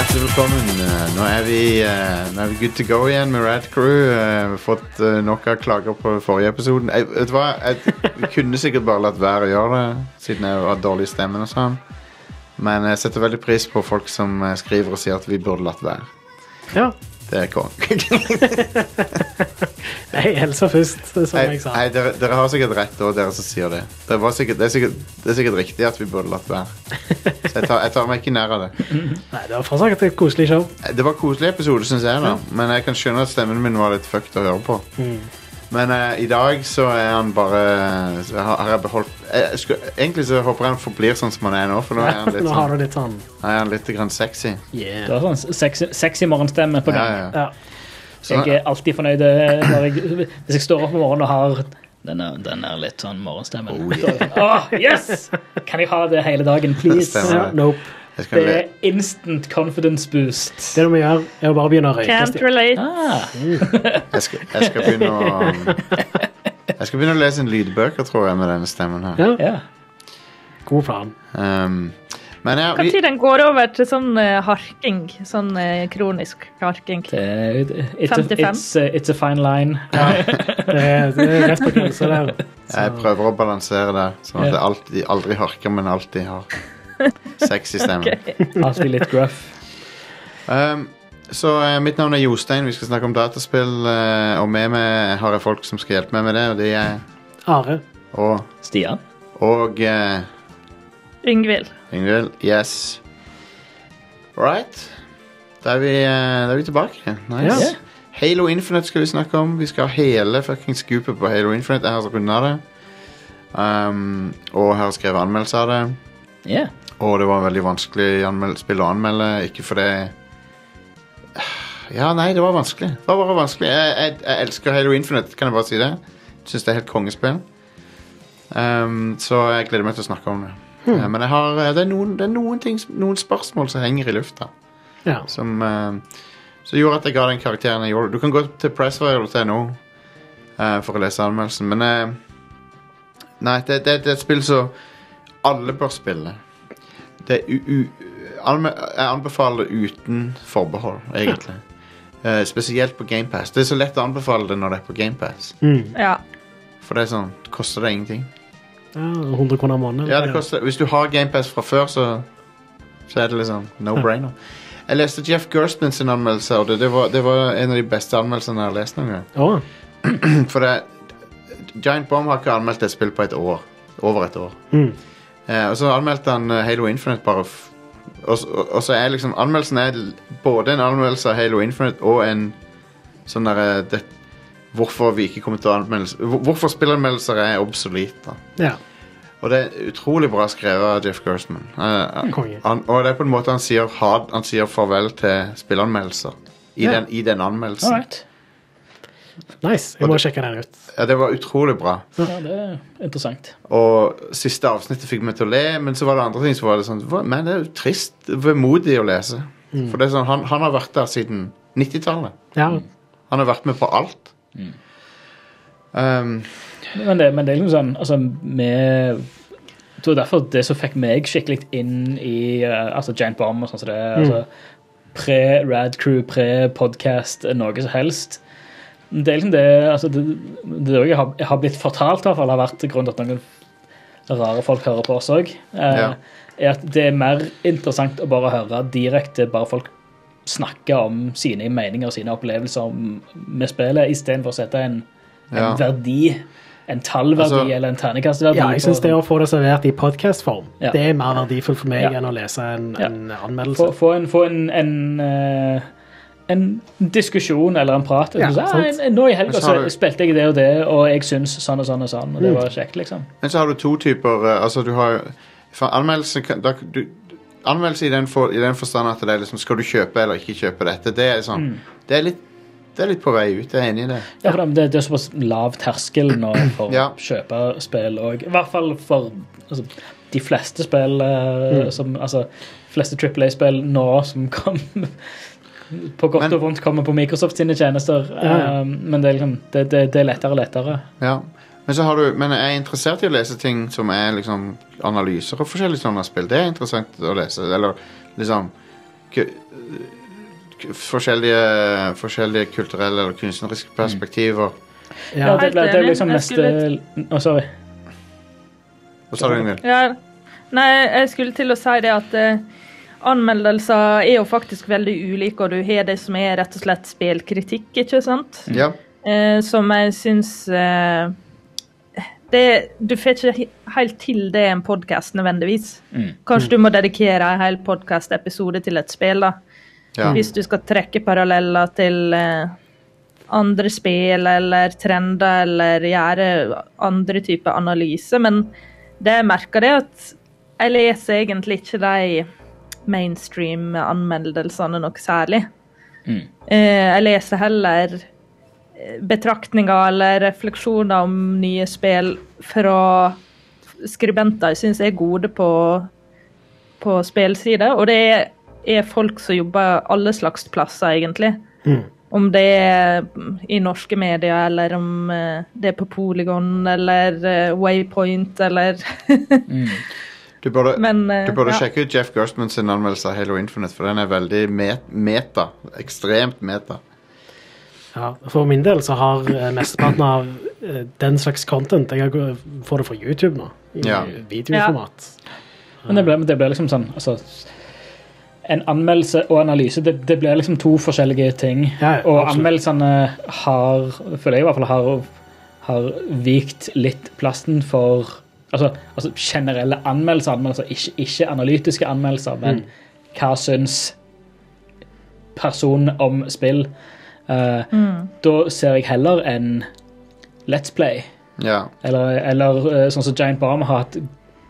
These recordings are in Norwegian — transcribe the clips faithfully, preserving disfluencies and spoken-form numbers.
hjertelig velkommen. Nå er vi, uh, nå er vi good to go igjen med Rad Crew. Uh, vi har fått uh, nok av klager på forrige episoden. Jeg, vet du hva? Jeg, vi kunne sikkert bare latt være å gjøre det, siden jeg har dårlig stemme og sånn. Men jeg setter veldig pris på folk som uh, skriver og sier at vi burde latt være. Ja. Det er kong. Nei, Elsa først, som Nei, jeg sa. nei dere, dere har sikkert rett, og dere som sier det. Det, var sikkert, det, er sikkert, det er sikkert riktig at vi burde latt være. Så jeg tar, jeg tar meg ikke nær av det. Nei, det var fortsatt et koselig show. Det var en koselig episode, synes jeg da. Men jeg kan skjønne at stemmen min var litt fucked å høre på. Mm. Men uh, i dag så er han bare så har, har jeg beholdt jeg skulle, egentlig så håper jeg han forblir sånn som han er nå. For nå er han litt Nå sånn, har du litt sånn. nå er han litt grann sexy. Yeah. Det er sånn sexy, sexy morgenstemme på gang. Ja, ja. Ja. Så, Jeg er alltid fornøyd når jeg, hvis jeg står opp om morgenen og har den er, den er litt sånn morgenstemme. Oh, yeah. Åh, yes! Kan jeg ha det hele dagen, please? Stemmer. Ja, nope. jeg skal Det le. er instant confidence boost. Det du må gjøre, er å bare begynne å røyke. Can't Stian. relate. Ah, Jeg skal, jeg skal begynne å Jeg skal begynne å lese en lydbøker, tror jeg, med denne stemmen her. Ja, ja. god plan. Um, men ja, Hva vi, tid den går over til sånn uh, harking, sånn uh, kronisk harking? Det, it's, a, femtifem. it's, a, it's a fine line. Det er, det er rett på grensa der. jeg prøver å balansere det, sånn at Ja. jeg alltid, aldri harker, men alltid har sexy stemme. Ok. Alltid litt gruff. Um, så eh, mitt navn er Jostein. Vi skal snakke om dataspill, eh, og med meg har jeg folk som skal hjelpe meg med det, og de er Are. og, Stian? og eh, Yngvild. Ingvild. Yes. Right. Da er vi, eh, da er vi tilbake. Nice. Ja. Halo Infinite skal vi snakke om. Vi skal ha hele fucking scoopet på Halo Infinite. Jeg har rundet det. Um, og jeg har skrevet anmeldelse av det. Ja. Og det var veldig vanskelig anmel- spill å anmelde. Ikke for det Ja, nei, det var vanskelig. Det var bare vanskelig. Jeg, jeg, jeg elsker Halo Infinite, kan jeg bare si det. Synes det er helt kongespill. Um, så jeg gleder meg til å snakke om det. Hmm. Eh, men jeg har, det er, noen, det er noen, ting, noen spørsmål som henger i lufta. Ja. Som, eh, som gjorde at jeg ga den karakteren jeg gjorde. Du kan gå til pressfire punkt no uh, for å lese anmeldelsen. Men eh, nei, det, det, det er et spill som alle bør spille. Det er u, u, anme, jeg anbefaler det uten forbehold, egentlig. Eh, spesielt på Game Pass. Det er så lett å anbefale det når det er på Game Pass. Mm. Ja. For det er sånn, koster det ingenting. Ja, hundre kroner i måneden. Ja, det koster, hvis du har Game Pass fra før, så, så er det liksom no-brainer. Jeg leste Jeff Gerstmann sin anmeldelse, og det, det, var, det var en av de beste anmeldelsene jeg har lest noen gang. Åh. For det, Giant Bomb har ikke anmeldt et spill på et år. Over et år. Mm. Eh, og så anmeldte han eh, Halo Infinite bare f og, og, og så er liksom anmeldelsen er l- både en anmeldelse av Halo Infinite og en sånn der eh, det, hvorfor vi ikke kommer til å anmelde hvor, hvorfor spillanmeldelser er obsolete da. Ja. Og det er utrolig bra skrevet av Jeff Gerstmann. Eh, Konge. han, og det er på en måte han sier, had, han sier farvel til spillanmeldelser i, Ja. den, i den anmeldelsen. Alright. Nice. Jeg må sjekke den ut. Ja, det var utrolig bra. Ja, det er interessant. Og siste avsnittet fikk meg til å le, men så var det andre ting som var det sånn, hva- men det er jo trist, vemodig å lese. For det er sånn, han, han har vært der siden nittitallet. Ja. Han har vært med på alt. Um, Men det, men det er liksom sånn, altså, med, det var derfor det som fikk meg skikkelig inn i, uh, altså, Giant Bomb og sånn som det, altså, pre-Rad Crew, pre-podcast, noe som helst. Det er liksom det, altså, det, det er jo jeg har, jeg har blitt fortalt, i hvert fall, har vært grunnen til at noen rare folk hører på oss også, uh, Ja. er at det er mer interessant å bare høre direkte, bare folk snakke om sine meninger og sine opplevelser med spillet, i stedet for å sette en, en Ja. verdi, en tallverdi Altså- eller en terningkastverdi. Ja, jeg på- synes det å få det servert i podcastform, Ja. det er mer verdifullt for meg Ja. enn å lese en, Ja. en anmeldelse. Få, få en, få en, en, eh, en diskusjon eller en prat. Ja, Så, ah, sant. en- nå i helga Men så så har du- spilte jeg det og det, og jeg syns sånn og sånn og sånn, og det Mm. var kjekt, liksom. men så har du to typer, eh, altså du har for anmeldelse, kan- da, du, anmeldelse i den, for, i den forstand at det er liksom, skal du kjøpe eller ikke kjøpe dette, det er sånn, det er litt, det er litt på vei ut, jeg er enig i det. Ja, for det, det er såpass lav terskel nå for Ja. å kjøpe spill, og i hvert fall for altså, de fleste spill, eh, Mm. som, altså, fleste triple A-spill nå som kom på godt Men- og vondt kommer på Microsoft sine tjenester, Ja, ja. eh, men det er, liksom, det, det, det er lettere og lettere. Ja, men så har du, men jeg er interessert i å lese ting som er liksom analyser og forskjellige sånne spill. Det er interessant å lese, eller liksom ku- ku- forskjellige, forskjellige kulturelle eller kunstneriske perspektiver. Ja, Ja, det, det, det er liksom Jeg neste Å, oh, sorry. Hva sa du, Ingvild? Ja, nei, jeg skulle til å si det at eh, anmeldelser er jo faktisk veldig ulike, og du har det som er rett og slett spillkritikk, ikke sant? Ja. Eh, som jeg syns eh, det, Du får ikke he- helt til det en podcast nødvendigvis. Mm. Kanskje du må dedikere en hel podcast-episode til et spill, da. Ja. Hvis du skal trekke paralleller til eh, andre spill eller trender, eller gjøre andre typer analyse. Men det jeg merker det at jeg leser egentlig ikke de mainstream-anmeldelsene noe særlig. Mm. Eh, jeg leser heller eh, betraktninger eller refleksjoner om nye spill fra skribenter jeg synes er gode på, på spillside, og det er, er folk som jobber alle slags plasser, egentlig. Mm. Om det er i norske medier, eller om eh, det er på Polygon, eller eh, Waypoint, eller Mm. Du burde, Men eh, du burde ja. sjekke ut Jeff Gerstmann sin anmeldelse av Halo Infinite, for den er veldig met meta. Ekstremt meta. Ja, for min del så har eh, mesteparten av eh, den slags content jeg har- får det fra YouTube nå, i Ja. videoformat. Men det blir, det blir liksom sånn altså, en anmeldelse og analyse, det, det blir liksom to forskjellige ting. Ja, ja, og absolutt. anmeldelsene har, føler jeg i hvert fall, har, har vikt litt plassen for altså, altså generelle anmeldelser, anmeldelser ikke, ikke analytiske anmeldelser, men Mm. hva syns personen om spill. Eh, Mm. Da ser jeg heller en Let's Play, Ja. eller, eller eh, sånn som Giant Bomb har hatt,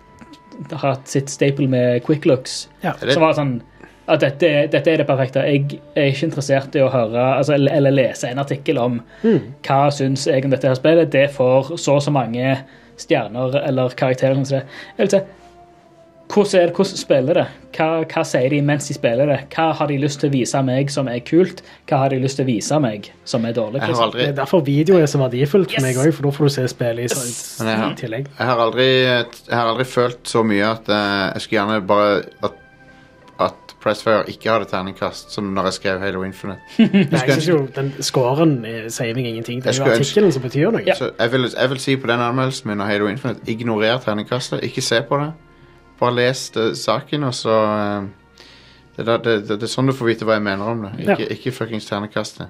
har hatt sitt staple med quick looks. Ja. Er det, Som var sånn at dette, dette er det perfekte. Jeg er ikke interessert i å høre altså, eller, eller lese en artikkel om Mm. hva syns jeg om dette her spillet. Det får så og så mange stjerner eller karakterer. Eller sånn. Jeg vil si, hvordan, er det, hvordan spiller det? Hva, hva sier de mens de spiller det? Hva har de lyst til å vise meg som er kult? Hva har de lyst til å vise meg som er dårlig? jeg, har Liksom? aldri, Det er derfor video er så verdifullt for Yes. meg også, for da får du se spillet i, så- Men jeg har- i tillegg. jeg, har aldri, jeg har aldri følt så mye at eh, jeg skulle gjerne bare at, at Pressfire ikke hadde terningkast, som når jeg skrev Halo Infinite. Nei, jeg synes jo, den scoren eh, sier meg ingenting. Det Jeg er jo skulle artikkelen som betyr noe. Ja. Så jeg vil, jeg vil si på den anmeldelsen min av Halo Infinite, ignorer terningkastet, ikke se på det. Bare les det, saken, og så eh, det, er da- det, det, det er sånn du får vite hva jeg mener om det. Ikke, Ja. ikke fuckings terningkastet.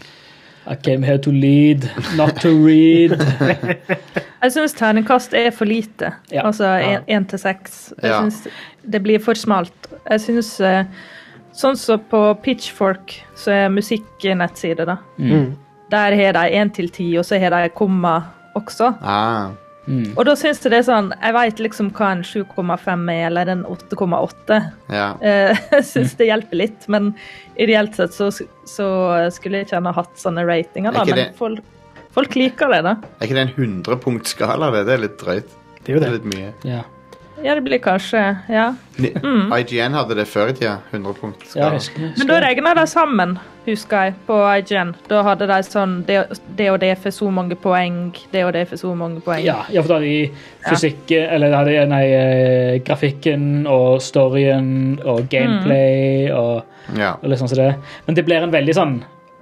I came here to lead, not to read. Jeg syns terningkast er for lite. Ja. Altså Ja. én til seks. Jeg Ja. syns det blir for smalt. Jeg syns eh, sånn som på Pitchfork, så er musikknettside, da. Mm. Der har de én til ti, og så har de komma også. Ah, Mm. Og da syns jeg det er sånn Jeg veit liksom hva en sju komma fem er, eller en åtte komma åtte. ja. Eh, Jeg syns det hjelper litt, men ideelt sett så, så skulle jeg ikke gjerne hatt sånne ratinger, da. Er ikke Men det- folk, folk liker det, da. Er ikke det en hundre-punkt-skala? Det? det er litt drøyt. Det er jo Det er det. litt mye. Ja. Ja, det blir kanskje Ja. Ni- Mm. I G N hadde det før i tida. Ja, hundre-punkt-skala. jeg husker, Men da regna de sammen, husker jeg, på I G N. Da hadde de sånn det, det og det for så mange poeng, det og det for så mange poeng. Ja, ja, for da hadde de fysikk, eller da hadde de, nei, eh, grafikken og storyen og gameplay og, Ja. og litt sånn som det. Men det blir en veldig sånn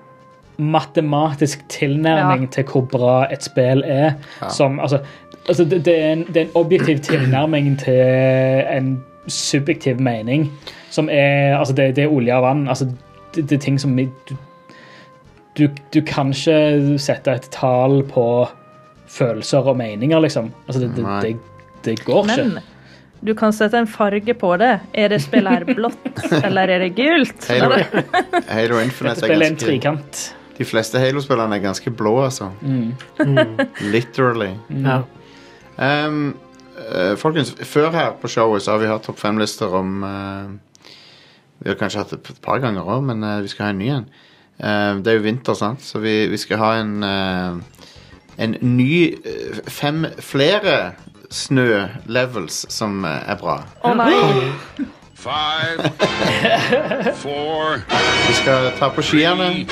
matematisk tilnærming Ja. til hvor bra et spill er. Ja. Som, altså, altså det, det, er en, det er en objektiv tilnærming til en subjektiv mening, som er, altså det, det er olje og vann. Altså, det, det er ting som vi- du, du, du kan ikke sette et tall på følelser og meninger, liksom. Altså, det, det, Nei. det, det går ikke. Men du kan sette en farge på det. Er det spillet her blått, eller er det gult? Halo, Eller- Halo Dette Infinite er spillet er en ganske trikant. De fleste Halo-spillerne er ganske blå, altså. Mm. Mm. Literally. Ja. Um, eh, folkens, før her på showet så har vi hatt topp fem-lister om eh, Vi har kanskje hatt det et par ganger òg, men eh, vi skal ha en ny en. Eh, det er jo vinter, sant, så vi, vi skal ha en eh, En ny eh, fem flere snø-levels som eh, er bra. Å nei. Five, four, Vi skal ta på skiene.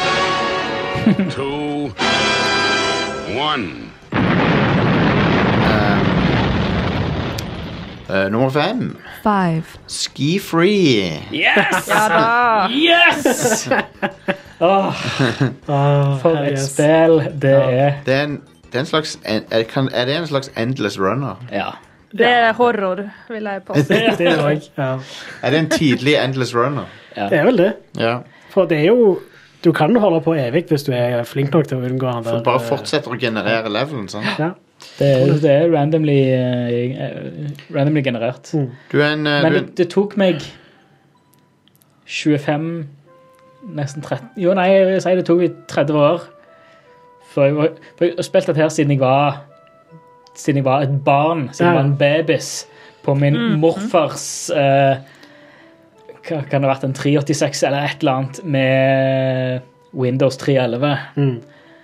two, one. Uh, nummer fem. Five. Ski Free. Yes! Ja da. Yes! Åh, Ah, for et yes. spill det er. Det er en, det er en slags en, er, kan, er det en slags endless runner? Ja. Det er horror, vil jeg påstå. Det, det er også, ja. Er det en tidlig endless runner? Det er vel det. Ja. For det er jo du kan holde på evig hvis du er flink nok til å unngå han der. For bare fortsetter å generere levelen, sant? Ja. Det er, det er randomly, uh, randomly generert. Mm. Du er en, uh, Men du er det, en det tok meg tjuefem, nesten tretti Jo, nei, jeg sier det tok meg tretti år. For jeg, var, for jeg har spilt dette her siden jeg var Siden jeg var et barn, siden jeg var en babys, på min morfars uh, hva kan det ha vært, en tre åttiseks eller et eller annet med Windows tre elleve. Mm.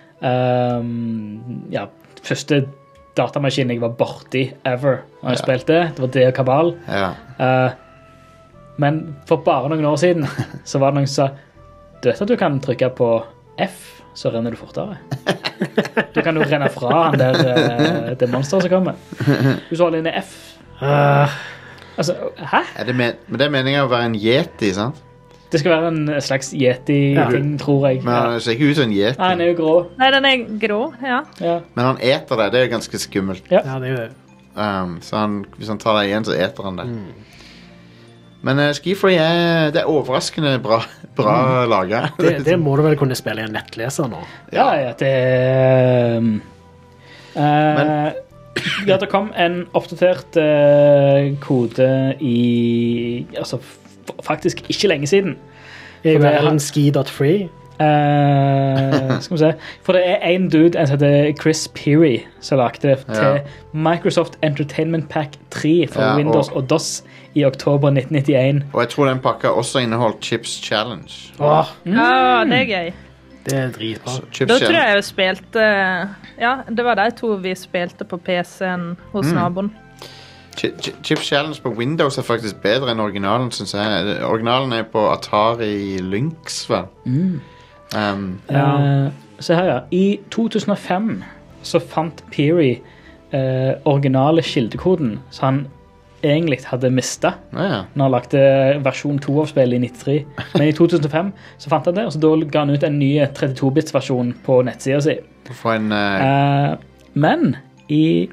Um, ja, første datamaskinen jeg var borti ever når jeg Ja. spilte, det var det og Kabal. ja. Uh, men for bare noen år siden så var det noen som sa du vet at du kan trykke på F, så renner du fortere. Du kan jo renne fra han der uh, det monsteret som kommer. Du så holder inne F. Ah, Altså, hæ? Er det men, men det er meningen å være en yeti, sant? Det skal være en slags yeti-ting, tror jeg. Men Ja. han ser ikke ut som en yeti. Nei, han er jo grå. Nei, den er grå, ja. Ja. Men han eter deg, det er ganske skummelt. ja, det er jo det. Um, så han, hvis han tar deg igjen, så eter han deg. Men uh, Ski Free er, det er overraskende bra, bra laget. det. Det må du vel kunne spille i en nettleser nå. Ja, ja, det er um, uh, Ja, det kom en oppdatert uh, kode i Altså, f faktisk ikke lenge siden. I For det er- verden ski.free. Uh, skal vi se. For det er en dude, en som heter Chris Peary, som lagde det til Ja. Microsoft Entertainment Pack tre for Ja, og- Windows og DOS i oktober nitten nittien. Og jeg tror den pakka også inneholdt Chips Challenge. Åh, Ja, det er gøy. det er dritbra. Så Chips Da tror Challenge. jeg jeg spilte Ja, det var de to vi spilte på P C-en hos naboen. Chi- chi- Chips Challenge på Windows er faktisk bedre enn originalen, synes jeg. Det- Originalen er på Atari Lynx, vel? Um, Ja. Uh, se her, ja. I to tusen og fem så fant Peary uh, originale kildekoden som han egentlig hadde mistet ja, ja. når han lagde versjon to av spillet i nittitre. Men i to tusen og fem så fant han det, og så da ga han ut en ny trettito-bits-versjon på nettsida si. For en uh, Eh, men i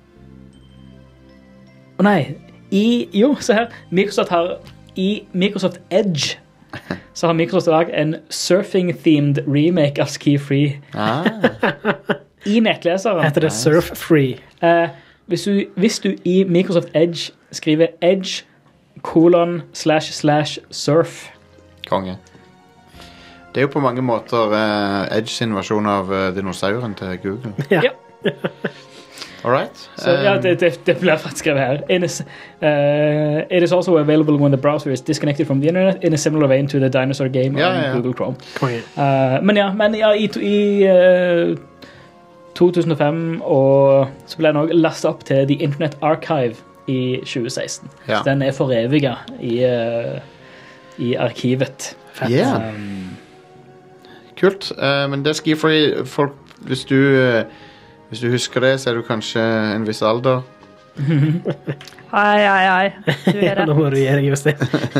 Å nei. I Jo, se her. Microsoft har I Microsoft Edge så har Microsoft lagd en surfing-themed remake av Ski Free ah, i nettleseren. Heter det Surf Free? Eh, hvis, du, hvis du i Microsoft Edge skriver Edge kolon slash slash surf konge. Det er jo på mange måter uh, Edge sin versjon av uh, dinosauren til Google. Ja. Ja. All right. Så ja, det, det, det blir faktisk skrevet her. In a, s- uh, it is also available when the browser is disconnected from the internet in a similar vein to the dinosaur game Ja, on ja, ja. Google Chrome. Konge. Uh, men ja, men ja, i, to- i uh, to tusen og fem og så ble den også lastet opp til The Internet Archive i tjue seksten. Ja. Så den er foreviget i, uh, i arkivet. Yeah. Um, Kult. Uh, men det er Ski Free. Folk, hvis du uh, Hvis du husker det, så er du kanskje en viss alder. Hei, hei, hei. Du er Ja, nå rett. må du gi deg just det.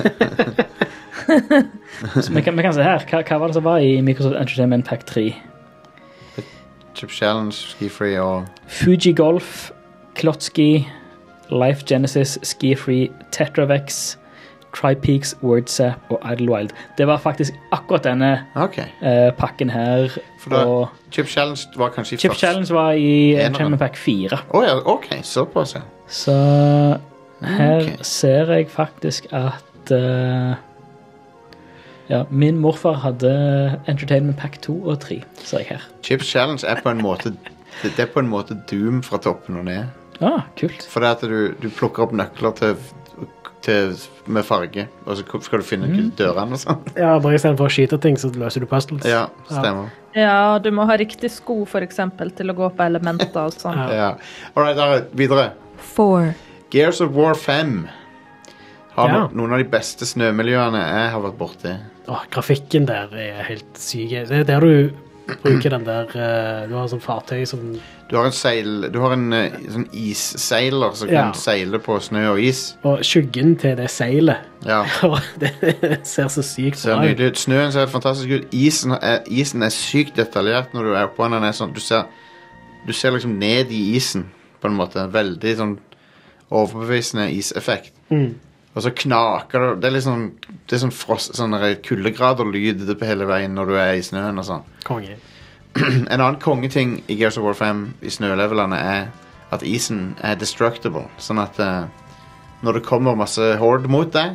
så vi kan, vi kan se her. Hva, hva var det som var i Microsoft Entertainment Pack tre? Chip Challenge, Ski Free og Fuji Golf, Klotski, Life Genesis, Ski Free, Tetravex, Tripeaks, WordSap og Idlewild. Det var faktisk akkurat denne OK. eh, pakken her. For da- Og Chip Challenge var kanskje i Chip første- Challenge var i Eneren. Entertainment Pack fire. Å ja, OK. Såpass, ja. Så her Ok. ser jeg faktisk at eh, ja, min morfar hadde Entertainment Pack to og tre, ser jeg her. Chip Challenge er på en måte Det det er på en måte Doom fra toppen og ned. Ah, kult. For det at du, du plukker opp nøkler til, til, med farge, og så skal du finne Mm. dørene og sånn. Ja, bare i stedet for å skyte ting, så løser du puzzles. Ja, stemmer. Ja, du må ha riktig sko, for eksempel, til å gå på elementer og sånn. Ja. Ja. All right, da, videre. Four. Gears of War fem har Ja. no, noen av de beste snømiljøene jeg har vært borti. Åh, grafikken der er helt syk. Det er der du bruker den der uh, Du har sånn fartøy som Du har en seil Du har en uh, sånn isseiler som Ja. kan seile på snø og is. Og skyggen til det seilet. Ja. Og det ser så sykt Ser bra ut. nydelig ut. Snøen ser helt fantastisk ut. Isen er, isen er sykt detaljert når du er oppå den. Den er sånn, du, ser, du ser liksom ned i isen, på en måte. Veldig sånn overbevisende iseffekt. Mm. Og så knaker det. Det er litt sånn, det er sånn, frost, sånn der kuldegrader-lyd på hele veien når du er i snøen og sånn. Konge. En annen kongeting i Gears of War fem i snølevelene er at isen er destructible. Sånn at eh, når det kommer masse horde mot deg,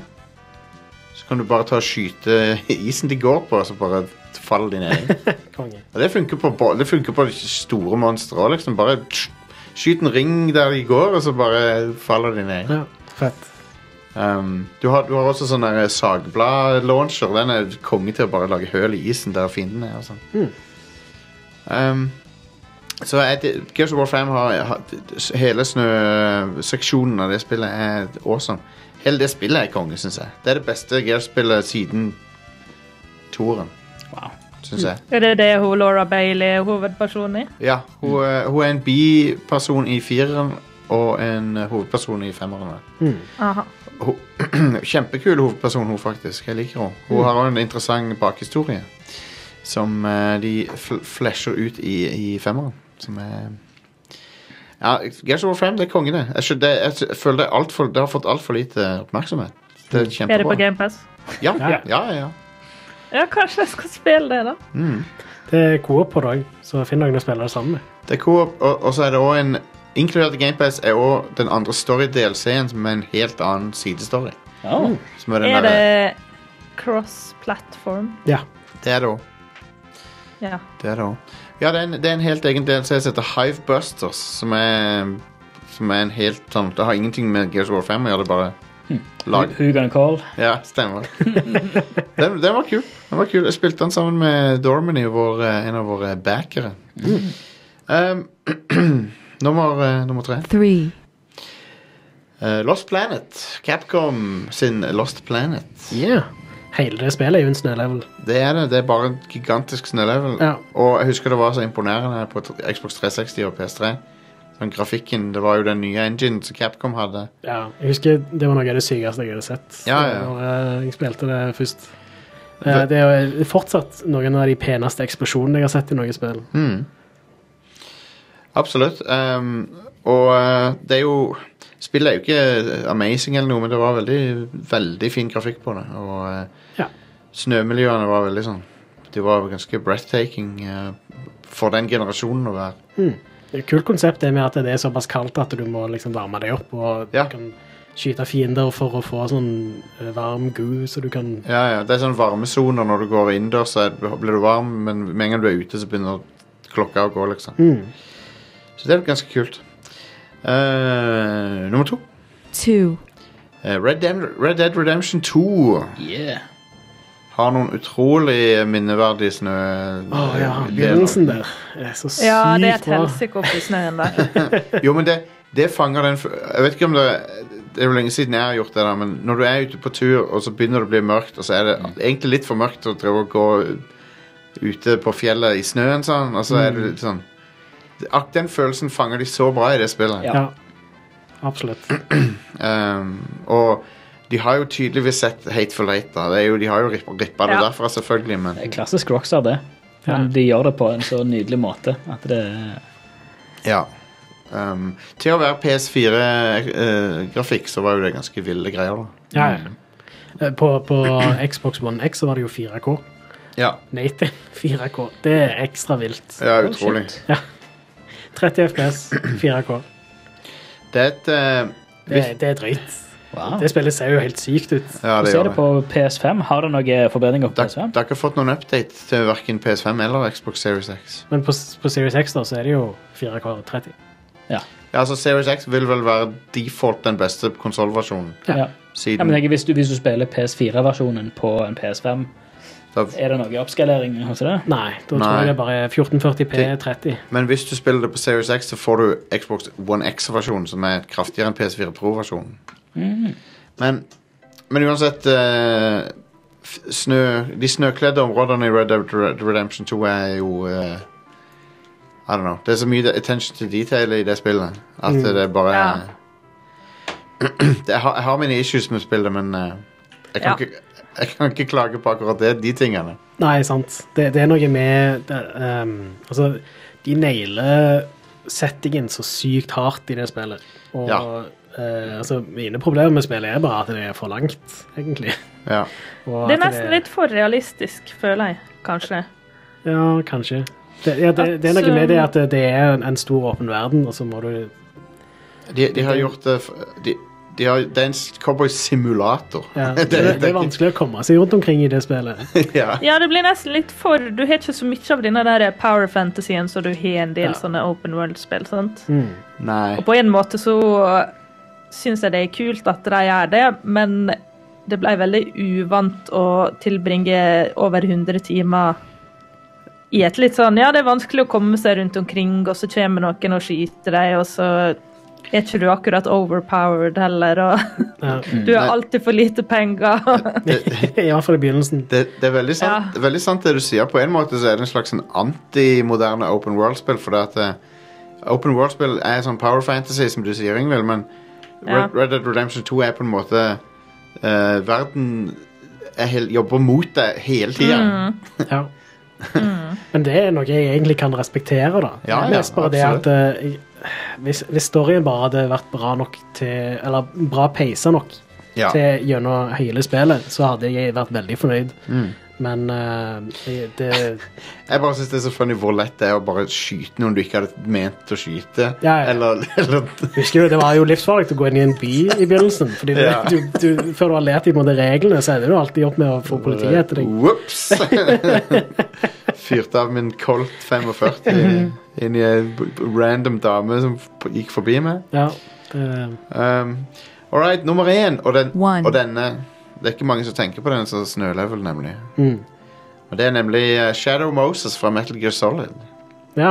så kan du bare ta og skyte isen de går på, og så bare faller de ned. Konge. Og det funker på, bo- det funker på store monstre også, liksom. Bare sk- skyt en ring der de går, og så bare faller de ned. Ja, fett. Um, du, har, du har også sånn der sagblad-launcher. Den er konge til å bare lage høl i isen der fienden er. Og sånn. Mm. Um, så er det, Gears of War fem har, har hele snøseksjonen av det spillet er awesome. Hele det spillet er konge, synes jeg. Det er det beste Gears-spillet siden toeren, Wow. synes jeg. Er det det hun Laura Bailey er hovedpersonen i? Ja, hun, er- hun er en biperson i fireren og en eh, hovedperson i femmeren. Mm. Aha. Hun, kjempekul hovedperson hun faktisk. Jeg liker henne. Hun har også en interessant bakhistorie som eh, de fl flesher ut i, i femmeren. Som er Ja, Gears of War fem, det er konge, det. Jeg, skjø- det, jeg føler det, er alt for, det har fått altfor lite oppmerksomhet. Det er Er det på kjempebra. GamePass? Ja, ja, Ja. ja, ja. Ja, kanskje jeg skal spille det, da. Mm. Det er co-op på det, så finn noen å spille det sammen med. Det er cool, og, og så er det også en inkludert i GamePass er også den andre story-D L C-en som er en helt annen sidestory. Oh. Som er den Er der, det cross-platform? Ja. det er det også. Ja. Det er det også. Ja, det er, en, det er en helt egen D L C som heter Hive Busters, som er, som er en helt sånn, det har ingenting med Gears of War fem å gjøre, det er bare lag. Who gonna call? Ja, stemmer. den, den var kul. Den var kul. Jeg spilte den sammen med Dormany, vår, eh, en av våre backere. Um, nummer, eh, nummer tre. three, Eh, Lost Planet. Capcom sin Lost Planet. Yeah. Hele det spillet er jo en snølevel. Det er det. Det er bare en gigantisk snølevel. Ja. Og jeg husker det var så imponerende på t- Xbox tre seksti og P S tre. Sånn grafikken, det var jo den nye engine som Capcom hadde. Ja, jeg husker det var noe av det sykeste jeg hadde sett Ja, ja. når eh, jeg spilte det først. Eh, Det er jo fortsatt noen av de peneste eksplosjonene jeg har sett i noen spill. Mm. Absolutt. Um, og eh, det er jo spillet er jo ikke amazing eller noe, men det var veldig, veldig fin grafikk på det. Og eh, Ja. snømiljøene var veldig sånn, de var ganske breathtaking eh, for den generasjonen å være. Mm. Det er et kult konsept det med at det er såpass kaldt at du må liksom varme deg opp, og Ja. du kan skyte fiender for å få sånn eh, varm goo, så du kan... Ja, ja, det er sånn varmesoner når du går innendørs, så er- blir du varm, men med en gang du er ute, så begynner klokka å gå, liksom. Mm. Så det er ganske kult. Eh, nummer to. two, Eh, Red, Dem Red Dead Redemption to Yeah. har noen utrolig minneverdige snø... Å ja, deler. begynnelsen der er så sykt Ja, det er et bra. helsike oppi snøen der. Jo, men det, det fanger den f- Jeg vet ikke om det Det er jo lenge siden jeg har gjort det da, men når du er ute på tur, og så begynner det å bli mørkt, og så er det egentlig litt for mørkt å prøve å gå ute på fjellet i snøen, sånn, og så er det litt sånn ak- Den følelsen fanger de så bra i det spillet. Ja. Ja, absolutt. Um, og de har jo tydeligvis sett Hateful Eight, da. Det er jo, de har jo rippa, rippa det Ja. derfra, selvfølgelig, men Det er klassisk Rockstar, det. Men Ja. de gjør det på en så nydelig måte at det ja. Um, til å være P S fire-grafikk, så var jo det ganske ville greier, da. Ja, ja. Eh, På, på Xbox One X så var det jo fire K. Ja, Native fire K. Det er ekstra vilt. ja Oh, utrolig. shit. tretti F P S, fire K. Det er et uh, Det, det er drøyt. Wow. Det spillet ser jo helt sykt ut. Ja, det Så er gjør det det. på P S fem. Har det noen forbedringer på Det P S fem? har ikke fått noen update til hverken P S fem eller Xbox Series X. Men på, på Series X da, så er det jo fire K tretti. Ja. Ja, altså Series X vil vel være default den beste konsollversjonen. Ja. Ja, Siden men jeg, tenker, hvis, du, hvis du spiller P S fire-versjonen på en P S fem, da, er det noe oppskalering hos det? Nei, da tror Nei. jeg det er bare fjorten førti P tretti. Men hvis du spiller det på Series X, så får du Xbox One X-versjonen, som er kraftigere enn P S fire Pro-versjonen. Mm. Men, men uansett uh, f- snø, de snøkledde områdene i Red Dead Redemption to er jo uh, I don't know. Det er så mye attention to detail i det spillet at mm. det er bare Ja. det, jeg, har, jeg har mine issues med spillet, men uh, jeg, kan Ja. ikke, jeg kan ikke klage på akkurat det, de tingene. Nei, sant. Det, det er noe med det, um, altså, de nailer settingen så sykt hardt i det spillet. Og Ja. uh, altså, mine problemer med spillet er bare at det er for langt, egentlig. Ja. Og Det er at nesten litt for realistisk, føler jeg, kanskje. Ja, kanskje. Det, ja, det, At, det er noe med det um, at det, det er en, en stor åpen verden, og så må du De, de har gjort det f- de, de har, det er en cowboy-simulator. ja, det, det er vanskelig å komme seg rundt omkring i det spillet. ja. Ja, det blir nesten litt for Du har ikke så mye av denne der power fantasyen så du har en del Ja. sånne open world-spill, sant? Mm. Nei. Og på en måte så syns jeg det er kult at de gjør det, men det ble veldig uvant å tilbringe over hundre timer i et litt sånn Ja, det er vanskelig å komme seg rundt omkring, og så kommer noen og skyter deg, og så er ikke du akkurat overpowered heller, og Ja. du har alltid for lite penger. I hvert fall i begynnelsen. Det, det er veldig sant, Ja. det er veldig sant det du sier. På en måte så er det en slags sånn anti-moderne open world-spill, for det at eh, open world-spill er sånn power fantasy, som du sier, Ingvild, men Ja. Red, Red Dead Redemption to er på en måte eh, verden er hel, jobber mot deg hele tiden. Ja. Men det er noe jeg egentlig kan respektere, da. Ja, Det er ja, mest bare det absolutt. at eh, jeg, hvis, hvis storyen bare hadde vært bra nok til Eller bra peisa nok Ja. til gjennom hele spillet, så hadde jeg vært veldig fornøyd. Mm. Men eh, det, det Jeg bare synes det er så funny hvor lett det er å bare skyte noen du ikke hadde ment å skyte. Ja, ja. Eller, eller Husker du, det var jo livsfarlig å gå inn i en by i begynnelsen. Fordi du, Ja. du, du, før du har lært i måte reglene, så ender du alltid opp med å få politiet etter deg. Whoops! Fyrte av min Colt femogførti inn i en b- b- random dame som f- gikk forbi meg. Ja, det, Um, all right, nummer én. Og, den, One. og denne Det er ikke mange som tenker på den som snølevel, nemlig. mm. Og det er nemlig eh, Shadow Moses fra Metal Gear Solid. ja.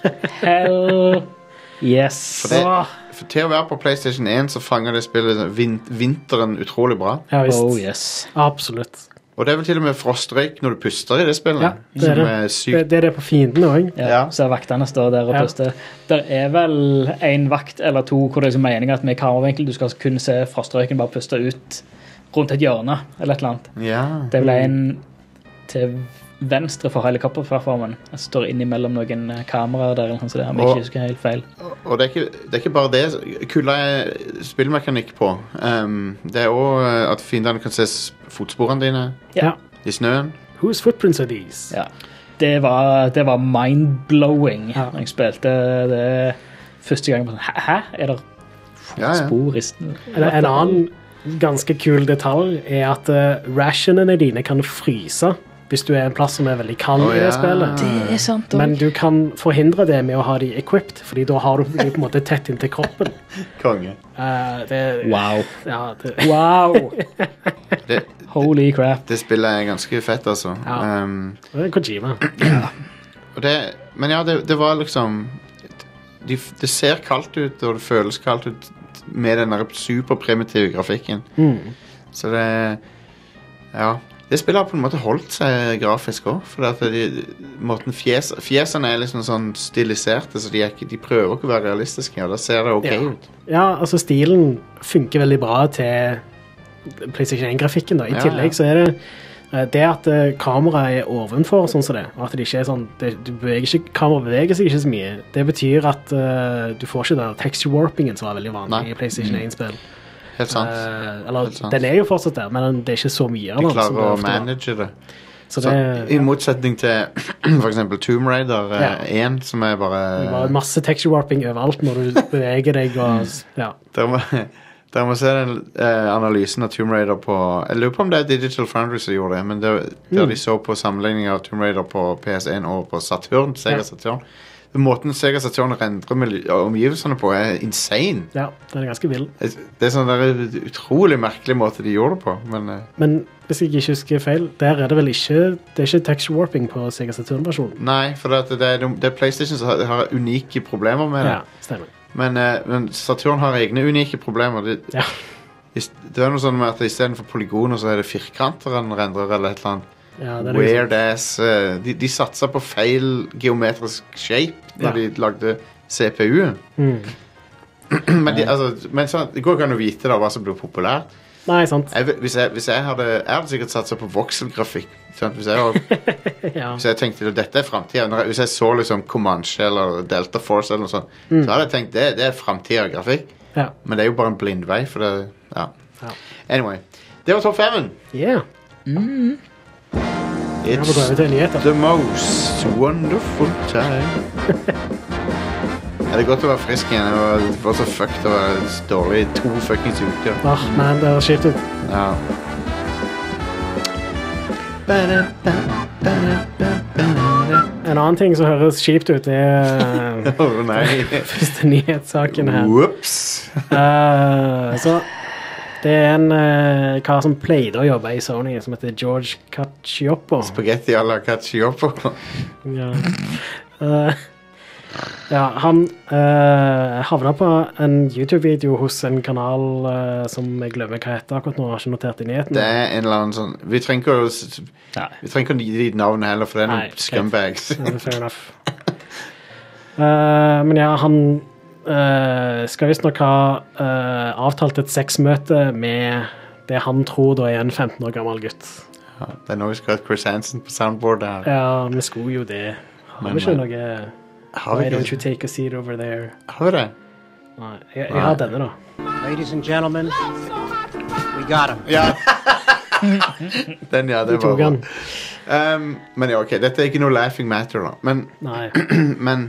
Hell yes. For, det, for til å være på PlayStation én så fanger det spillet vin, vinteren utrolig bra. Ja, visst. Oh yes. Absolutt. Og det er vel til og med frostrøyk når du puster i det spillet. Ja, det er som det. er Det, sykt. det er det på fiendene òg. Ja, Ja. Så vaktene står der og Ja. puster. Der er vel en vakt eller to hvor det er meningen at med kameravinkel du skal kunne se frostrøyken bare puste ut rundt et hjørne eller et eller annet. Ja. Det er vel en til venstre for helikopterplattformen. Det står innimellom noen eh, kameraer der, eller noe sånt, så det har vi Og- ikke husker helt feil. Og det er, ikke, det er ikke bare det. Kulda er spillmekanikk på. Um, det er òg at fiendene kan se s- fotsporene dine Ja. i snøen. Whose footprints are these? Ja. Det var, det var mind-blowing Ja. når jeg spilte det første gang. Hæ? Hæ? Er det Ja, ja. spor i snø? En, en annen ganske kul detalj er at uh, rationene dine kan fryse hvis du er en plass som er veldig kald Å, i ja. det spillet. Det er sant. Men du kan forhindre det med å ha de equipped, fordi da har du de på en måte tett inntil kroppen. Konge. Uh, det, Wow. Ja, det, Wow. Det, Holy crap. det spillet er ganske fett, altså. Ja. Um, det er Kojima. og det, men ja, det, det var liksom de, Det ser kaldt ut, og det føles kaldt ut med den der superprimitive grafikken. Mm. Så det Ja. Det spillet har på en måte holdt seg grafisk òg. For at de, måten fjes, fjesene er liksom sånn stiliserte, så de, er ikke, de prøver ikke å være realistiske, og da ser det ok Ja. ut. Ja, altså stilen funker veldig bra til PlayStation én-grafikken da. I Ja, tillegg ja. så er det eh, det at eh, kameraet er ovenfor, sånn som det, og at det ikke er sånn, det, du beveger ikke, kameraet beveger seg ikke så mye, det betyr at eh, du får ikke den texture warpingen som var veldig vanlig Nei. i PlayStation én-spill. Helt sant. Eh, eller, Helt sant. den er jo fortsatt der, men det er ikke så mye av De den. som klarer det å ofte var. manage det. Så Så, det, I motsetning til for eksempel Tomb Raider Ja. eh, én, som er det var bare masse texture warping overalt når du beveger deg, og ja. Dere må, dere må se den eh, analysen av Tomb Raider på Jeg lurer på om det er Digital Foundry som gjorde det, men det, der Mm. de så på sammenligning av Tomb Raider på P S én og på Saturn, Sega Ja. Saturn. Måten Sega Saturn rendrer miljø- omgivelsene på, er insane. ja, den er ganske vild. Det er sånn der utrolig merkelig måte de gjorde det på, men eh, Men hvis jeg ikke husker feil, der er det vel ikke det er ikke texture warping på Sega Saturn-versjonen. nei, for det, det, er, det er PlayStation som har, har unike problemer med det. Ja, stemmer. Men, eh, men Saturn har egne unike problemer. Det, Ja. Det er noe sånn med at i stedet for polygoner så er det firkanter han rendrer eller et eller annet. Ja, det er Weird ass. Uh, de, de satsa på feil geometrisk shape når Ja. de lagde C P U-en. Mm. men de, altså, men sånn, det går ikke an å vite da hva som blir populært. Nei, sant. Jeg, vet- hvis, jeg, hvis jeg hadde Jeg hadde sikkert satsa på vokselgrafikk. Sant? Hvis, jeg, var- Ja. hvis jeg tenkte at dette er fremtiden når jeg, Hvis jeg så liksom Comanche eller Delta Force eller noe sånt, så hadde jeg tenkt det, det er fremtiden grafikk. Ja. Men det er jo bare en blindvei for det. Ja. Ja. Anyway. Det var topp femmen. Yeah. Jeg må gå over It's til nyheter. the most wonderful time. Ja, det er godt å være frisk igjen. Det var, det var så fucked å være dårlig i to fuckings uker. Ah, man, det er shit ut. Ja. En annen ting som høres kjipt ut, er Å oh, nei. første nyhetssaken her. Whoops. Eh, så det er en uh, kar som pleide å jobbe i Sony, som heter George Cacioppo. Spaghetti à la cacioppo. Ja. Eh, ja, han uh, havna på en YouTube-video hos en kanal uh, som jeg glemmer hva heter akkurat nå, har ikke notert i nyheten. Det er en eller annen sånn Vi trenger ikke å s- Nei. Vi trenger ikke å gi de navnet heller, for det er Nei, noen scumbags. Ja, fair enough. Eh, men ja, han uh, skal visstnok ha uh, avtalt et sexmøte med det han tror da er en femten år gammel gutt. Ja, det er nå vi skal ha Chris Hansen på soundboard her. Ja, vi skulle jo det. Har Men, vi ikke eh, noe Har vi Why don't ikke you take a seat over there? Har vi det? Nei, jeg, jeg har denne da. Ladies and gentlemen, we got him. Ja. Den, ja, det Vi tok var han. um, Men ja, ok, dette er ikke noe laughing matter da. Men, Nei. men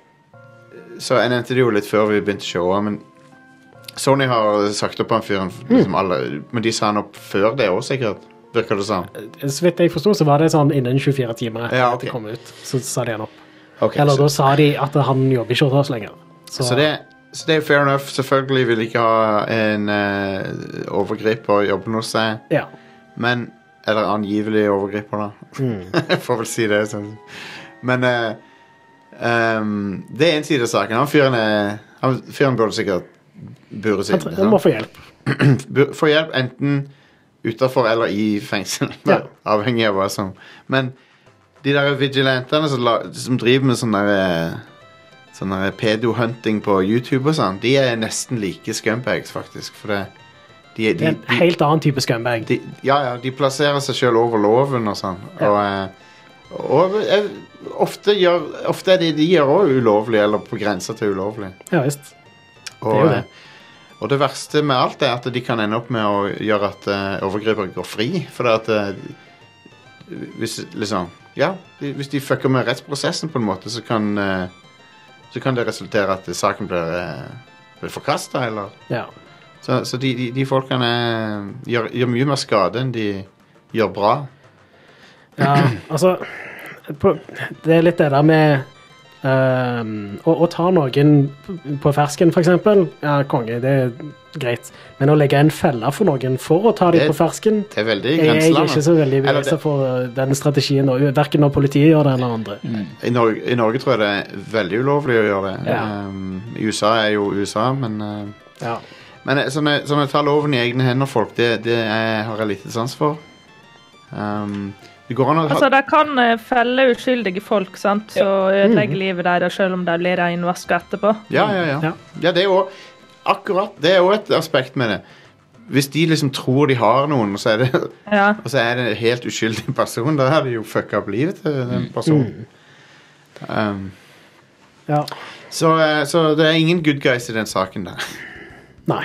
Så jeg nevnte det jo litt før vi begynte showet, men Sony har sagt opp han fyren liksom alle, men de sa han opp før det også sikkert. Virker det sånn? Så vidt jeg forstod, så var det sånn innen tjuefire timer etter Ja, at ok. det kom ut. Så sa de han opp. Ok, Eller så, da sa de at han jobber ikke hos oss lenger. Så, så, det, så det er fair enough. Selvfølgelig vil ikke ha en uh, overgriper jobbe hos seg, ja. men eller angivelig overgriper da. Jeg får vel si det. Sånn. Men uh, um, det er en side av saken. Han fyren er han, fyren burde sikkert bure Han, sitt. tre- han må få hjelp. Få hjelp enten utenfor eller i fengsel. Ja. Avhengig av hva som. Men de der vigilantene som, la, som driver med sånn der sånn der pedo-hunting på YouTube og sånn, de er nesten like scumbags faktisk, for det de, Det de, er en de, helt annen type scumbag. de, ja, ja, de plasserer seg selv over loven og sånn. Ja. Og, eh, og eh, ofte, gjør, ofte er de, de gjør også ulovlig, eller på grenser til ulovlig. Ja, visst. Og, Det er jo det. eh, og det verste med alt er at de kan ende opp med å gjøre at uh, overgripere går fri. For det at uh, hvis, liksom, ja, de, hvis de fucker med rettsprosessen på en måte, så kan, uh, så kan det resultere at saken blir, uh, blir forkastet, eller... Ja. Så, så de, de, de folkene gjør, gjør mye mer skade enn de gjør bra. Ja, altså på, det er litt det der med um, å, å ta noen på fersken, for eksempel. Ja, konge, det er greit. Men å legge en felle for noen for å ta dem Det- på fersken, Det er veldig jeg, jeg er grenseland. ikke så veldig Eller begeistret det- for uh, den strategien, og hverken når politiet gjør det eller andre. I, Norge, I Norge tror jeg det er veldig ulovlig å gjøre det. Ja. Um, I U S A er jo U S A, men... Uh, Ja. Men eh, sånn å sånn å ta loven i egne hender, folk, det, det er, har jeg lite sans for. Um, det går an å ha... Altså, de kan eh, felle uskyldige folk, sant? Så ødelegge livet deres selv om de blir renvaska etterpå. Ja, ja, ja. Ja. Ja, det er jo akkurat, det er jo et aspekt med det. Hvis de liksom tror de har noen, og så er det, Ja. og så er det en helt uskyldig person, da har de jo fucket opp livet til den personen. Um, Ja. så, eh, så det er ingen good guys i den saken der. Nei.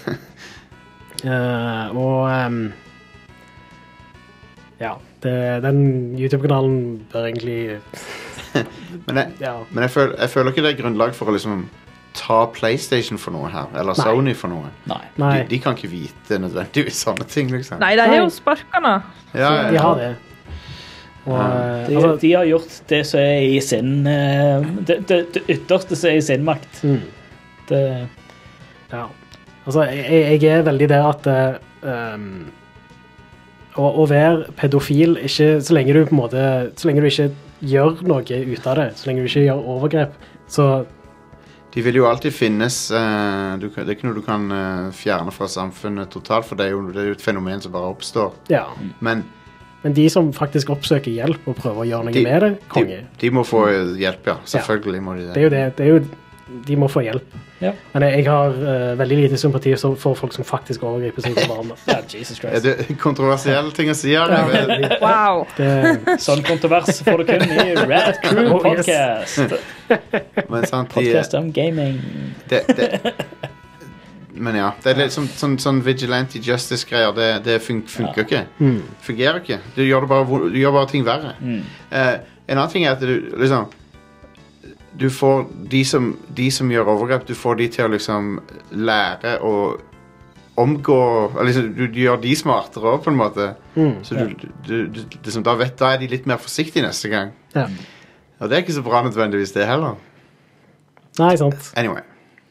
Eh, og um, ja, det, den YouTube-kanalen bør egentlig Men jeg, ja. men jeg, føl, jeg føler ikke det er grunnlag for å liksom ta PlayStation for noe her, eller Nei. Sony for noe. Nei. Nei, De, de kan ikke vite nødvendigvis sånne ting, liksom. Nei, de har jo Nei. sparka nå. Ja, ja, de ja. har det. Og, Ja. eh, De, altså, de har gjort det som er i sin eh, det, det, det ytterste som er i sin makt. mm. Det, Ja. Altså, jeg, jeg er veldig der at uh, um, å, å være pedofil, ikke, så lenge du på en måte, så lenge du ikke gjør noe ut av det, så lenge du ikke gjør overgrep, så De vil jo alltid finnes uh, du, Det er ikke noe du kan uh, fjerne fra samfunnet totalt, for det er, jo, det er jo et fenomen som bare oppstår. Ja. Men, Men de som faktisk oppsøker hjelp og prøver å gjøre noe de, med det, konge. De, de må få hjelp, ja. Selvfølgelig må de det. Det er jo det. det er jo, de må få hjelp. Ja. Men jeg, jeg har uh, veldig lite sympati for folk som faktisk overgriper sine barn. Ja, Jesus Christ. Er det kontroversielle ting å si her? Ja. Wow. Det, Sånn kontrovers får du kun i Red Crew Oh, yes. Podcast. Men sant, de, Podcast om gaming. det, det, men ja, det er litt sånn, sånn, sånn vigilante justice-greier. Det, det fun funker ikke. mm. Fungerer ikke. Du gjør, det bare, vo- du gjør bare ting verre. Mm. Eh, en annen ting er at du liksom Du får de som, de som gjør overgrep, du får de til å liksom lære å omgå eller liksom, du, du gjør de smartere også, på en måte. Mm. Så du, du, du, liksom, da, vet, da er de litt mer forsiktige neste gang. Ja. Og det er ikke så bra nødvendigvis, det heller. Nei, sant. Anyway.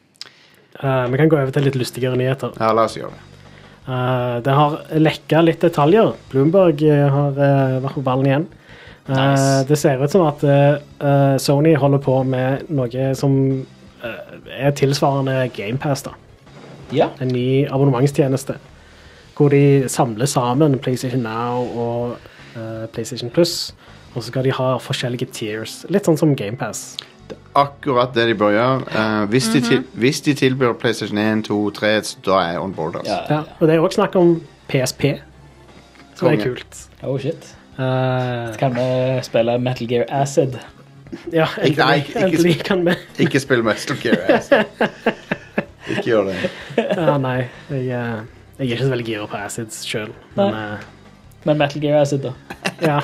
Uh, vi kan gå over til litt lystigere nyheter. Ja, la oss gjøre det. Uh, det har lekket litt detaljer. Bloomberg uh, har uh, vært på ballen igjen. Uh, Nice. Det ser ut som at uh, Sony holder på med noe som uh, er tilsvarende Game Pass, da. Ja. En ny abonnementstjeneste. Hvor de samler sammen PlayStation Now og uh, PlayStation Plus. Og så skal de ha forskjellige tiers. Litt sånn som Game Pass. Akkurat det de bør gjøre. Eh, hvis, de til, hvis de tilbyr PlayStation one, two, three, så da er jeg on board. Altså. Ja. Ja, og det er også snakk om P S P. Som er Konge. kult. Oh shit. Uh, Kan vi spille Metal Gear Acid? ja, Ikke- nei, endelig, ikke- ikke- endelig kan vi. Ikke spill Metal Gear. Altså. Ikke gjør det. Ja, nei, jeg, uh, jeg er ikke så veldig gira på Acids selv. Men uh, Men Metal Gear Acid, da? ja,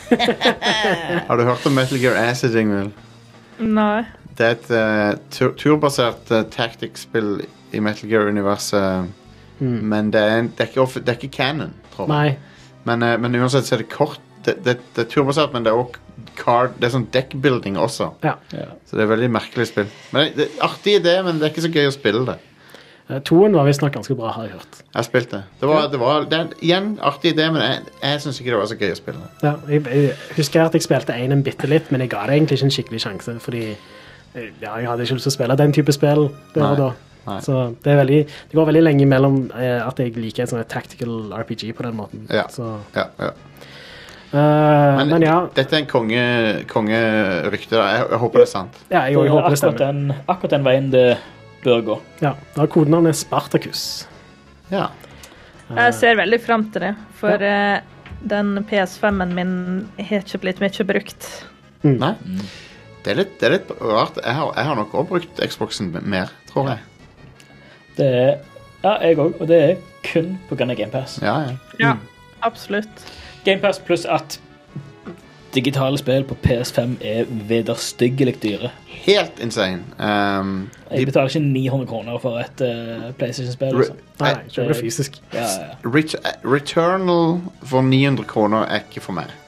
Har du hørt om Metal Gear Acid, Ingvild? Nei. Det er et uh, tur turbasert uh, tactics-spill i Metal Gear-universet. Mm. Men det er, en, det, er ikke, offe- det er ikke canon, tror jeg. nei. Men, uh, men uansett så er det kort. Det, det, det er turbasert, men det er også card, det er sånn deckbuilding også. Ja. Ja. Så det er veldig merkelig spill. Men det, det er artig idé, men det er ikke så gøy å spille det. Uh, Toen var visst nok ganske bra, har jeg hørt. Jeg har spilt det. Det var, det var det er, igjen artig idé, men jeg, jeg syns ikke det var så gøy å spille det. Ja, jeg, jeg husker at jeg spilte en en bitte litt, men jeg ga det egentlig ikke en skikkelig sjanse, fordi eh, ja, jeg hadde ikke lyst til å spille den type spill der Nei, og da. nei. Så det, er veldig, det går veldig lenge mellom eh, at jeg liker et sånt et tactical R P G på den måten. Ja. Så, Ja, ja. eh, men, Men, ja, dette er en konge, kongerykte. da. Jeg, jeg håper det er sant. ja, jeg, Det jeg er håper det akkurat stemmer. den, akkurat den veien det bør gå. Ja, da har kodenavnet Spartacus. Ja. Jeg ser veldig frem til det, for eh, den P S fem-en min har ikke blitt mye brukt. Nei. Det er litt, det er litt rart. Jeg har, jeg har nok også brukt Xboxen mer, tror jeg. Det er, ja, jeg òg. Og det er kun pga. GamePass. Ja, ja. Ja, absolutt. GamePass pluss at digitale spill på P S fem er vederstyggelig dyre. Helt insane. Um, Jeg de, betaler ikke ni hundre kroner for et uh, PlayStation-spill. Re- Liksom. Nei, eh, kjøper det fysisk. Ja, ja. Ret Returnal for ni hundre kroner er ikke for meg.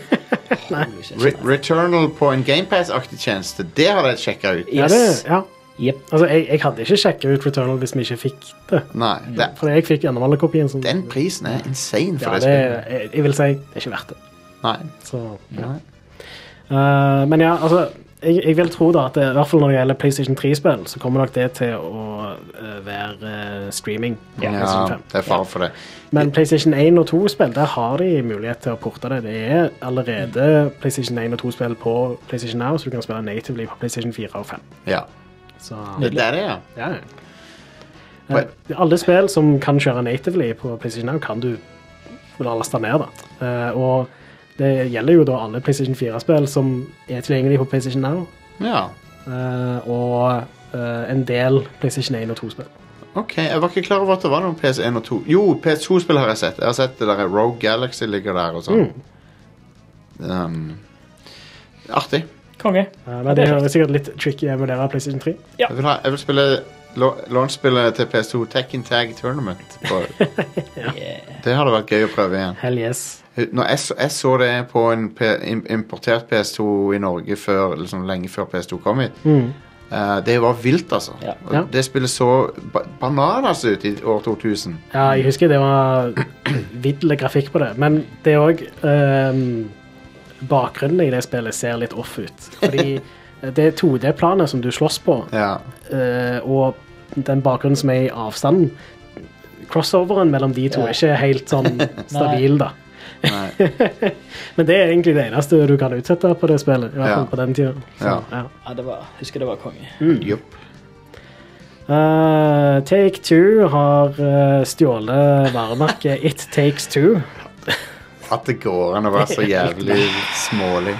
Holy shit. Re Returnal på en GamePass-aktig tjeneste, det hadde jeg sjekka ut. Ja, det, ja. Jep. Altså, jeg, jeg hadde ikke sjekket ut Returnal hvis vi ikke fikk det. Nei, det, For jeg fikk gjennomholdekopien. Som, den prisen er insane for ja, det det, spillet. jeg, jeg vil si det er ikke verdt det. Nei. Så, ja. Nei. Eh, men ja, altså jeg, jeg vil tro da at det, i hvert fall når det gjelder PlayStation tre-spill, så kommer nok det til å eh, være eh, streaming på Ja, PlayStation fem. det er fare for det. Men PlayStation én og to-spill, der har de mulighet til å porte det. Det er allerede PlayStation én og to-spill på PlayStation Now, så du kan spille natively på PlayStation fire og fem. Ja. Så, Det, det er det, ja. ja, ja. Eh, alle spill som kan kjøre natively på PlayStation Now, kan du laste ned da. Eh, og det gjelder jo da alle PlayStation fire-spill som er tilgjengelige på PlayStation Now, Ja. eh, og eh, en del PlayStation én og to-spill. Ok, jeg var ikke klar over at det var noen P S one og to. Jo, P S to-spill har jeg sett. Jeg har sett det der Rogue Galaxy ligger der og sånn. Um, artig. Konge. Eh, men det er sikkert litt tricky å vurdere PlayStation tre. Ja. Jeg vil, ha, jeg vil spille lo- launchspillet til P S to, Tekken Tag Tournament. På, Yeah. det hadde vært gøy å prøve igjen. Hell yes. Når jeg, så- jeg så det på en P, im- importert P S to i Norge før, liksom lenge før P S to kom hit. Mm. Eh, det var vilt, altså. Ja. Og Ja. Det spillet så ba bananas ut i år to tusen. Ja, jeg husker det var vidle grafikk på det, men det er også ehm, bakgrunnen i det spillet ser litt off ut. Fordi det to D-planet som du slåss på, Ja. eh, og den bakgrunnen som er i avstanden, crossoveren mellom de to Ja. er ikke helt sånn stabil, da. Nei. Men det er egentlig det eneste du kan utsette på det spillet, i hvert fall Ja. på den tiden. Så, Ja. ja. Ja, det var, husker det var konge. Jupp. Uh, Take Two har uh, stjålet varemerket It Takes Two. At det går an å være så jævlig smålig.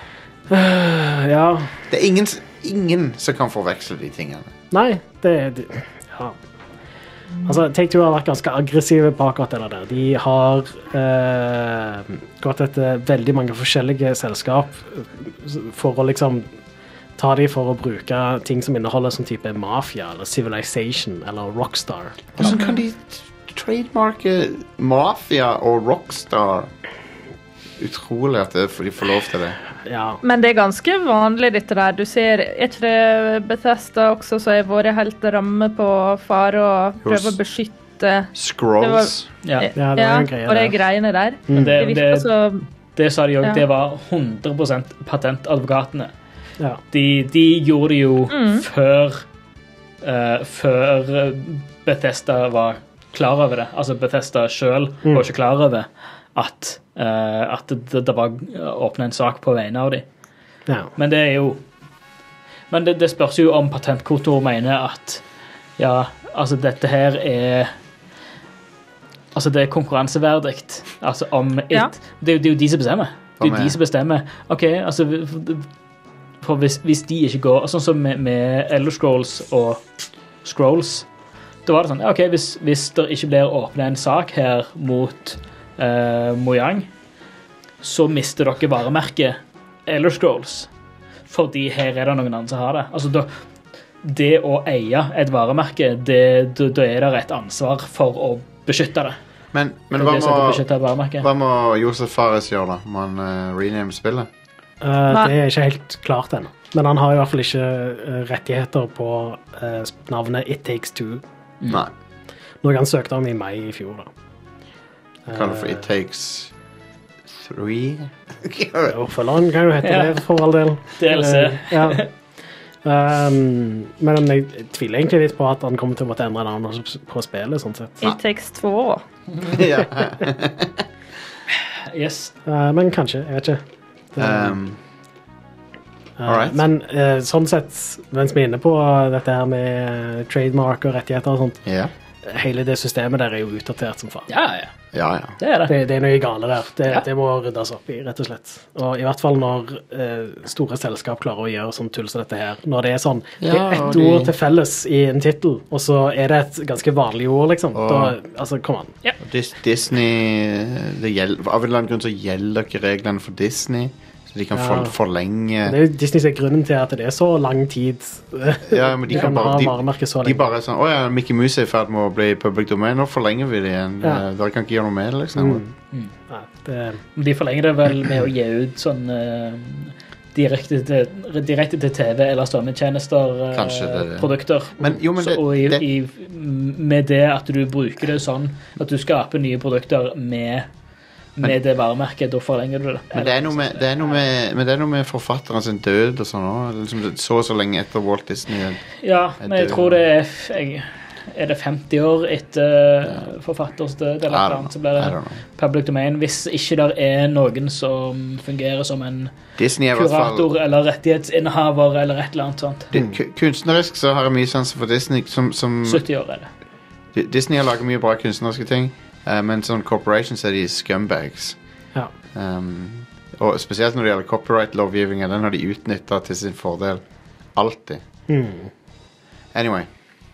Uh, ja, Det er ingen, s- ingen som kan forveksle de tingene. nei, det, det ja. Altså, Take Two har vært ganske aggressive på akkurat det der. De har uh, gått etter veldig mange forskjellige selskap for å liksom ta de for å bruke ting som inneholder sånn type Mafia, eller Civilization, eller Rockstar. Hvordan kan de t- trademarke Mafia og Rockstar? Utrolig at det, de får lov til det. Ja, Men det er ganske vanlig, dette der. Du ser, er ikke det Bethesda også, så har vært helt ramme på fare og prøve å beskytte Scrolls. Ja. Ja, det var en greie og de der. greiene der. Men det, Det virker det, så det sa de òg, Ja. det var hundre prosent patentadvokatene. ja. De, de gjorde det jo før eh, Før Bethesda var klar over det. Altså Bethesda selv var ikke klar over at, eh, at det, det var åpnet en sak på vegne av dem. ja. Men det er jo Men det, det spørs jo om patentkontor mener at ja, altså dette her er Altså det er konkurranseverdigt. Altså om it, Ja. det, er jo- det er jo de som bestemmer. Det er Hva jo de med- som bestemmer. OK, altså for hvis, hvis de ikke går Sånn som med, med Elder Scrolls og Scrolls. Da var det sånn OK, hvis, hvis det ikke blir åpnet en sak her mot uh, Mojang, så mister dere varemerket Elder Scrolls. Fordi her er det noen andre som har det. Altså, da, det å eie et varemerke, det, da, da er det et ansvar for å beskytte det. Men, men Det hva er det som heter må, beskytte et varemerke. hva må Josef Fares gjøre, da? Må han uh, rename spillet? Uh, Nei. det er ikke helt klart ennå. Men han har i hvert fall ikke uh, rettigheter på uh, navnet It Takes Two. Nei. Noe han søkte om i mai i fjor, da. Kall det for It Takes Three? Jo, følgeren kan jo hete Ja. det, for all del. D L C. Uh, ja. Um, men jeg tviler egentlig litt på at han kommer til å måtte endre navn på spillet, sånn sett. It Takes Two. ja. Yes. Uh, men kanskje, jeg vet ikke. Det, um, uh, alright. Men uh, sånn sett, mens vi er inne på dette her med trademark og rettigheter og sånt, ja. hele det systemet der er jo utdatert som faen. Ja, ja. Ja, ja. Det er det. Det, det er noe gale der. Det, Ja. det må ryddes opp i, rett og slett. Og i hvert fall når eh, store selskap klarer å gjøre sånn tull som dette her. Når det er sånn, det Ja, er og ett de- ord til felles i en tittel, og så er det et ganske vanlig ord, liksom. Og- Da, altså, kom an. Dis Disney det gjeld, Av en eller annen grunn så gjelder ikke reglene for Disney, så de kan Ja. for, forlenge Det er jo Disney som er grunnen til at det er så lang tid. Ja, men de kan bare ha de, varemerket så de lenge. bare er sånn Å ja, Mickey Mouse er i ferd med å bli public domain, nå forlenger vi det igjen. Ja. Eh, Dere kan ikke gjøre noe med det, liksom. Mm. Nei, det, De forlenger det vel med å gi ut sånn eh, direkte til, direkte til T V eller strømmetjenester eh, Kanskje det er det. produkter. Men jo, men Så, det, og i, det i, med det at du bruker det sånn at du skaper nye produkter med, med det varemerket, da forlenger du det. Men det er noe med, det er noe med, men det er noe med forfatteren sin død og sånn òg. Liksom, så og så lenge etter Walt Disney. Ja, men jeg det- tror det er f- jeg, Er det femti år etter forfatters død, eller I noe don't annet, så know. blir I det don't know. public domain. Hvis ikke det er noen som fungerer som en Disney er i hvert fall kurator eller rettighetsinnehaver eller et eller annet sånt. det, ku- Kunstnerisk så har jeg mye sans for Disney. Som, som, sytti år er det. Di- Disney har laget mye bra kunstneriske ting, eh, men sånn corporations er de scumbags. ja. Um, og spesielt når det gjelder copyright-lovgivningen, den har de utnytta til sin fordel. Alltid. Mm. Anyway.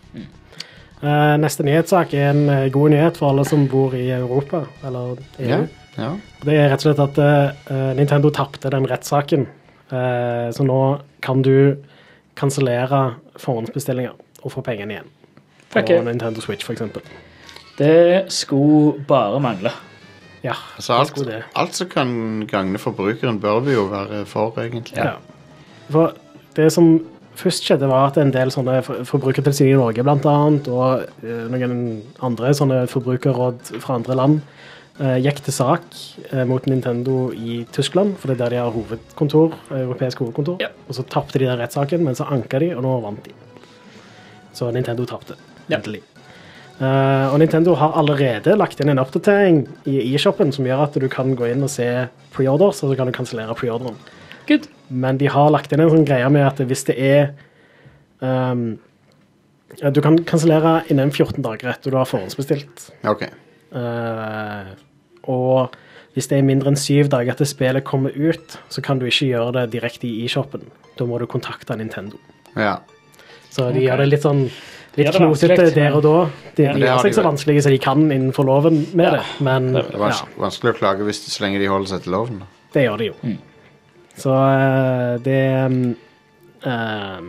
Eh, neste nyhetssak er en eh, god nyhet for alle som bor i Europa, eller E U. Ja. ja. Det er rett og slett at eh, Nintendo tapte den rettssaken, eh, så nå kan du kansellere forhåndsbestillinger og få pengene igjen. På Ok. Nintendo Switch, for eksempel. Det skulle bare mangle. Ja, Altså, det alt, skulle det. alt som kan gagne forbrukeren, bør vi jo være for, egentlig. Ja. For det som først skjedde var at en del sånne for- forbrukertilsyn i Norge blant annet, og eh, noen andre sånne forbrukerråd fra andre land, uh, gikk til sak uh, mot Nintendo i Tyskland, for det er der de har hovedkontor, europeisk hovedkontor. Ja. Og så tappte de den rettssaken, men så anket de, og nå vant de. Så Nintendo tappte, Ja. endelig. Uh, og Nintendo har allerede lagt inn en oppdatering i e-shoppen som gjør at du kan gå inn og se pre-orders, og så kan du kansellere pre-orderen. Good. Men de har lagt inn en sånn greie med at hvis det er um, du kan kansellere innen fjorten dager etter du har forhåndsbestilt. Ok. Uh, og hvis det er mindre enn syv dager etter spillet kommer ut, så kan du ikke gjøre det direkte i e-shoppen. Da må du kontakte Nintendo. Ja. Så de Ok. gjør det litt sånn De litt gjør det knotete vanskelig, der og da. De, Ja, de det gjør har seg de ikke så vel. vanskelige så de kan innenfor loven med Ja. det, men Det er ja, vans vanskelig å klage hvis, så lenge de holder seg til loven. Da. det gjør de jo. Mm. Så uh, det um, um,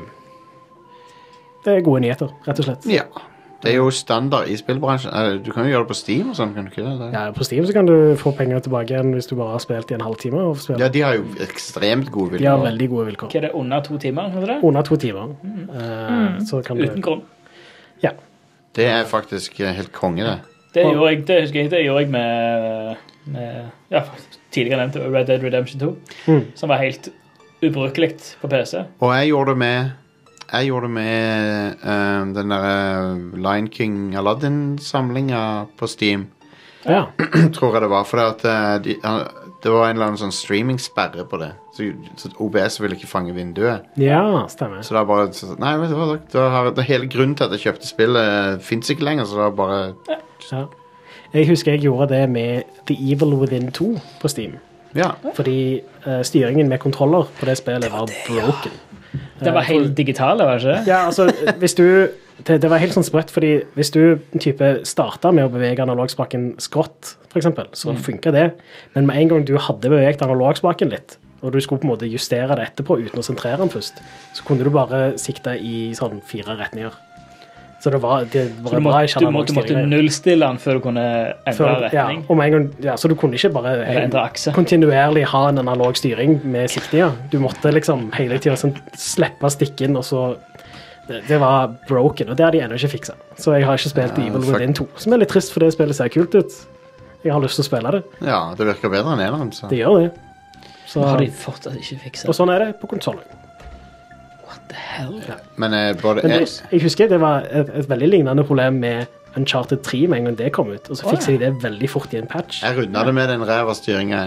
det er gode nyheter, rett og slett. Ja. Det er jo standard i spillbransjen. Eh, Du kan jo gjøre det på Steam og sånn, kan du ikke det? Ja, på Steam så kan du få penger tilbake igjen hvis du bare har spilt i en halvtime. Og spilt. Ja, de har jo ekstremt gode De har vilkår. veldig gode vilkår. Hva er det, under to timer? Er det? Under to timer. Uh, så kan Uten du... grunn. Ja. Det er faktisk eh, helt konge, det. Det gjorde jeg, det husker jeg, det gjorde jeg med, med ja, tidligere nevnt Red Dead Redemption to, Mm. som var helt ubrukelig på P C. Og jeg gjorde det med Jeg gjorde det med eh, den der Lion King Aladdin-samlinga på Steam. Ja. Tror jeg det var. For det, at, eh, de, han- det var en eller annen sånn streaming-sperre på det. Så, så O B S ville ikke fange vinduet. ja, stemmer. Så da bare så, Nei, vet du hva, da, da har, det hele grunnen til at jeg kjøpte spillet, fins ikke lenger. Så da bare Ja. Jeg husker jeg gjorde det med The Evil Within to på Steam. Ja. Fordi uh, styringen med kontroller på det spillet var, broken. Det var helt digitale, var det ikke det? Ja, altså, hvis du det, det var helt sånn sprøtt, fordi hvis du type startet med å bevege analogspaken skrått, for eksempel, så funker det. Men med en gang du hadde beveget analogspaken litt, og du skulle på en måte justere det etterpå uten å sentrere den først, så kunne du bare sikte i sånn fire retninger. Så det var, det var Så du, bra måtte, ikke du, analog måtte, måtte styring. nullstille den før du kunne endre Før- ja, retning? og med en gang, ja, så du kunne ikke bare Eller endre akse? kontinuerlig ha en analog styring med siktinga. Du måtte liksom hele tiden sånn, slippe stikken, og så det, det var broken, og det har de ennå ikke fiksa. Så jeg har ikke spilt Ja, Evil fuck. Within to, som er litt trist, for det spillet ser kult ut. Jeg har lyst til å spille det. ja, det virker bedre enn eneren. Så. Det gjør det. Så, Har de fortsatt ikke fikset? og sånn er det på konsoller. What the hell? Men eh, både Men jeg, det, jeg husker det var et, et veldig lignende problem med Uncharted tre med en gang det kom ut, og så Å, fikser de det veldig fort i en patch. jeg runda det med den ræva styringa.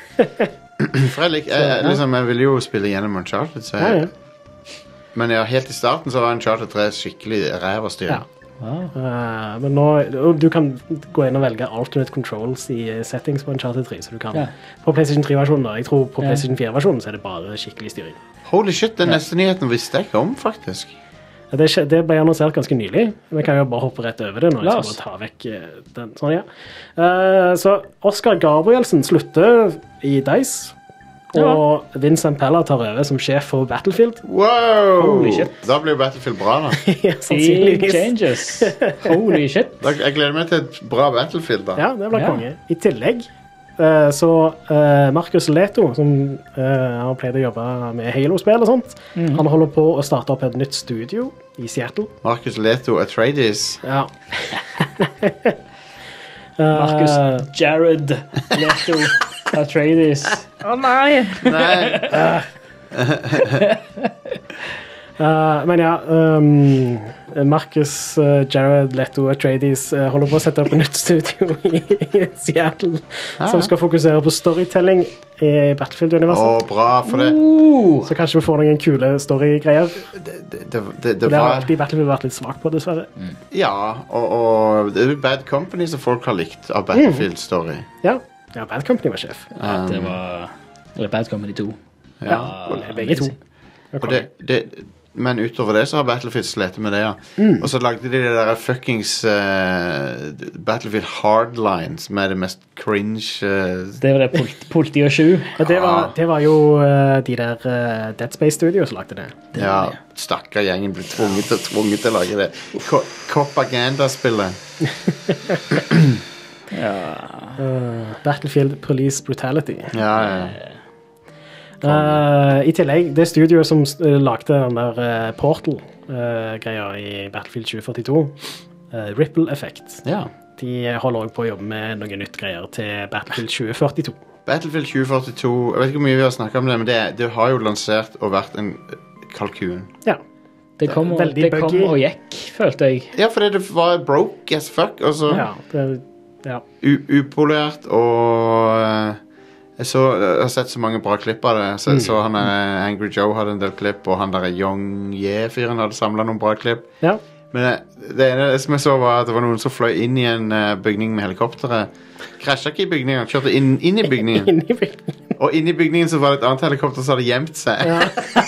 For jeg, lik, jeg, jeg, liksom, jeg ville jo spille gjennom Uncharted, så Ja, jeg, ja. men ja, helt i starten så var Uncharted tre skikkelig ræva Ja. styring. Uh, men nå, og du kan gå inn og velge alternate controls i eh, settings på Uncharted tre, så du kan Ja. på PlayStation tre-versjonen da, jeg tror på Ja. PlayStation fire-versjonen så er det bare skikkelig styring. Holy shit, den neste nyheten visste jeg ikke om, faktisk. Ja, Det, skje- det ble annonsert ganske nylig. Vi kan jo bare hoppe rett over det nå. La Jeg oss. skal bare ta vekk eh, den. Sånn, ja. Eh, så Oscar Gabrielsen slutter i DICE, og Vincent Pella tar over som sjef for Battlefield. Wow! Holy shit. Da blir jo Battlefield bra, da. Ja, Big sannsynligvis. changes. Holy shit. da. Jeg gleder meg til et bra Battlefield, da. Ja, det blir Ja. konge. I tillegg eh, så eh, Marcus Leto, som eh, har pleid å jobbe med Halo-spill og sånt, Mhm. han holder på å starte opp et nytt studio i Seattle. Marcus Leto Atreides. Ja. Marcus Eh, Jared Leto Atreides. Å nei! Nei, eh, men ja, um, Marcus eh, Jared Leto Atreides eh, holder på å sette opp et nytt studio i, i Seattle, som skal fokusere på storytelling i å, Battlefield-universet. bra, for det Uh, Så kanskje vi får noen kule storygreier. Det, det, det, det, Det har var alltid Battlefield vært litt svak på, dessverre. Ja, og, og det er jo Bad Company som folk har likt av Battlefield Story. Ja, ja Bad Company var sjef. ja, det var Eller Bad Company to. Ja, begge to. Og det, det, men utover det så har Battlefield slet med det, ja. Og så lagde de det der fuckings eh, Battlefield Hardline, som er det mest cringe eh, Det var det Polt- Politi og Sju. Ja, det, var, det var jo eh, de der uh, Dead Space Studios som lagde det. Ja, stakkar gjengen blir tvunget til, tvunget til å lage det. Co- Propaganda-spillet. Eh, Battlefield Police Brutality. Ja, ja. Eh, I tillegg, det studioet som uh, lagde den der uh, Portal-greia i Battlefield tjue førtito, uh, Ripple Effect, ja. de holder også på å jobbe med noe nytt greier til Battlefield tjue førtito. Battlefield tjue førtito, jeg vet ikke hvor mye vi har snakket om det, men det, det har jo lansert og vært en kalkun. Ja. Det kom, og, Veldig det kom buggy. og gikk, følte jeg. Ja, fordi det var broke as fuck, og så Ja, det, ja. u- upolert, og eh, jeg, så, jeg har sett så mange bra klipp av det. Så, Mm. så han der Angry Joe hadde en del klipp, og han der Young Ye-fyren hadde samlet noen bra klipp. ja. Men det, det ene som jeg så var at det var noen som fløy inn i en eh, bygning med helikopteret. Krasjet ikke i bygningen, kjørte inn, inn i bygningen. Inni bygningen. Og inni bygningen så var det et annet helikopter som hadde gjemt seg. Ja.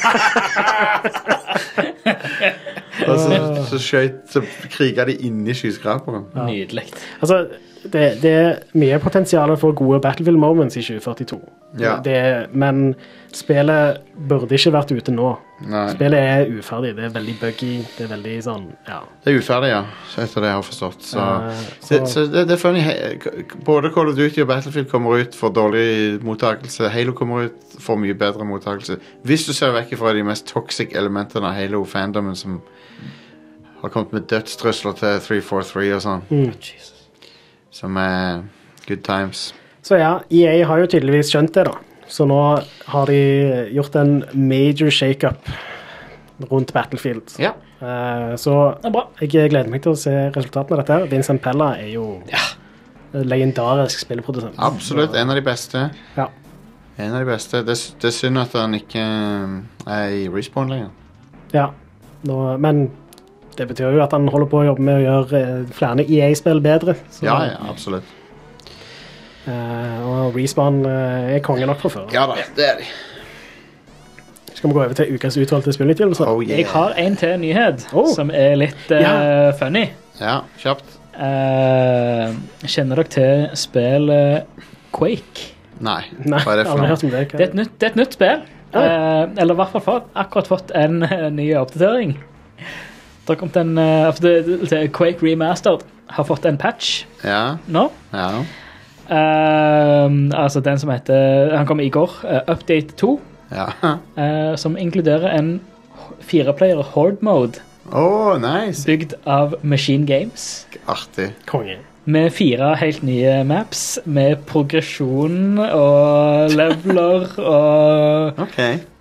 Og så, så skjøt, så kriget de inni skyskraperen. Nydelig. Altså, det, det er mye potensial for gode Battlefield moments i tjue førtito. Ja. Det, men spillet burde ikke vært ute nå. Nei. Spillet er uferdig. Det er veldig buggy. Det er veldig sånn, ja. Det er uferdig, ja, så etter det jeg har forstått. Så, Eh, det, så- så det, det er funny. He- Både Call of Duty og Battlefield kommer ut for dårlig mottakelse. Halo kommer ut for mye bedre mottakelse. Hvis du ser vekk fra de mest toxic elementene av Halo-fandomen som har kommet med dødstrusler til tre fire tre og sånn, Jesus. som er good times. Så ja, E A har jo tydeligvis skjønt det da. Så nå har de gjort en major shake-up rundt Battlefield. Ja. Eh, så Det er bra. jeg gleder meg til å se resultatene av dette. her. Vincent Pella er jo en legendarisk spilleprodusent. Absolutt, en av de beste. Ja. En av de beste. Det, er- det er synd at han ikke um, er i Respawn lenger. Ja. Nå, men det betyr jo at han holder på å jobbe med å gjøre eh, flere E A-spill bedre. Så, Ja, ja, absolutt. eh, og Respawn eh, er konge nok fra før. Ja da, det er de. Skal vi gå over til ukas utvalgte spillutgivelser? Oh yeah. Jeg har en til nyhet Oh. som er litt eh, Ja. funny. Ja, kjapt. Eh, kjenner dere til spillet Quake? Nei, Nei, hva er det for aldri noe? hørt om det. Hva- Det er et nytt, det er et nytt spill. Eh, eller i hvert fall fått, akkurat fått en eh, ny oppdatering. Det har kommet en eh, altså det, det, Quake Remastered har fått en patch Ja, nå. ja. Eh, altså den som heter Han kom i går. eh, Update to. Ja. eh, som inkluderer en fireplayer horde mode Åh, nice. bygd av Machine Games. Artig. Konge. Med fire helt nye maps, med progresjon og leveler og Ok.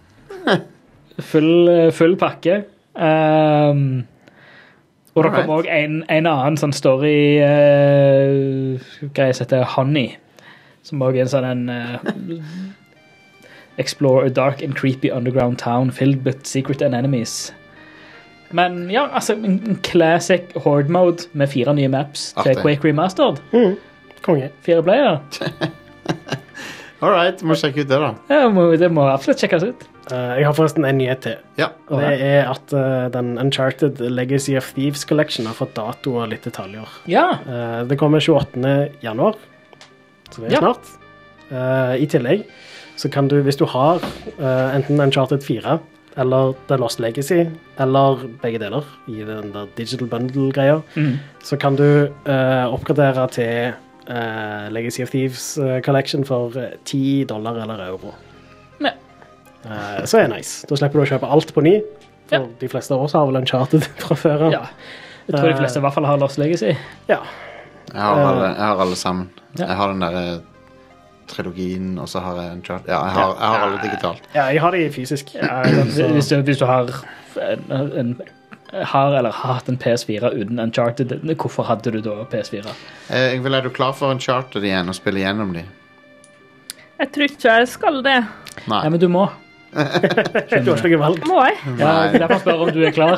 full, full pakke. Um, og det Alright. kom òg en, en annen sånn story-greie som heter Honey. Som òg er en sånn en uh, Explore a dark and creepy underground town filled with secret and enemies. Men ja, altså en en classic horde mode med fire nye maps Artig. til Quake Remastered. Mm. Konge. Fire player. All right, må sjekke ut det da. Ja, må, det må absolutt sjekkes ut. Eh, jeg har forresten en nyhet til. Ja. Og det er at eh, den Uncharted Legacy of Thieves Collection har fått dato og litt detaljer. Ja. Eh, det kommer tjueåttende januar, så det er Ja. snart. Eh, I tillegg så kan du, hvis du har eh, enten Uncharted fire eller The Lost Legacy, eller begge deler i den der Digital Bundle-greia, Mm. så kan du eh, oppgradere til eh, Legacy of Thieves eh, Collection for eh, ti dollar eller euro. Ja. Eh, så er det nice. Da slipper du å kjøpe alt på ny. For Ja. de fleste av oss har vel Uncharted fra før. Ja. Jeg tror de fleste i hvert fall har Lost Legacy. Ja. Jeg har alle, jeg har alle sammen. Ja. Jeg har den der eh, trilogien, og så har jeg en chart. Ja, jeg har, jeg har alle digitalt. ja, jeg har de fysisk. Ja, hvis, du, hvis du har en, en har eller har hatt en P S fire uten Uncharted, hvorfor hadde du da P S fire? Eh, Ingvild, er du klar for en charter igjen og spille gjennom de? Jeg tror ikke jeg skal det. Nei. Ja, men du må. Du har ikke noe valg. Må jeg? Ja, det er derfor jeg spør om du er klar.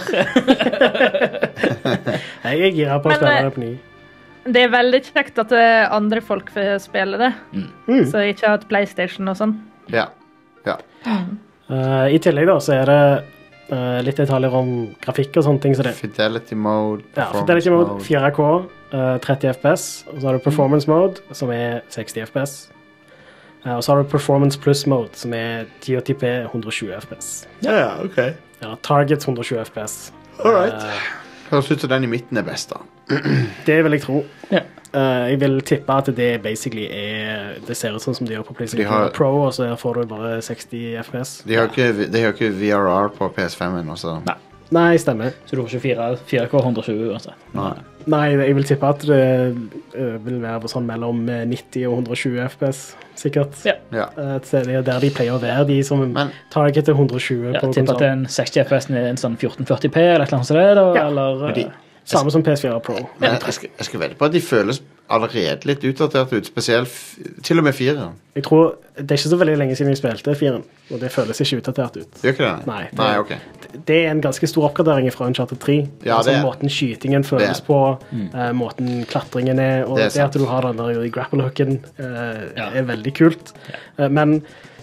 Jeg er gira på å Men, spille eh, det på ny. Det er veldig kjekt at eh, andre folk får spille det. Mm. Så jeg ikke har et PlayStation og sånn. Ja. Ja. Eh, I tillegg da, så er det eh, litt detaljer om grafikk og sånne ting. Så det, Fidelity mode. ja, for det er ikke mode fire K, eh, tretti F P S, og så har du performance mode, som er seksti F P S. Eh, og så har du performance plus mode, som er ti åtti P, hundre og tjue F P S. Ja, ja, ok. Ja, target hundre og tjue F P S. Alright. Eh, Høres ut som den i midten er best da. det vil jeg tro. Ja. Eh, jeg vil tippe at det basically er Det ser ut sånn som de gjør på PlayStation De har- Pro, og så får du bare seksti F P S. De har ikke, de har ikke V R R på P S fem ennå, så Nei. Nei, stemmer. Så du får ikke fire K one twenty uansett. Nei. Nei, jeg vil tippe at det uh, vil være sånn mellom nitti og one twenty F P S, sikkert. Ja. Ja. Uh, det er der de pleier å være, de som Men- targeter one twenty Ja, på tipper at konsolen. en sixty F P S er en sånn fourteen forty P eller et eller annet sånt, da, Ja. eller... Men de, eh, Samme som P S four Pro. men jeg, jeg, skal, jeg skal vedde på at de føles allerede litt utdatert ut, spesielt f- til og med fire. Jeg tror, det er ikke så veldig lenge siden jeg spilte firen, og det føles ikke utdatert ut. Gjør ikke det? Nei, det- Nei, ok. Det er en ganske stor oppgradering fra Uncharted three. Ja, altså, det er- måten skytingen føles det er- på, eh, måten klatringen er, og Det er det, at sant. du har den der grapple-hooken eh, Ja. er veldig kult. Eh, men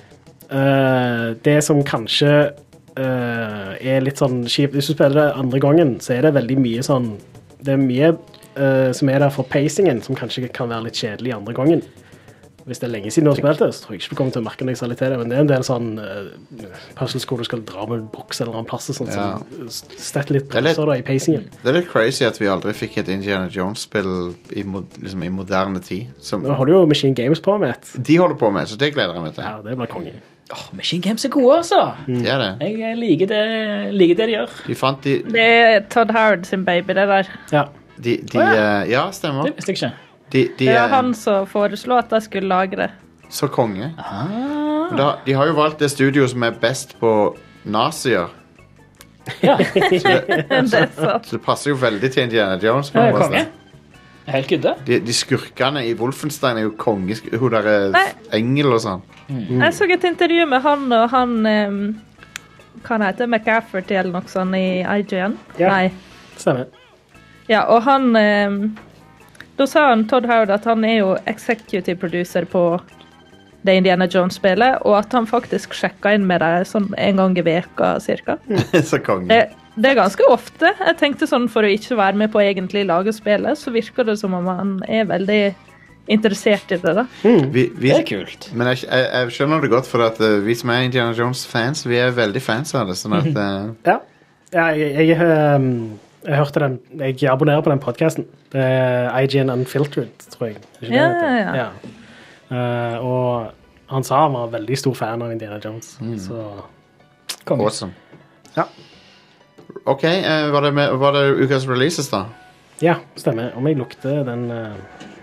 eh, det som kanskje eh, er litt sånn kjipt, hvis du spiller det andre gangen, så er det veldig mye sånn, det er mye eh, som er der for pacingen, som kanskje kan være litt kjedelig andre gangen. Hvis det er lenge siden du har spilt det, så tror jeg ikke du kommer til å merke noe særlig til det, men det er en del sånn uh, puzzles hvor du skal dra med en boks eller en plass og sånt, Ja. som stetter litt Det er litt- bremser da i pacingen. Det er litt crazy at vi aldri fikk et Indiana Jones-spill i, mod, liksom, i moderne tid. Som Nå holder jo Machine Games på med et. de holder på med, så det gleder jeg meg til. Ja, det blir konge. Åh, Machine Games er gode, altså. Det er det. Jeg eh, liker det, liker det de gjør. De fant de, Det er Todd Howard sin baby, det der. Ja. de, de Å, eh, Ja, stemmer. Det visste jeg ikke. De, de Det er var han som foreslo at de skulle lage det. så konge. Ah. Men da, de har jo valgt det studio som er best på nazier. Ja, det er sant. Så det passer jo veldig til Indiana Jones. på det en er måte. konge. Helt gudde. De, de skurkene i Wolfenstein er jo konge. Hun der er Nei. engel og sånn. Jeg så et intervju med han og han um, Hva han heter McCafferty eller noe sånt i I G N? Ja. Nei. Stemmer. Ja, og han um, Da sa han Todd Howard at han er jo executive producer på det Indiana Jones-spillet, og at han faktisk sjekka inn med det sånn en gang i veka cirka. så konge. Det, det er ganske ofte. Jeg tenkte sånn for å ikke være med på å egentlig lage spillet, så virker det som om han er veldig interessert i det, da. Vi, vi, Det er kult. men jeg, jeg, jeg skjønner det godt, for at uh, vi som er Indiana Jones-fans, vi er veldig fans av det. Sånn at uh, Ja. ja jeg, jeg, ehm, jeg hørte den, jeg abonnerer på den podcasten. Det er I G N Unfiltered, tror jeg. Er ikke det Ja, det heter? ja, ja. Eh, og han sa han var veldig stor fan av Indiana Jones, så Konge. awesome. ja. OK, uh, var, det med, var det ukas releases, da? Ja, stemmer. Om jeg lukter den eh,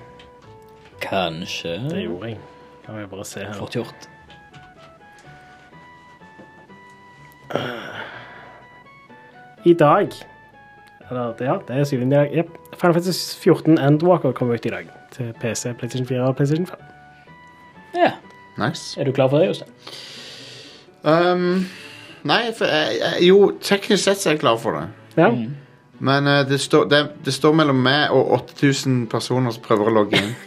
Kanskje. Det gjorde jeg. Kan jeg bare se her. Fort gjort. I dag Eller, ja, det er syvende dag. Yep. Final Fantasy fourteen Endwalker kom ut i dag. Til P C, PlayStation four og PlayStation five. Ja. Nice. Er du klar for det, Jostein? Um, nei, for, jeg, jeg, jo, teknisk sett så er jeg klar for det. Ja. Men uh, det, står, det, det står mellom meg og åtte tusen personer som prøver å logge inn.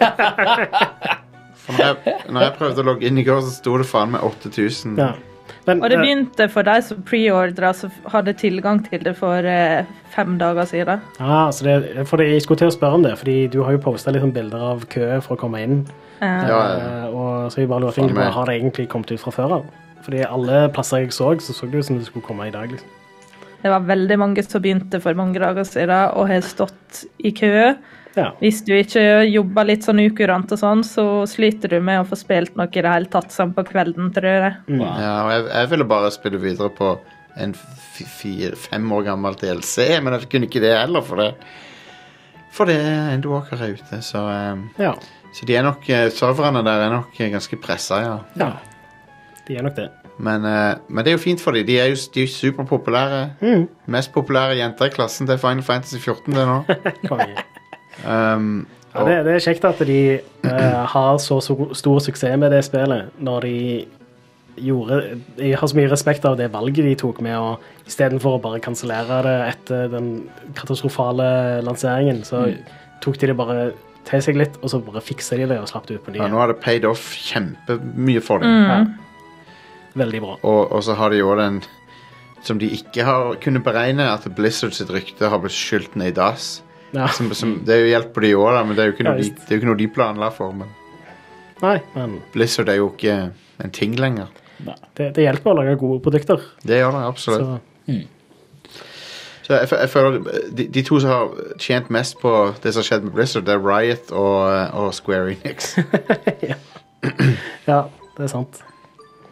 For når jeg, når jeg prøvde å logge inn i går, så sto det faen meg åtte tusen. ja. Men, Og det eh, begynte for deg som preordra, som hadde tilgang til det for eh, fem dager siden. ja, så det, for det, jeg skulle til å spørre om det, fordi du har jo postet litt sånn bilder av kø for å komme inn. Eh, Ja, ja, ja. Eh, og så jeg bare lurer på, Faen meg. har det egentlig kommet ut fra før av? Fordi alle plasser jeg så, så så det ut som det skulle komme i dag, liksom. Det var veldig mange som begynte for mange dager siden og har stått i kø. Ja. Hvis du ikke jobber litt sånn ukurant og sånn, så sliter du med å få spilt noe i det hele tatt sånn på kvelden, tror jeg. Wow. Ja, og jeg, jeg ville bare spille videre på en f- fire, fem år gammel D L C, men jeg kunne ikke det heller, for det For det Endwalker er ute, så um, Ja. Så de er nok eh, serverne der er nok eh, ganske pressa, ja. ja. De er nok det. Men, eh, men det er jo fint for dem. De er jo de er jo superpopulære. Mm. Mest populære jenter i klassen til Final Fantasy fourteen det nå. Konge. Um, Ja, det, det er kjekt at de eh, har så, så stor suksess med det spillet, når de gjorde Jeg har så mye respekt av det valget de tok med å istedenfor å bare kansellere det etter den katastrofale lanseringen, så tok de det bare til seg litt, og så bare fiksa de det og slapp det ut på ja, nye. nå har det paid off kjempemye for dem. Ja. Veldig bra. Og, og så har de jo den som de ikke har kunnet beregne, at Blizzard sitt rykte har blitt skylt ned i dass. Ja. Som, som, det er jo hjelp på de år, da, men det er jo ikke Ja, noe, de, visst. det er jo ikke noe de planla for. Men Nei, men Blizzard er jo ikke en ting lenger. det, det hjelper å lage gode produkter. Det gjør det absolutt. Så Så jeg, jeg føler de, de to som har tjent mest på det som har skjedd med Blizzard, det er Riot og, og Square Enix. ja, det er sant.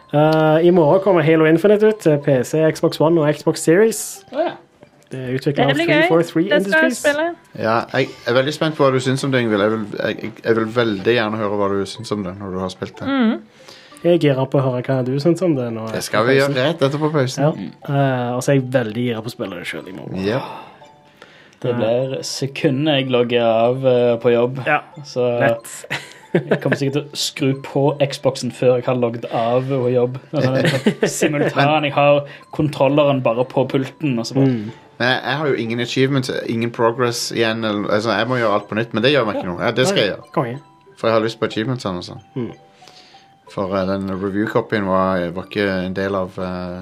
Uh, I morgen kommer Halo Infinite ut til P C, Xbox One og Xbox Series. Å ja. Det er utviklet Det av blir three gøy. forty-three Det skal jeg Industries. spille. Ja, jeg er veldig spent på hva du syns om det, Ingvild. Jeg, vil- jeg, jeg vil veldig gjerne høre hva du syns om det når du har spilt det. Jeg er gira på å høre hva du syns om det. Nå, Det skal vi gjøre rett etterpå pausen. Ja. Uh, og så er jeg veldig gira på å spille det selv i morgen. Ja. Det blir sekundet jeg logger av eh, på jobb. Ja, Så lett. jeg kommer sikkert til å skru på Xboxen før jeg har logget av på jobb. Altså, simultan, jeg har kontrolleren bare på pulten. Og så bare, Mm. Men jeg, jeg har jo ingen achievements, ingen progress igjen. Eller, altså, jeg må gjøre alt på nytt, men det gjør meg ikke noe. Ja, det skal jeg gjøre. Konge. For jeg har lyst på achievementsene og sånn. Mm. For eh, den review-copyen var, var ikke en del av eh,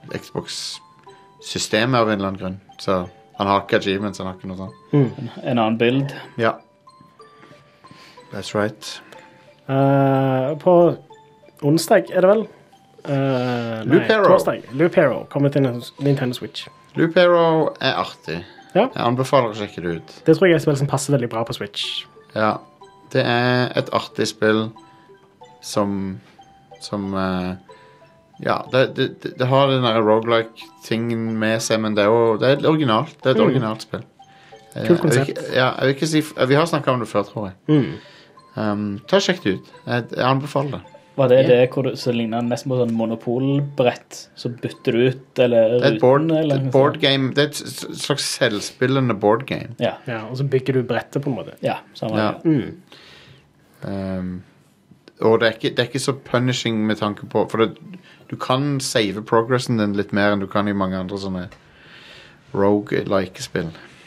Xbox-systemet av en eller annen grunn. Så han har ikke achievements, han har ikke noe sånt. en annen bild. Ja. That's right. Uh, på onsdag er det vel? Uh, Loop Hero. Torsdag. Loop Hero kommer til Nintendo Switch. Loop Hero er artig. Ja. Jeg anbefaler å sjekke det ut. Det tror jeg er et spill som passer veldig bra på Switch. Ja. Det er et artig spill som Som eh, Ja, det, det, det, det har den der roguelike-tingen med seg, men det er jo det er et originalt. Det er et Mm. originalt spill. Eh, Kult konsept. Jeg vil ikke, ja, jeg vil ikke si Vi har snakket om det før, tror jeg. Mm. Um, ta og sjekk det ut. Jeg, jeg anbefaler det. Var det Ja. det hvor det så ligner nesten på sånn monopolbrett? Så bytter du ut, eller Det er et board, ruten, eller et noe board sånt? game. Det er et s- slags selvspillende board game. Ja, Ja, og så bygger du brettet på en måte. ja, samme. Ja. Mm. Um, og det er, ikke, det er ikke så punishing med tanke på For det, du kan save progressen din litt mer enn du kan i mange andre sånne rogue-like spill.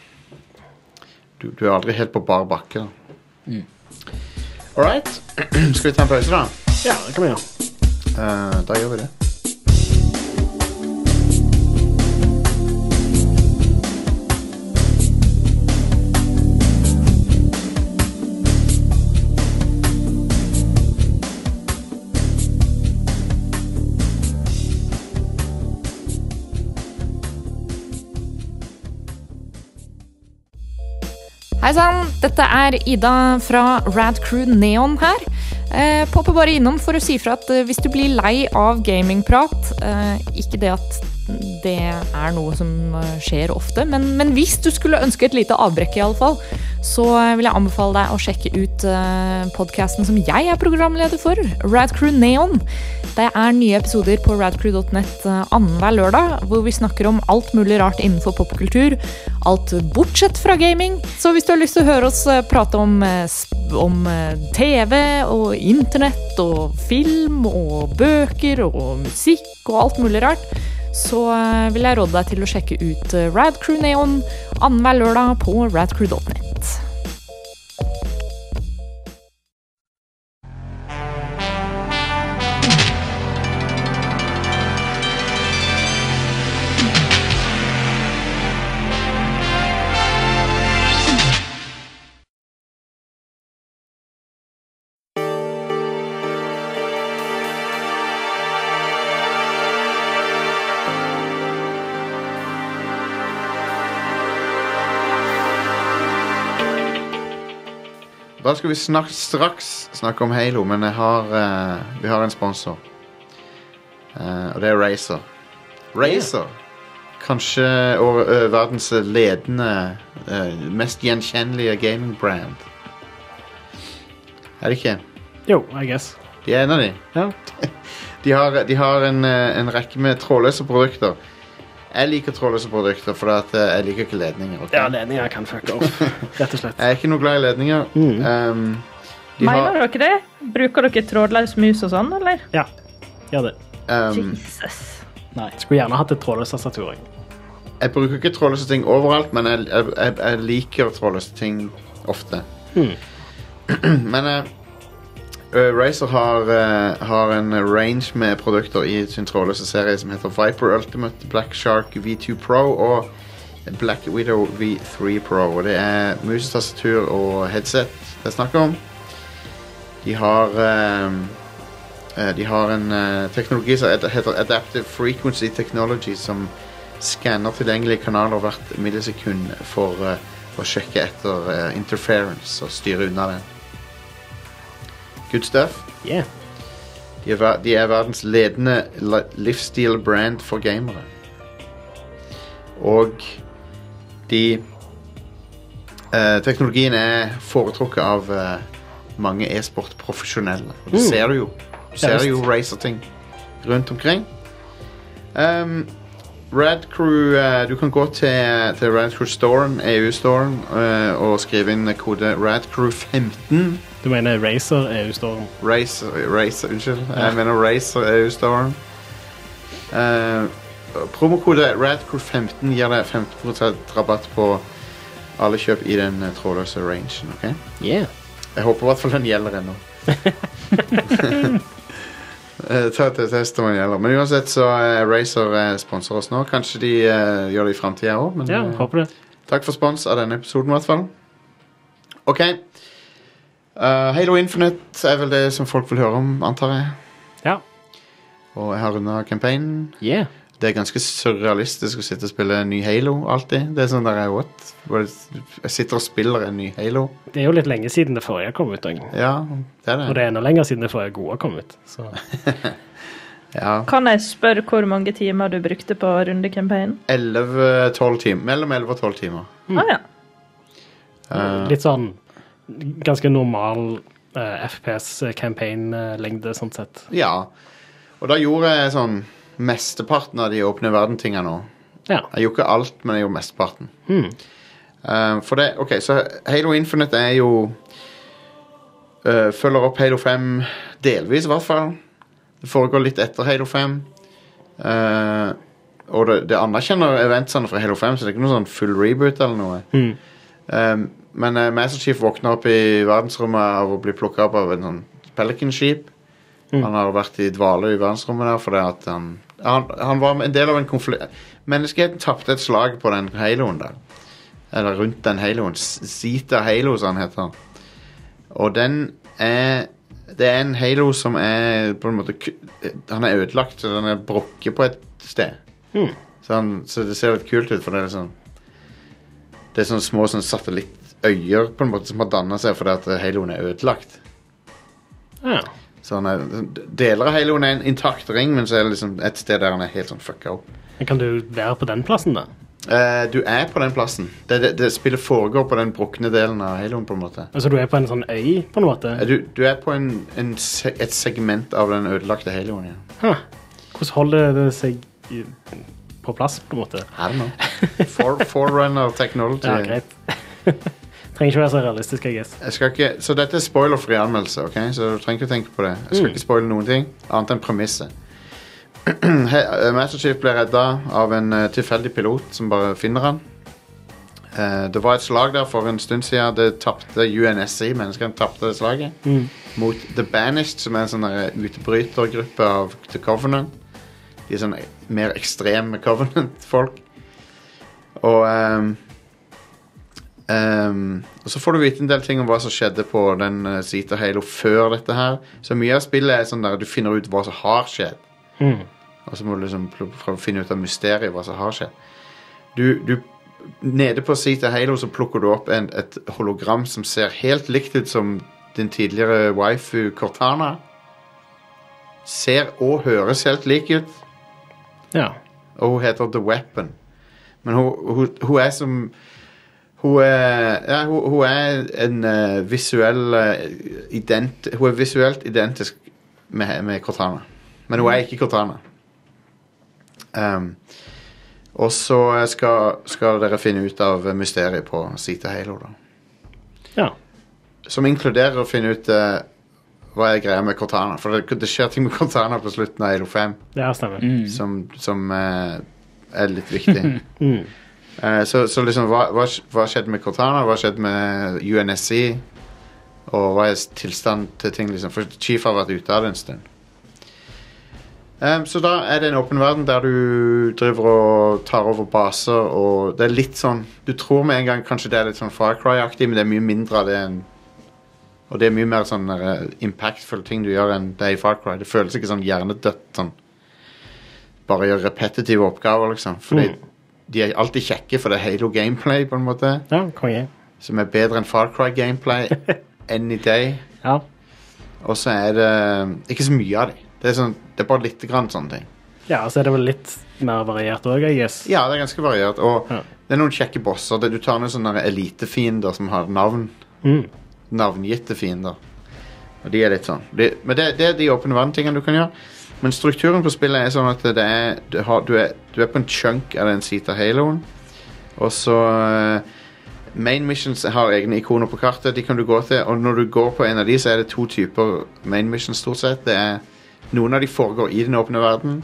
Du, du er aldri helt på bar bakke. Da. Mm. All right. Skal vi ta en pause, da? Ja, det kan vi gjøre. Uh, da gjør vi det. Hei sann, dette er Ida fra Rad Crew Neon her. Eh, popper bare innom for å si fra at eh, hvis du blir lei av gamingprat, eh, ikke det at det er noe som eh, skjer ofte, men, men hvis du skulle ønske et lite avbrekk i alle fall, så eh, vil jeg anbefale deg å sjekke ut eh, podcasten som jeg er programleder for, Rad Crew Neon. Det er nye episoder på radcrew punktum net eh, annenhver lørdag, hvor vi snakker om alt mulig rart innenfor popkultur, alt bortsett fra gaming. Så hvis du har lyst til å høre oss eh, prate om, eh, sp- om eh, T V og internett og film og bøker og musikk og alt mulig rart, så eh, vil jeg råde deg til å sjekke ut eh, Rad Crew Neon annenhver lørdag på radcrew punktum net. Da skal vi snak straks snakke om Halo, men jeg har, eh, vi har en sponsor. Eh, og det er Razer. Razer. Kanskje over, ø, verdens ledende, eh, mest gjenkjennelige gaming-brand. Er det ikke? Jo, I guess. De er en av de. Ja. De har, de har en, eh, en rekke med trådløse produkter. Jeg liker trådløse produkter, for at, eh, jeg liker ikke ledninger. ok? Ja, ledninger kan fucke off, rett og slett. Jeg er ikke noe glad i ledninger. Mm. Um, de Mener har, dere det? Bruker dere trådløs mus og sånn, eller? Ja, gjør det. um, Jesus. Skulle gjerne hatt et trådløst tastatur. jeg. jeg bruker ikke trådløse ting overalt, men jeg, jeg, jeg, jeg liker trådløse ting ofte. Hmm. Men uh, uh, Razer har, uh, har en range med produkter i sin trådløse serie som heter Viper Ultimate, Black Shark V to Pro og Black Widow V tre Pro. Og det er musetastatur og headset det er snakk om. De har um, uh, De har en uh, teknologi som heter Adaptive Frequency Technology, som skanner tilgjengelige kanaler hvert millisekund for uh, å sjekke etter uh, interference og styre unna det. Good stuff. Yeah. De er, ver- de er verdens ledende li- livsstil-brand for gamere. Og de eh, teknologien er foretrukket av eh, mange e-sport-profesjonelle. Og det Mm. ser du jo. Du ser visst. jo racer-ting rundt omkring. Um, Rad Crew, eh, du kan gå til, til Rad Crew Storen, E U-storen, eh, og skrive inn kode Rad Crew femten. Du mener Razer E U-store? Racer, Racer, unnskyld. Jeg mener Racer E U-storen. Uh, promokode Rad Crew femten gir deg femten prosent rabatt på alle kjøp i den eh, trådløse rangen, ok? Yeah. Jeg håper i hvert fall den gjelder ennå. Eh, Ta til test om den gjelder. Men uansett så uh, Razer uh, sponser oss nå. Kanskje de uh, gjør det i fremtiden også, men Ja, eh, håper det. takk for spons av denne episoden i hvert fall. Ok. Uh, Halo Infinite er vel det som folk vil høre om, antar jeg. Ja. Og jeg har rundet campaignen. Yeah. Det er ganske surrealistisk å sitte og spille en ny Halo alltid. Det er sånn der, what? Bare- Jeg sitter og spiller en ny Halo. Det er jo litt lenge siden det forrige kom ut. Og Ja, det er det. det er enda lenger siden det forrige gode kom ut. Så. Ja. Kan jeg spørre hvor mange timer du brukte på rundecampaignen? elleve tolv timer. Mellom elleve og tolv timer. Ah, ja. Uh, Litt sånn ganske normal uh, F P S-campaign-lengde, sånn sett. ja. Og da gjorde jeg sånn mesteparten av de åpne verden-tingene nå. Ja. Jeg gjorde ikke alt, men jeg gjorde mesteparten. Mm. Uh, for det, ok, så Halo Infinite er jo uh, følger opp Halo fem delvis i hvert fall. Det foregår litt etter Halo fem. Uh, og det, det anerkjenner eventsene fra Halo fem, så det er ikke noe sånn full reboot eller noe. Mm. Um, men uh, Master Chief våkner opp i verdensrommet av å bli plukket opp av en sånn Pelican-skip. Mm. Han har vært i dvale i verdensrommet der fordi at han, han, han var en del av en konflikt. Menneskeheten tappte et slag på den Haloen der. Eller rundt den Haloen. Zeta Halo, som han heter. Og den er det er en Halo som er på en måte ku- han er ødelagt, så den er brukket på et sted. Mm. Så, han, så det ser litt kult ut, for det er sånn det er sånne små sånn satellittøyer på en måte som har dannet seg fordi at Haloen er ødelagt. Ja. Så han er, deler av Haloen er en intakt ring, men så er det liksom et sted der han er helt sånn fucka opp. Men kan du være på den plassen, da? Eh, du er på den plassen. Det, det, det spillet foregår på den brukne delen av Haloen, på en måte. Altså du er på en sånn øy, på en måte? Eh, Du, du er på en, en, se- et segment av den ødelagte Haloen, ja. Huh. Hvordan holder det seg i- på plass, på en måte? I don't know. For, forerunner technology. Ja, greit. Trenger ikke være så realistisk, jeg guess. Jeg skal ikke, så dette er spoilerfri anmeldelse, ok? Så du trenger ikke tenke på det. Jeg skal Mm. ikke spoile noen ting, annet enn premisset. He- eh, Master Chief ble redda av en eh, tilfeldig pilot som bare finner han. Eh, det var et slag der for en stund siden. Det tappte U N S C, menneskene tappte det slaget, Mm. mot The Banished, som er en sånn der utbrytergruppe av The Covenant. De er sånn mer ekstreme Covenant-folk. Og ehm, ehm, og så får du vite en del ting om hva som skjedde på den uh, Zeta Halo før dette her. Så mye av spillet er sånn der du finner ut hva som har skjedd. Mm. Og så må du liksom pl- prøve å finne ut av mysteriet hva som har skjedd. Du, du Nede på Zeta Halo så plukker du opp en, et hologram som ser helt likt ut som din tidligere waifu Cortana. Ser og høres helt lik ut. Ja. Og hun heter The Weapon. Men hun, hun, hun er som Hun er, ja, hun, hun er en uh, visuell uh, ident, Hun er visuelt identisk med, med Cortana. Men hun er ikke Cortana. Um, og så skal, skal dere finne ut av mysteriet på Zeta Halo, da. Ja. Som inkluderer å finne ut uh, hva er greia med Cortana. For det, det skjer ting med Cortana på slutten av Halo fem Det stemmer. Mm. som, som uh, er litt viktig. Mm. Eh, så, så liksom, hva, hva, hva skjedde med Cortana? Hva skjedde med U N S C? Og hva er tilstand til ting, liksom? For Chief har vært ute av det en stund. Um, så da er det en åpen verden der du driver og tar over baser, og det er litt sånn du tror med en gang kanskje det er litt sånn Far Cry-aktig, men det er mye mindre av det enn. Og det er mye mer sånn uh, impactful ting du gjør enn det er i Far Cry. Det føles ikke sånn hjernedødt, sånn bare gjør repetitive oppgaver, liksom. Fordi Mm. de er alltid kjekke, for det er Halo gameplay på en måte, Ja, konge. som er bedre enn Far Cry gameplay any day. Ja. Og så er det ikke så mye av de. Det er, sånn, det er bare litt grann sånne ting. Ja, så er det vel litt mer variert også, I guess. Ja, det er ganske variert. Og Ja. det er noen kjekke bosser. Det, du tar noen sånne elitefiender som har navn. Mm. Navngitte fiender. Og de er litt sånn. De, men det, det er de åpne vann-tingene du kan gjøre. Men strukturen på spillet er sånn at det er, du, har, du, er, du er på en chunk av den siden av Haloen. Og så uh, main missions har egne ikoner på kartet. De kan du gå til. Og når du går på en av de, så er det to typer main missions stort sett. Det er, noen av de foregår i den åpne verden.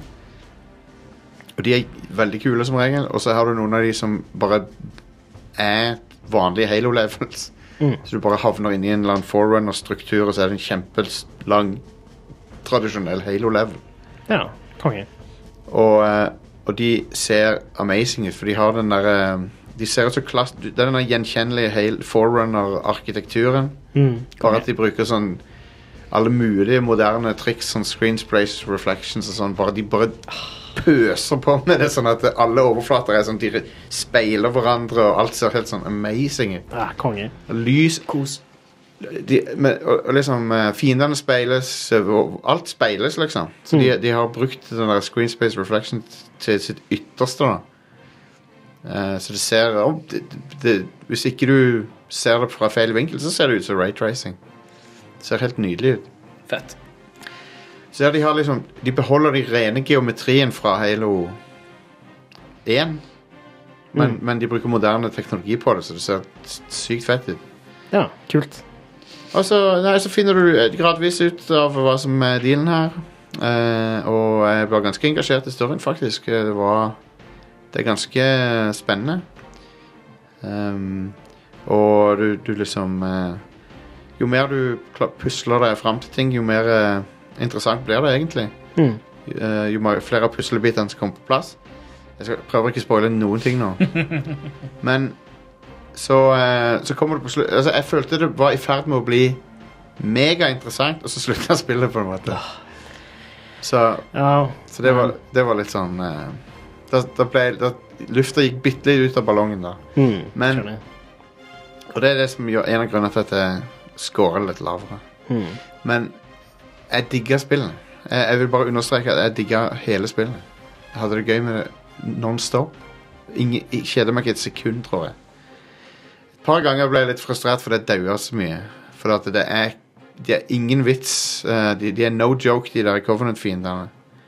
Og de er veldig kule som regel. Og så har du noen av de som bare er vanlige Halo-levels. Mm. Så du bare havner inn i en eller annen forerunner-struktur, og så er det en kjempelang, tradisjonell Halo-level. Ja, konge. Og, eh, og de ser amazing ut, for de har den der eh, de ser ut som klass... Det er den der gjenkjennelige Halo- forerunner-arkitekturen. Mm. Bare at de bruker sånn alle mulige moderne triks, sånn screen sprays, reflections og sånn. Bare de bare pøser på med det, sånn at alle overflater er sånn, de speiler hverandre, og alt ser helt sånn amazing ut. Ja, konge. Lys, kos. De, med, og, og liksom, eh, fiendene speiles, og alt speiles, liksom. Så de, de har brukt den der screen space reflection til sitt ytterste, da. Eh, så det ser, oh, det, det, hvis ikke du ser det fra feil vinkel, så ser det ut som ray tracing. Det ser helt nydelig ut. Fett. Så ja, de har liksom, de beholder de rene geometrien fra Halo én, men, Mm. men de bruker moderne teknologi på det, så det ser sykt fett ut. Ja, kult. Og så, nei, så finner du gradvis ut av hva som er dealen her. Eh, og jeg var ganske engasjert i storyen, faktisk. Det var Det er ganske spennende. Um, og du, du liksom eh, jo mer du kla- pusler deg frem til ting, jo mer eh, interessant blir det egentlig. Mm. Eh, jo mer, flere av puslebitene som kommer på plass. Jeg skal, prøver ikke å spoile noen ting nå. Men så, eh, så kommer det på slutt. Altså, jeg følte det var i ferd med å bli mega-interessant, og så sluttet jeg å spille på en måte. Så, Ja, så det, var, det var litt sånn eh, da, da ble, da, lufta gikk bitte litt ut av ballongen da. mm, Men- skjønner jeg. Og det er det som gjør en av grunnene til at jeg scorer litt lavere. Mm. Men jeg digger spillet. Jeg, jeg vil bare understreke at jeg digger hele spillet. Jeg hadde det gøy med det non-stop. Ingen, jeg kjeder meg ikke et sekund, tror jeg. Et par ganger ble jeg litt frustrert fordi jeg dauer så mye. For at det er, det er ingen vits. eh, De, de er no joke, de der Covenant-fiendene.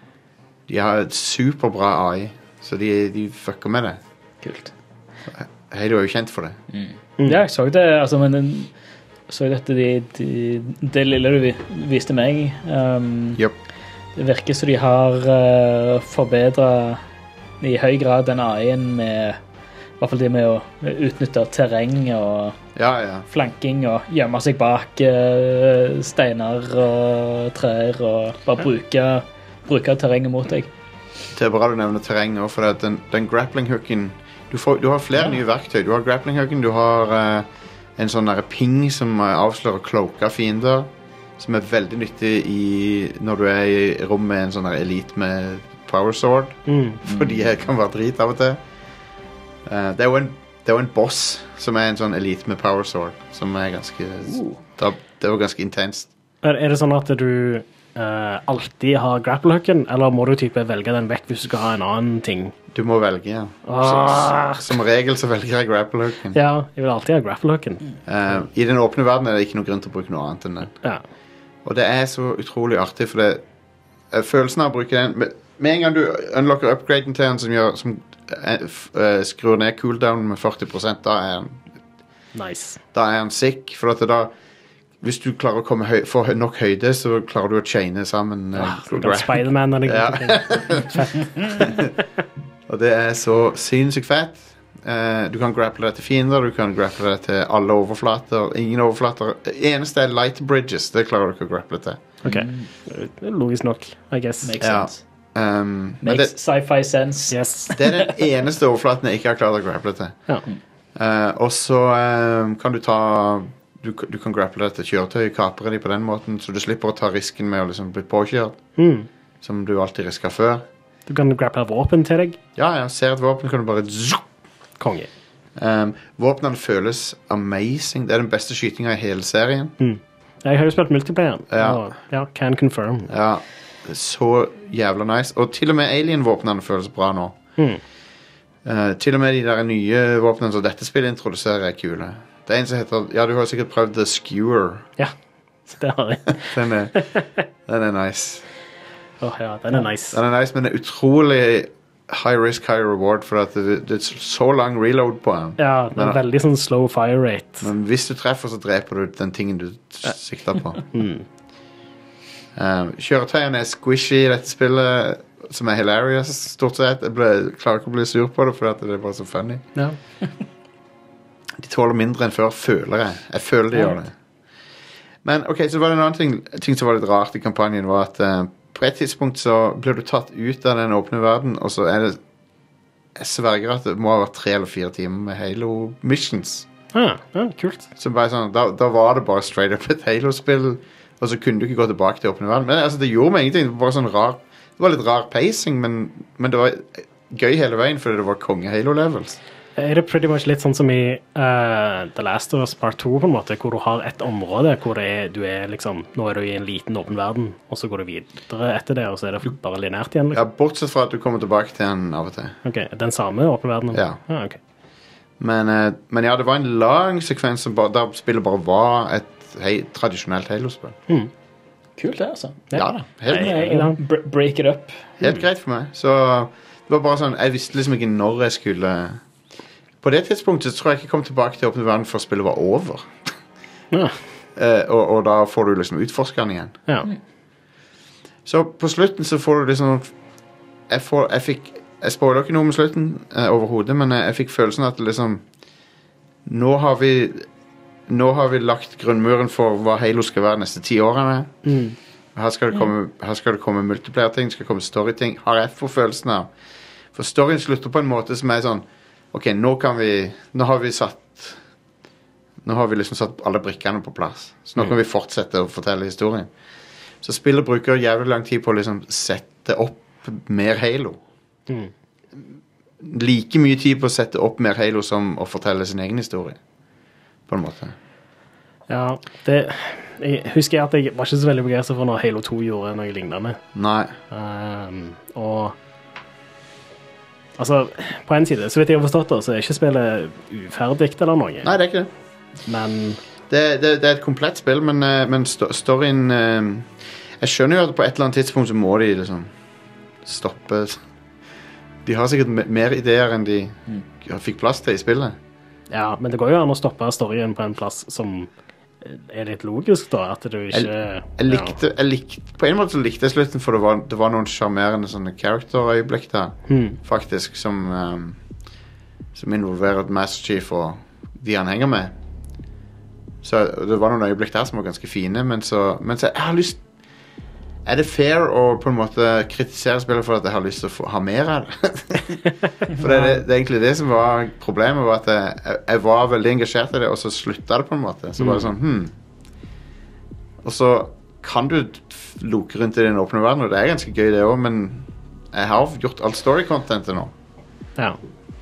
De har et superbra A I, så de, de fucker med det. Kult. Halo er jo kjent for det. Mm. Ja, jeg så det, altså, men den, så dette, de, de, det lille du vi- viste meg. Um, Jupp. det virker som de har uh, forbedret i høy grad den A I-en med, i hvert fall det med å utnytte terreng og Ja, ja. flanking og gjemme seg bak uh, steiner og trær og bare bruke, bruke terrenget mot deg. Det er bra du nevner terreng nå, for at den, den grappling-hooken du, får- du har flere Ja. nye verktøy. Du har grappling-hooken, du har eh, en sånn der ping som eh, avslører cloaka fiender, som er veldig nyttig i, når du er i rom med en sånn der elite med power sword, Mm. fordi jeg kan være drit av og til. Eh, det, er jo en, det er jo en boss som er en sånn elite med power sword, som er ganske da, det var ganske intenst. Er, er det sånn at du eh, alltid har grapple-hooken, eller må du type velge den vekk hvis du skal ha en annen ting? Du må velge, ja. Ah. Så, som regel så velger jeg grapple-hooken. Ja, jeg vil alltid ha grapple-hooken. Eh, I den åpne verden er det ikke noen grunn til å bruke noe annet enn den. Ja. Og det er så utrolig artig, for det eh, følelsen av å bruke den med, med en gang du unlocker upgraden til den som, gjør, som eh, f, eh, skrur ned cooldown med førti prosent, da er han, Nice. da er han sick. For at det da, hvis du klarer å komme høy, få hø- nok høyde, så klarer du å chaine sammen. eh, Ah, så gra- kan Spider-Man og det Ja. ting. Og det er så sinnssykt fett. Eh, du kan grapple deg til fiender, du kan grapple deg til alle overflater. Ingen overflater. Det eneste er light bridges, det klarer du ikke å grapple til. Ok, det er logisk nok, I guess. Makes Ja. sense. Um, men Makes det, sci-fi sense. Yes. det er den eneste overflaten jeg ikke har klart å grapple til. Ja. Eh, og så um, kan du ta du, du kan grapple deg til kjøretøy, kapre de på den måten, så du slipper å ta risken med å liksom bli påkjørt, Mm. som du alltid risker før. Du kan grapple våpen til deg. Ja, ja, ser et våpen, kan du bare zoom. Konge. Um, Våpnene føles amazing. Det er den beste skytinga i hele serien. Mm. Jeg har jo spilt multiplayer, Ja. og ja, can confirm. Ja, så jævla nice. Og til og med alien-våpnene føles bra nå. Mm. Uh, til og med de der nye våpnene som dette spillet introduserer er kule. Det er en som heter, ja du har sikkert prøvd The Skewer. Ja, det har jeg. Den er, den er nice. Åh oh, ja, den er nice. Den er nice, men det er utrolig high risk, high reward, for at det, det er så lang reload på den. Ja, det er men, veldig sånn slow fire rate. Men hvis du treffer, så dreper du den tingen du sikter på. mm. um, Kjøretøyene er squishy i dette spillet, som er hilarious, stort sett. Jeg ble, klarer ikke å bli sur på det, for det er bare så funny. Ja. De tåler mindre enn før, føler jeg. Jeg føler de ja. gjør det. Men ok, så var det en annen ting, ting som var litt rart i kampanjen, var at uh, på et tidspunkt så blir du tatt ut av den åpne verden, og så er det, jeg sverger at det må ha vært tre eller fire timer med Halo missions. Ah, ja, kult. Så bare sånn, da, da var det bare straight up et Halo-spill, og så kunne du ikke gå tilbake til åpne verden. Men altså, det gjorde meg ingenting, det var bare sånn rar, det var litt rar pacing, men, men det var gøy hele veien, fordi det var konge Halo-levels. Er det pretty much litt sånn som i uh, The Last of Us Part to på en måte, hvor du har et område hvor det er, du er liksom, nå er du i en liten åpen verden, og så går du videre etter det, og så er det bare lineært igjen? Liksom. Ja, bortsett fra at du kommer tilbake til den av og til. Ok, den samme åpne verden? Ja. Ah, okay. men, uh, men ja, det var en lang sekvens som bare, der spillet bare var et hei, tradisjonelt Halo-spill. Mm. Kult det, altså. Ja, ja helt, Nei, jeg, break it up. Helt greit for meg. Så det var bare sånn, jeg visste liksom ikke når jeg skulle... På det tidspunktet så tror jeg ikke jeg kom tilbake til åpne verden før spillet var over. Ja. uh, og, og da får du liksom utforskeren igjen. Ja. Så på slutten så får du liksom... Jeg, får, jeg fikk... Jeg spoiler ikke noe med slutten uh, overhodet, men jeg, jeg fikk følelsen at liksom... Nå har vi... Nå har vi lagt grunnmuren for hva Halo skal være de neste ti årene. Mm. Her skal det komme, her skal det komme multiplayer-ting, det skal komme story-ting. Har jeg for følelsen av. For storyen slutter på en måte som er sånn... Ok, nå kan vi... Nå har vi satt... Nå har vi liksom satt alle brikkene på plass. Så nå kan vi fortsette å fortelle historien. Så spillet bruker jævlig lang tid på å liksom sette opp mer Halo. Mm. Like mye tid på å sette opp mer Halo som å fortelle sin egen historie. På en måte. Ja, det... Jeg husker at jeg var ikke så veldig begeistret for når Halo to gjorde noe lignende. Nei. Um, og... Altså, på en side, så vidt jeg har forstått det, så er ikke spillet uferdig eller noe. Nei, det er ikke det. Men... Det, det, det er et komplett spill, men, men storyen... Jeg skjønner jo at på et eller annet tidspunkt så må de liksom stoppe. De har sikkert mer ideer enn de fikk plass til i spillet. Ja, men det går jo an å stoppe storyen på en plass som er litt logisk da, at du ikke... Jeg, jeg likte, jeg likte, på en måte så likte jeg slutten, for det var, det var noen charmerende sånne character-øyeblikk der, hmm. faktisk, som, um, som involverer Master Chief og de han henger med. Så det var noen øyeblikk der som var ganske fine, men så, men så jeg har lyst... Er det fair å på en måte kritisere spillet for at jeg har lyst til å få, ha mer av det? For det, det, det er egentlig det som var problemet, var at jeg, jeg var veldig engasjert i det, og så sluttet det på en måte. Så var det sånn, hmm. Og så kan du loke rundt i den åpne verden, og det er ganske gøy det også, men jeg har gjort alt story-contentet nå. Ja.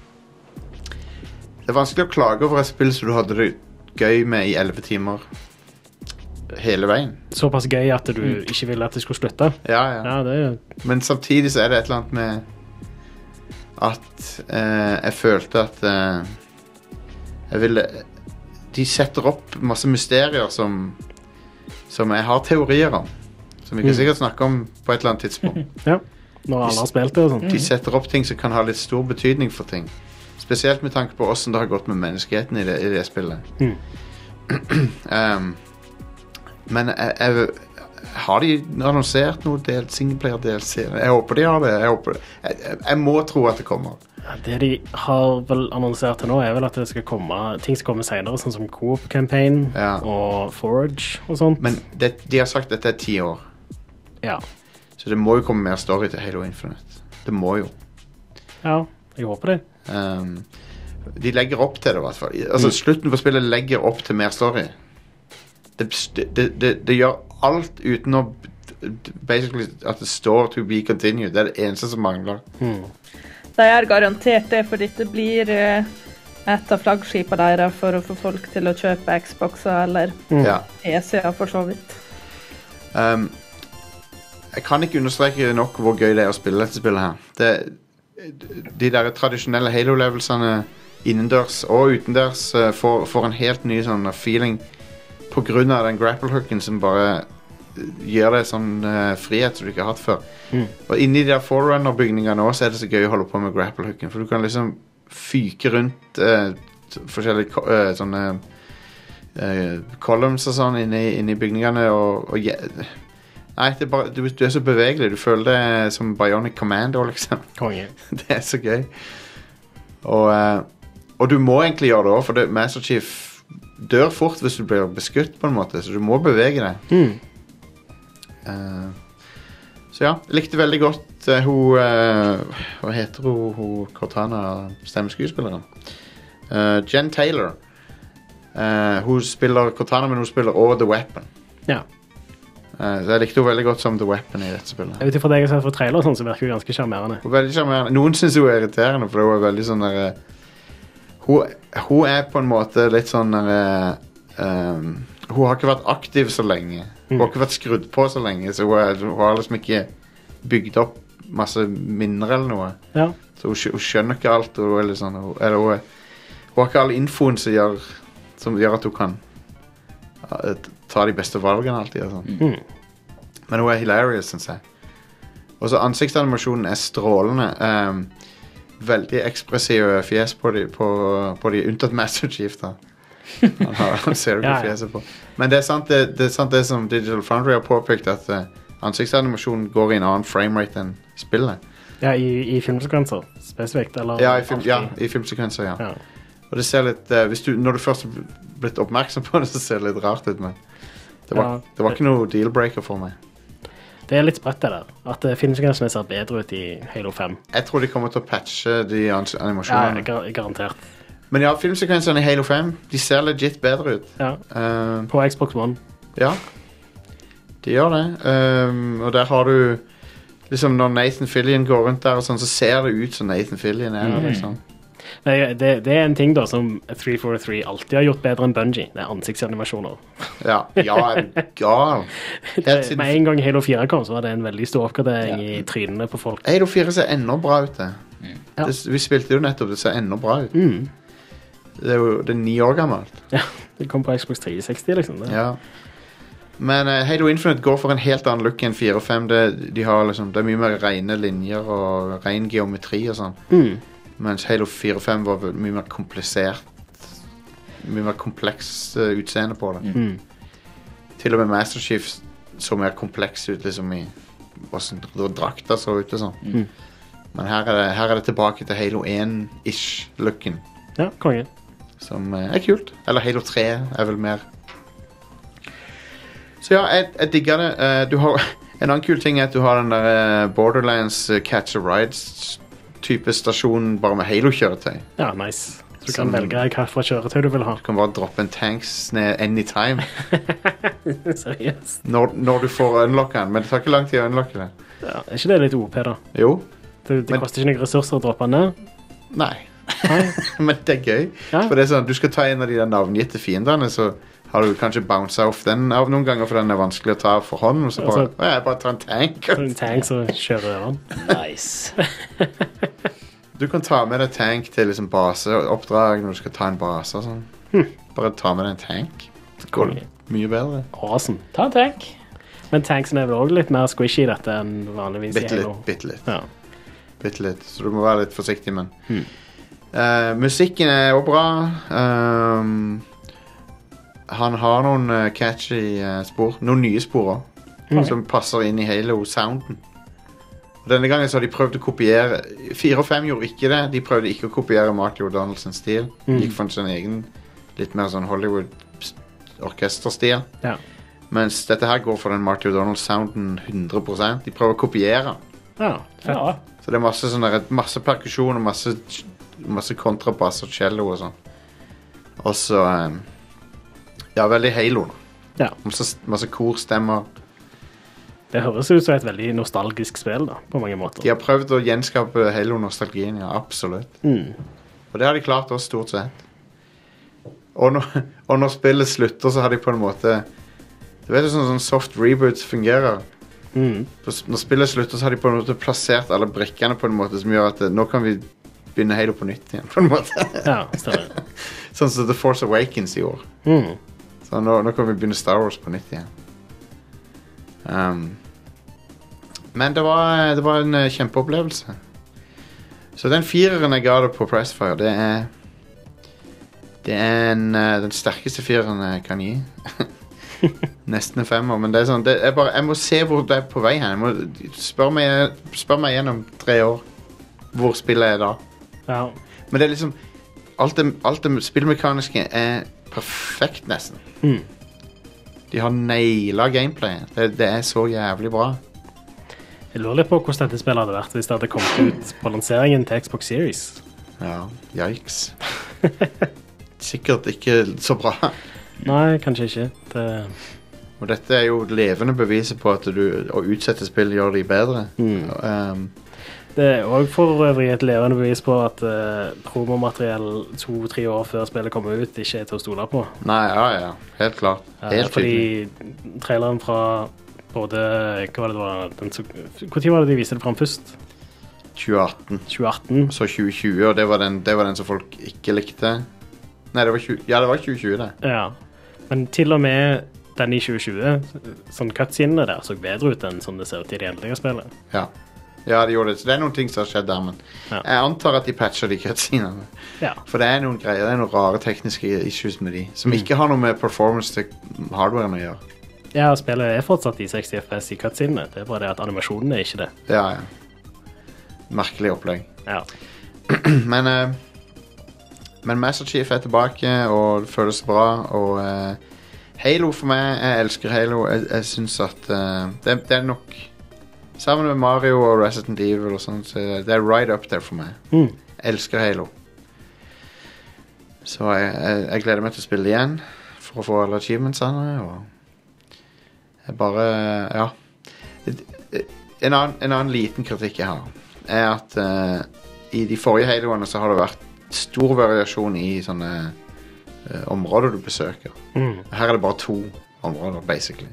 Det er vanskelig å klage over et spill som du hadde det gøy med i elleve timer. Hele veien. Såpass gøy at du mm. ikke ville at det skulle slutte. Ja, ja. Ja, det er... Men samtidig så er det et eller annet med at eh, jeg følte at eh, jeg ville de setter opp masse mysterier som som jeg har teorier om, som vi kan sikkert snakke om på et eller annet tidspunkt. Ja, når alle har spilt det og sånt. De setter opp ting som kan ha litt stor betydning for ting. Spesielt med tanke på hvordan det har gått med menneskeheten i det, i det spillet. Mm. um, Men jeg, jeg, har de annonsert noe del, singleplayer-D L C? Jeg håper de har det. Jeg, håper det. Jeg, jeg, jeg må tro at det kommer. Ja, det de har vel annonsert til nå er vel at det skal komme ting som kommer senere, sånn som Co-op Campaign ja. og Forge og sånt. Men det, de har sagt at dette er ti år. Ja. Så det må jo komme mer story til Halo Infinite. Det må jo. Ja, jeg håper det. Um, de legger opp til det i hvert fall. Altså, mm. slutten på spillet legger opp til mer story. Det, det, det, det gjør alt uten å basically at det står to be continued. Det er det eneste som mangler. Mm. De er garantert det, for dette blir et av flaggskipene deres for å få folk til å kjøpe Xboxer eller mm. P C-er for så vidt. Um, jeg kan ikke understreke nok hvor gøy det er å spille dette spillet her. Det, de der tradisjonelle Halo-levelsene innendørs og utendørs uh, får, får en helt ny sånn feeling på grunn av den grapple-hooken som bare gir deg sånn uh, frihet som du ikke har hatt før. Mm. Og inni de der Forerunner-bygningene også er det så gøy å holde på med grapple-hooken, for du kan liksom fyke rundt uh, forskjellige uh, sånne uh, columns og sånn inni, inni bygningene og, og yeah. Nei, det er bare, du, du er så bevegelig. Du føler det som Bionic Commando, liksom. Konge. Det er så gøy. Og, uh, og du må egentlig gjøre det også, for det, Master Chief dør fort hvis du blir beskutt på en måte, så du må bevege deg. Mm. Uh, så ja, jeg likte veldig godt uh, hun, uh, hva heter hun, hun Cortana, stemmeskuespilleren? Uh, Jen Taylor. Uh, hun spiller Cortana, men hun spiller også The Weapon. Ja. Uh, så jeg likte hun veldig godt som The Weapon i dette spillet. Ut ifra det jeg har sett fra trailer, sånn, så virker hun ganske charmerende. Hun er veldig charmerende. Noen synes hun er irriterende, for hun er veldig sånn der, hun, hun er på en måte litt sånn der, um, hun har ikke vært aktiv så lenge. Hun har ikke vært skrudd på så lenge, så hun, er, hun har liksom ikke bygd opp masse minner eller noe. Ja. Så hun, hun skjønner ikke alt, og hun, er litt sånn, hun, eller hun, er, hun har ikke all infoen som gjør, som gjør at hun kan uh, ta de beste valgene alltid. Og sånn. Mm. Men hun er hilarious, synes jeg. Og så ansiktsanimasjonen er strålende. Um, veldig ekspressive fjes på de, på, på de unntatt Master Chief da. Han, har, han ser du på fjeset på. Men det er sant det, det, er sant det som Digital Foundry har påpekt, at uh, ansiktsanimasjonen går i en annen framerate enn spillet. Ja, i, i filmsekvenser spesifikt, eller? Ja, i, film, ja, i filmsekvenser, ja. ja. Og det ser litt, uh, hvis du, når du først har blitt oppmerksom på det, så ser det litt rart ut, men det var, ja, det var ikke noe deal-breaker for meg. Det er litt spredt det der, at uh, filmsekvensene ser bedre ut i Halo fem. Jeg tror de kommer til å patche de animasjonene. Ja, gar garantert. Men ja, filmsekvensene i Halo fem, de ser legit bedre ut. Ja, uh, på Xbox One. Ja, de gjør det. Um, og der har du, liksom når Nathan Fillion går rundt der og sånn, så ser det ut som Nathan Fillion er, mm. liksom. Det, det, det er en ting da som tre forty-three alltid har gjort bedre enn Bungie. Det er ansiktsanimasjoner. Ja, ja, er du gal. Det, med en gang Halo fire kom, så var det en veldig stor oppgradering ja. i trynene på folk. Halo fire ser enda bra ut, det. Mm. Ja. det. Vi spilte jo nettopp, det ser enda bra ut. Mm. Det er jo det er ni år gammelt. Ja, det kom på Xbox tre sexty, liksom. Det. Ja. Men uh, Halo Infinite går for en helt annen look enn fire og fem. Det, de har liksom, det er mye mer rene linjer og ren geometri og sånn. Mm. Mens Halo fire og fem var mye mer komplisert, mye mer kompleks uh, utseende på det. Mm. Til og med Master Chief så mer kompleks ut, liksom i hvordan drakta så ut og sånn. Mm. Men her er, det, her er det tilbake til Halo one-ish-looken. Ja, konge. Som uh, er kult. Eller Halo tre er vel mer. Så ja, jeg, jeg digger det. Uh, du har, en annen kul ting er at du har den der uh, Borderlands uh, Catch a Rides type stasjon bare med Halo-kjøretøy. Ja, nice. Du kan som, velge hva for kjøretøy du vil ha. Du kan bare droppe en tanks ned anytime. Seriøst. Når, når du får unlocke den, men det tar ikke lang tid å unlocke det. Ja, er ikke det litt O P da? Jo. Det, det men, koster ikke noen ressurser å droppe den ned? Nei. Men det er gøy. Ja. For det er sånn, du skal ta en av de der navngitte fiendene, så har du kanskje bounced off den av noen ganger, for den er vanskelig å ta for hånd, og så bare, altså, å, jeg bare tar en tank. En tank som kjører over den. Nice. Du kan ta med deg tank til liksom baseoppdrag når du skal ta en base og sånn. Hm. Bare ta med deg en tank. Det går mye bedre. Awesome. Ta en tank. Men tanksen er vel også litt mer squishy dette enn vanligvis bitte i Halo. Halo. Bitte litt, ja. bitte litt. Så du må være litt forsiktig, men hm. uh, musikken er også bra. Um, han har noen uh, catchy uh, spor, noen nye spor også, mm. som passer inn i Halo-sounden. Denne gangen så har de prøvd å kopiere. fire og fem gjorde ikke det. De prøvde ikke å kopiere Marty O'Donnells stil. De gikk for sin egen, litt mer sånn Hollywood-orkesterstil. Ja. Mens dette her går for den Marty O'Donnell-sounden hundre prosent. De prøver å kopiere. Ja, fett. Ja. Så det er masse, sånn der, masse perkusjon og masse, masse kontrabass og cello og sånn. Og så um, ja, veldig Halo. Ja. Masse, masse korstemmer. Det høres ut som et veldig nostalgisk spill da, på mange måter. De har prøvd å gjenskape Halo-nostalgien, ja, absolutt. Mm. Og det har de klart også, stort sett. Og når, og når spillet slutter, så har de på en måte... Du vet jo sånn, sånn soft reboots fungerer. Mm. Når spillet slutter, så har de på en måte plassert alle brikkene på en måte som gjør at det, nå kan vi begynne Halo på nytt igjen, på en måte. Ja, stemmer. Sånn som The Force Awakens i år. Mm. Så nå, nå kan vi begynne Star Wars på nytt igjen. Um, men det var, det var en uh, kjempeopplevelse. Så den fireren jeg ga det på Pressfire, det er Det er en, uh, den sterkeste fireren jeg kan gi. Nesten en femmer, men det er sånn det er bare, jeg må se hvor det er på vei hen. Jeg må spørre meg, spør meg igjen om tre år hvor spillet er da. Ja. Men det er liksom alt det, alt det spillmekaniske er perfekt nesten. Mm. De har naila gameplay. Det, det er så jævlig bra. Jeg lurer litt på hvordan dette spillet hadde vært hvis det hadde kommet ut på lanseringen til Xbox Series. Ja, yikes. Sikkert ikke så bra. Nei, kanskje ikke. Det... Og dette er jo levende beviset på at du, å utsette spill gjør de bedre. Mm. Um, Det er også for øvrig et levende bevis på at uh, promomateriell to-tre år før spillet kommer ut ikke er til å stole på. nei, ja, ja. Helt klart. Helt uh, fordi tydelig. traileren fra både hva var det det var, den, så, hvor tid var det de viste det frem først? tjue atten. tjue atten. Så tjue tjue, og det var, den, det var den som folk ikke likte. Nei, det var tjue, ja, det var tjue tjue det. Ja, men til og med den i tjue tjue, sånn cutscenene der så bedre ut enn sånn det ser ut i det endelige spillet. Ja. Ja, de gjorde det. Så det er noen ting som har skjedd der, men Ja. jeg antar at de patcher de cutscenene. Ja. For det er noen greier, det er noen rare tekniske issues med de, som Mm. ikke har noe med performance til hardwaren å gjøre. Ja, spillet er fortsatt i seksti F P S i cutscenene. Det er bare det at animasjonen er ikke det. Ja, ja. Merkelig opplegg. Ja. Men, eh, men Master Chief er tilbake, og det føles bra, og eh, Halo for meg, jeg elsker Halo. Jeg, jeg synes at eh, det, det er nok, sammen med Mario og Resident Evil og sånt, så det er right up there for meg. Mm. Jeg elsker Halo. Så jeg, jeg, jeg gleder meg til å spille igjen, for å få alle achievementsene, og jeg bare, ja. En annen, en annen liten kritikk jeg har, er at uh, i de forrige Haloene så har det vært stor variasjon i sånne uh, områder du besøker. Mm. Her er det bare to områder, basically.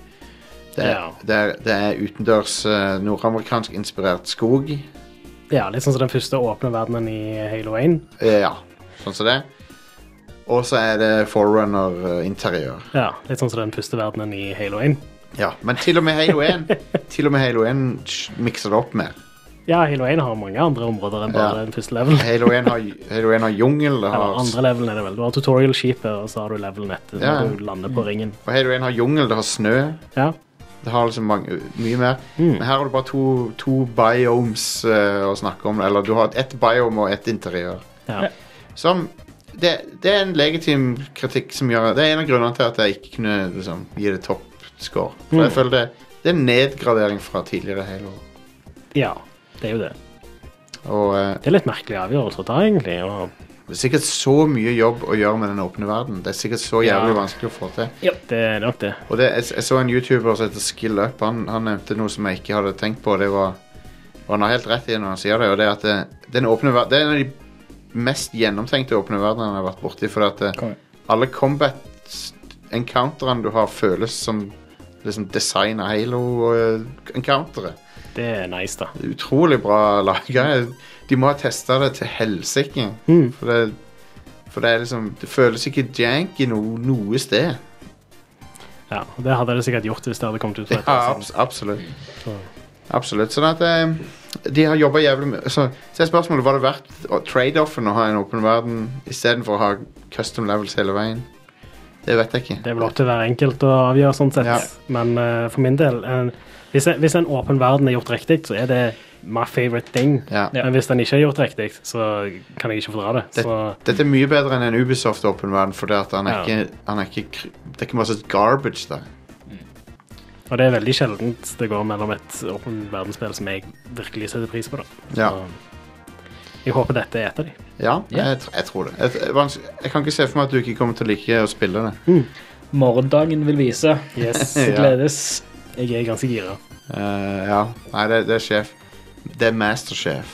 Det er, Ja. det er, det er utendørs uh, nordamerikansk inspirert skog. Ja, litt sånn som den første åpne verdenen i Halo én. Uh, ja, sånn som det. Og så er det Forerunner-interiør. Ja, litt sånn som den første verdenen i Halo én. Ja, men til og med Halo én Til og med Halo én mikser det opp mer. Ja, Halo én har mange andre områder enn bare Ja. den første level. Halo én har, Halo én har jungel, det Eller har, andre levelen er det vel. Du har tutorial-skipet, og så har du levelen etter Ja. når du lander på ringen. og Halo én har jungel, det har snø. Ja. Det har liksom mange, mye mer. Mm. Men her har du bare to, to biomes uh, å snakke om. Eller du har ett biome og ett interiør. Ja. Som det, det er en legitim kritikk som gjør det er en av grunnene til at jeg ikke kunne liksom, gi det toppscore. For Mm. jeg føler det, det er en nedgradering fra tidligere Halo. ja, det er jo det. Og uh, Det er litt merkelig avgjørelse å ta, egentlig. Og det er sikkert så mye jobb å gjøre med den åpne verden. Det er sikkert så jævlig Ja. vanskelig å få til. det er nok det. Og det, jeg, jeg så en YouTuber som heter Skill Up. Han, han nevnte noe som jeg ikke hadde tenkt på. Det var, og han har helt rett i når han sier det. Og det er at det, den åpne ver- det er en av de mest gjennomtenkte åpne verdenene jeg har vært borti. For at det, Konge. alle combat-encounterene du har, føles som liksom designet Halo-encountere. Det er nice, da. Utrolig bra laget. De må ha testet det til helsike. Mm. For det, for det er liksom det føles ikke jank i no, noe sted. Ja, og det hadde det sikkert gjort hvis det hadde kommet ut for et Ja, år abs siden. absolutt. Så. Absolutt. Sånn at eh, de har jobbet jævlig med så, så er spørsmålet, var det verdt å trade-offen å ha en åpen verden i stedet for å ha custom levels hele veien? Det vet jeg ikke. Det er vel opp til hver enkelt å avgjøre sånn sett. Ja. Men eh, for min del, en, hvis, en, hvis en åpen verden er gjort riktig, så er det my favorite thing. Ja. Ja. Men hvis den ikke er gjort riktig, så kan jeg ikke fordra det. Det, Så, dette er mye bedre enn en Ubisoft åpen verden, for det, at han er Ja. ikke, han er ikke kr- det er ikke masse garbage der. og det er veldig sjeldent det går mellom et åpen verdensspill som jeg virkelig setter pris på. Da. Ja. Så jeg håper dette er et av de. Ja, Ja. Jeg, tr- jeg tror det. Jeg, jeg, vans- jeg kan ikke se for meg at du ikke kommer til å like å spille det. Morgendagen vil vise. Yes. Det Ja. gledes. Jeg er ganske gira. Eh, ja. Nei, det, det er sjef. Det er masterchef.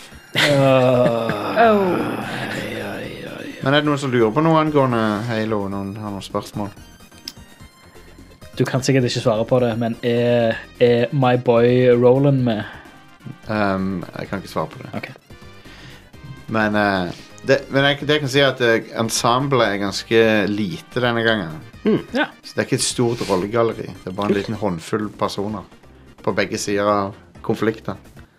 Uh, Oh. Men er det noen som lurer på noe angående Halo? Noen har noen spørsmål? Du kan sikkert ikke svare på det, men er, er My Boy Roland med? Um, jeg kan ikke svare på det. Ok. Men, uh, det, men jeg, det jeg kan si er at uh, ensemblet er ganske lite denne gangen. Mm, ja. Så det er ikke et stort rollegalleri. Det er bare en liten håndfull personer på begge sider av konflikten.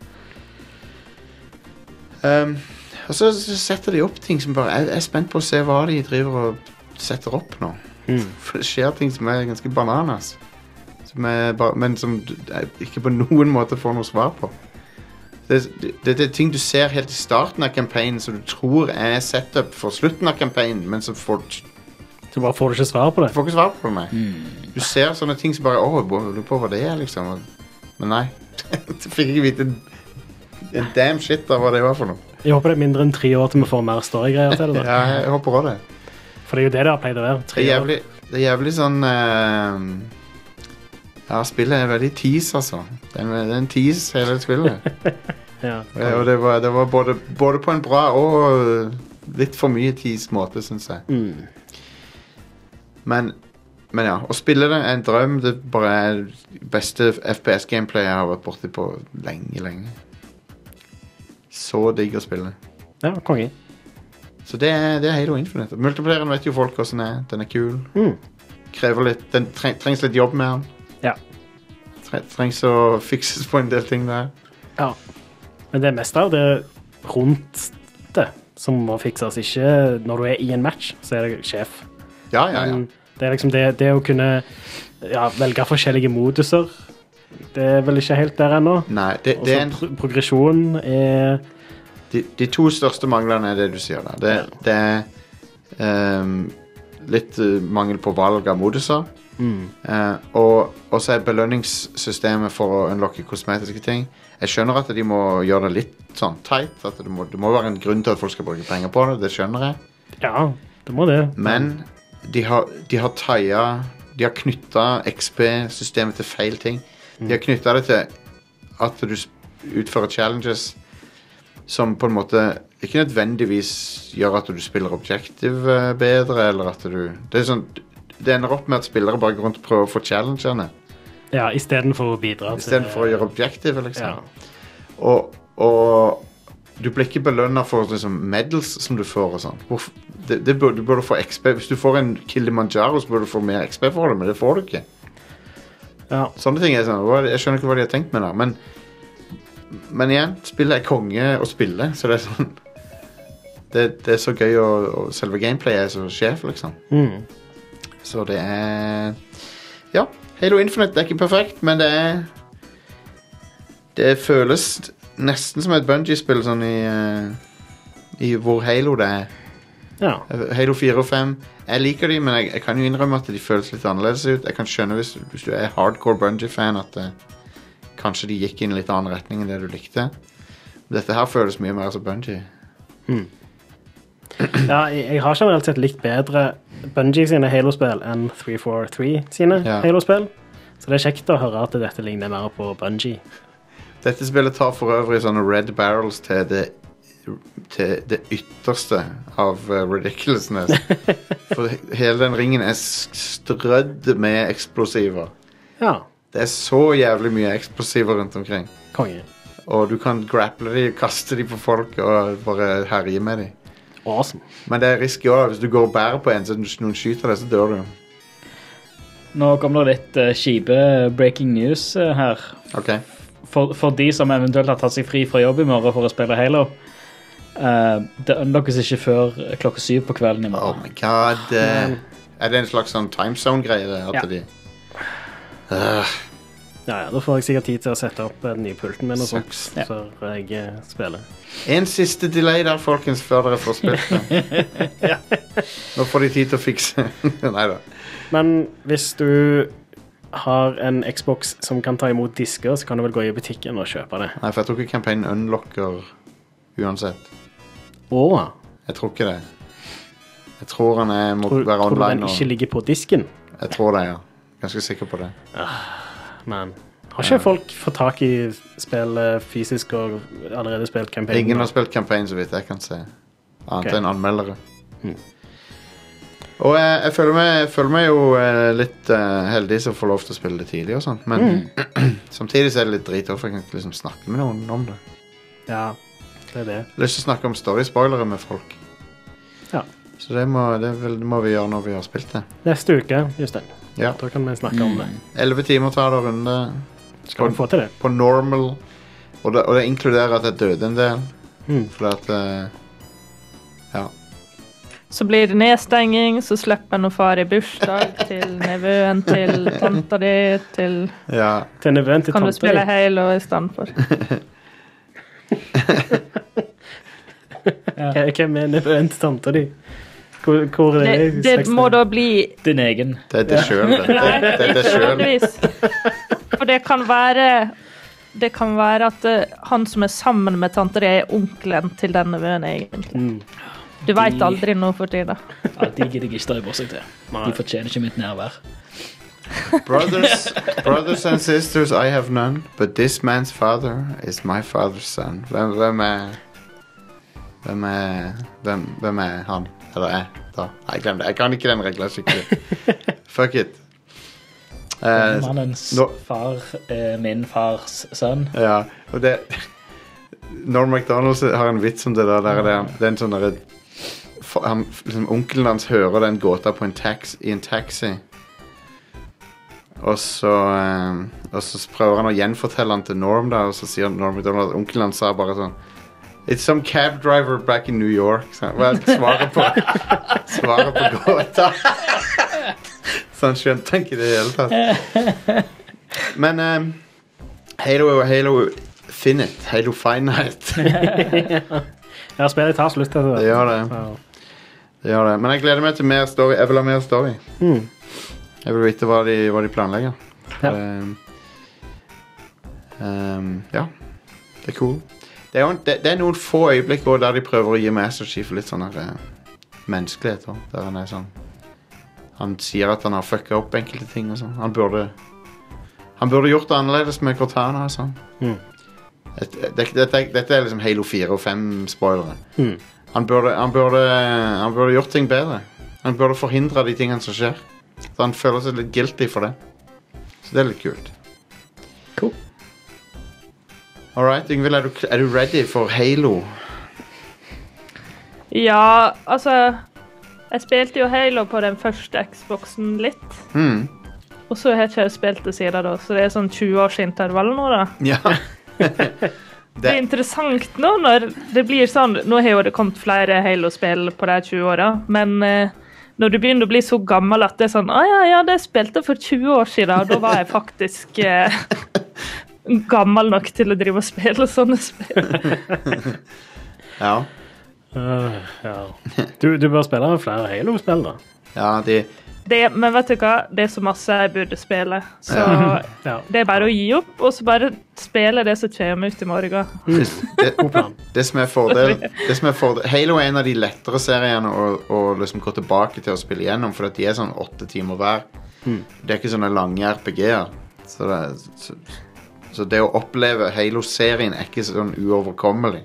Um, og så, så setter de opp ting som bare Jeg er spent på å se hva de driver og setter opp nå. Mm. For det skjer ting som er ganske bananas. Som er bare, men som du ikke på noen måte får noe svar på. Det, det, det er ting du ser helt i starten av campaignen som du tror er setup for slutten av campaignen, men så får Så bare får du ikke svar på det. du får ikke svar på det, nei. Mm. Du ser sånne ting som bare Åh, jeg lurer på hva det er, liksom. Men nei. Du fikk ikke vite en, en damn shit av hva det var for noe. Jeg håper det er mindre enn tre år til vi får mer storygreier til det. Da. Ja, jeg håper også det. For det er jo det det har pleid å være. Det Tre er år. jævlig, det er jævlig sånn uh, Ja, spillet er veldig tease, altså. Det er en, det er en tease, hele spillet. Ja. Ja, og det var, det var både, både på en bra og litt for mye tease-måte, synes jeg. Mm. Men, men ja, å spille det er en drøm. Det bare er beste F P S-gameplay jeg har vært borte på lenge, lenge. Så digg å spille. Ja, konge. Så det er, det er Halo Infinite. Multiplayeren vet jo folk hvordan den er. Den er kul. Mm. Krever litt, den tre, trengs litt jobb med den. Ja. Tre, trengs å fikses på en del ting der. Ja. Men det meste av det rundt det som må fikses, ikke når du er i en match, så er det sjef. Ja, ja, ja. Men det er liksom det, det å kunne ja, velge forskjellige moduser. Det er vel ikke helt der ennå. Nei, det, Og det så er en, pro progresjon er de, de to største manglene er det du sier der. Det, det er ehm, litt uh, mangel på valg av moduser. mm. Eh, og, og så er belønningssystemet for å unlocke kosmetiske ting. Jeg skjønner at de må gjøre det litt sånn tight. At det må, det må være en grunn til at folk skal bruke penger på det. Det skjønner jeg. Ja, det må det. Men de har, de har taia De har knytta X P-systemet til feil ting. De har knytta det til at du utfører challenges som på en måte ikke nødvendigvis gjør at du spiller objective eh, bedre, eller at du Det er sånn Det ender opp med at spillere bare går rundt og prøver å få challengerne Ja, i stedet for å bidra i stedet for å gjøre objective, liksom. Ja. Og, og du blir ikke belønnet for liksom, medals som du får og sånn. Hvorfor- Det, det burde, du burde få X P. Hvis du får en Kilimanjaro, så burde du få mer X P for det, men det får du ikke. Ja. Sånne ting er sånn, hva- jeg skjønner ikke hva de har tenkt med det, men men igjen, spillet er konge å spille, så det er sånn det, det er så gøy, og, og selve gameplayet er så sjef, liksom. Mm. Så det er ja, Halo Infinite det er ikke perfekt, men det er det føles nesten som et Bungie-spill sånn i, uh, i hvor Halo det er. Ja. Halo fire og fem jeg liker de, men jeg, jeg kan jo innrømme at de føles litt annerledes ut. Jeg kan skjønne hvis, hvis du er hardcore Bungie-fan at uh, kanskje de gikk i en litt annen retning enn det du likte. Dette her føles mye mer som Bungie. Mm. Ja, jeg, jeg har generelt sett likt bedre Bungie sine Halo-spill enn tre fire tre sine Ja. Halo-spill. Så det er kjekt å høre at dette ligner mer på Bungie. Dette spillet tar for øvrig sånne red barrels til det til det ytterste av uh, ridiculousness. For hele den ringen er s- strødd med eksplosiver. Ja, Det er så jævlig mye eksplosiver rundt omkring. konge. Og du kan grapple de, kaste de på folk og bare herje med de. Awesome. Men det er risky også. Hvis du går og bærer på en, så noen skyter deg, så dør du. Nå kommer det litt uh, kjipe breaking news uh, her. Ok. For, for de som eventuelt har tatt seg fri fra jobb i morgen for å spille Halo. Uh, det unlockes ikke før klokka syv på kvelden i Oh morgen. my god. Uh, er det en slags sånn timezone-greie? det, At Ja. de... Uh, Ja, ja, da får jeg sikkert tid til å sette opp den nye pulten min og sånt, Sucks. Ja. før jeg eh, spiller. en siste delay der, folkens, før dere får spilt det. Nå får de tid til å fikse. Neida. Men hvis du har en Xbox som kan ta imot disker, så kan du vel gå i butikken og kjøpe det. Nei, for jeg tror ikke campaignen unlocker uansett. Åh, Jeg tror ikke det. Jeg tror han er, må tror, være tror du den online. ikke Og, ligger på disken? jeg tror det, ja. Ganske sikker på det. Men har ikke folk fått tak i spill eh, fysisk og allerede spilt campaign? Ingen har spilt campaign, så vidt jeg kan se. Annet Ok. enn anmeldere. Og jeg, jeg, føler meg, jeg føler meg jo eh, litt uh, heldig som får lov til å spille det tidlig og sånt, men mm. samtidig så er det litt drit også, for jeg kan ikke liksom snakke med noen om det. Ja, det er det. Jeg har lyst til å snakke om story-spoilere med folk. Ja. Så det må, det, vel, det må vi gjøre når vi har spilt det. Neste uke, Jostein. Ja. Da kan vi snakke om det. elleve timer tar det runde. Skal vi få til det? På normal. Og det, og det inkluderer at jeg døde en del. Mm. For at... Uh, ja. Så blir det nedstenging, så slipper han å fare i bursdag til nevøen, til tanta di, til... Ja. Til nevøen til kan tanta du spille di. Halo i stedet for. Ja. Hvem er nevøen til tanta di? Hvor, hvor er det? Det, det må da bli... Din egen. Det er det selv, det. Det, det, det er det selv. For det kan være... Det kan være at uh, han som er sammen med tante di er onkelen til den nevøen egentlig. Mm. Du vet aldri noe for tida. Ja, de gidder jeg ikke stå i seg til. De fortjener ikke mitt nærvær. Brothers, brothers and sisters, I have none, but this man's father is my father's son. Hvem, hvem er... Hvem er... Hvem, hvem er han? Eller jeg, da? Nei, glem det. Jeg kan ikke den reglen skikkelig. Fuck it. Uh, Mannens no, far er min fars sønn. Ja, og det... Norm MacDonald har en vits om det der. der er det, det er en sånn der... Han, liksom, onkelen hans hører den gåta på en tax, i en taxi. Og så, um, og så prøver han å gjenfortelle han til Norm da, og så sier Norm MacDonald at onkelen hans sa bare sånn It's some cab driver back in New York. Så han svarer på svarer på gåta. Så han skjønte ikke det i hele tatt. Men um, Halo er Halo Finite. Halo Finite. Ja, spillet tar slutt til det. Det gjør det. Det gjør det. Men jeg gleder meg til mer story. Jeg vil ha mer story. Mm. Jeg vil vite hva de, hva de planlegger. Ja. Um, um, ja. Det er cool. Det er, jo, det, det er noen få øyeblikk også der de prøver å gi Master Chief litt sånn her uh, menneskelighet også, der han er sånn han sier at han har fucket opp enkelte ting og sånn. Han burde han burde gjort det annerledes med Cortana og sånn. Mm. Dette, dette, dette er liksom Halo fire og fem spoilere. Mm. Han burde, han, burde, han burde gjort ting bedre. Han burde forhindre de tingene som skjer. Så han føler seg litt guilty for det. Så det er litt kult. Cool. Alright, Yngvild, er, er du ready for Halo? Ja, altså jeg spilte jo Halo på den første Xboxen litt. Mm. Og så har jeg ikke spilt det siden da, så det er sånn tjue års intervall nå da. Ja. det. det er interessant nå når det blir sånn, nå har jo det kommet flere Halo-spill på de tjue åra, men eh, når du begynner å bli så gammel at det er sånn, ah ja, ja, det spilte for tjue år siden, og da var jeg faktisk eh, gammel nok til å drive og spille sånne spill. Ja. Uh, ja. Du, du bør spille flere Halo-spill da. Ja, de... Det, men vet du hva? Det er så masse jeg burde spille. Så ja. det er bare å gi opp, og så bare spille det som kommer ut i morgen. Det, det, det som er fordel, det som er fordel Halo er en av de lettere seriene å, å liksom gå tilbake til å spille igjennom, for at de er sånn åtte timer hver. Mm. Det er ikke sånne lange R P G-er. Så, det, så, så det å oppleve Halo-serien er ikke sånn uoverkommelig.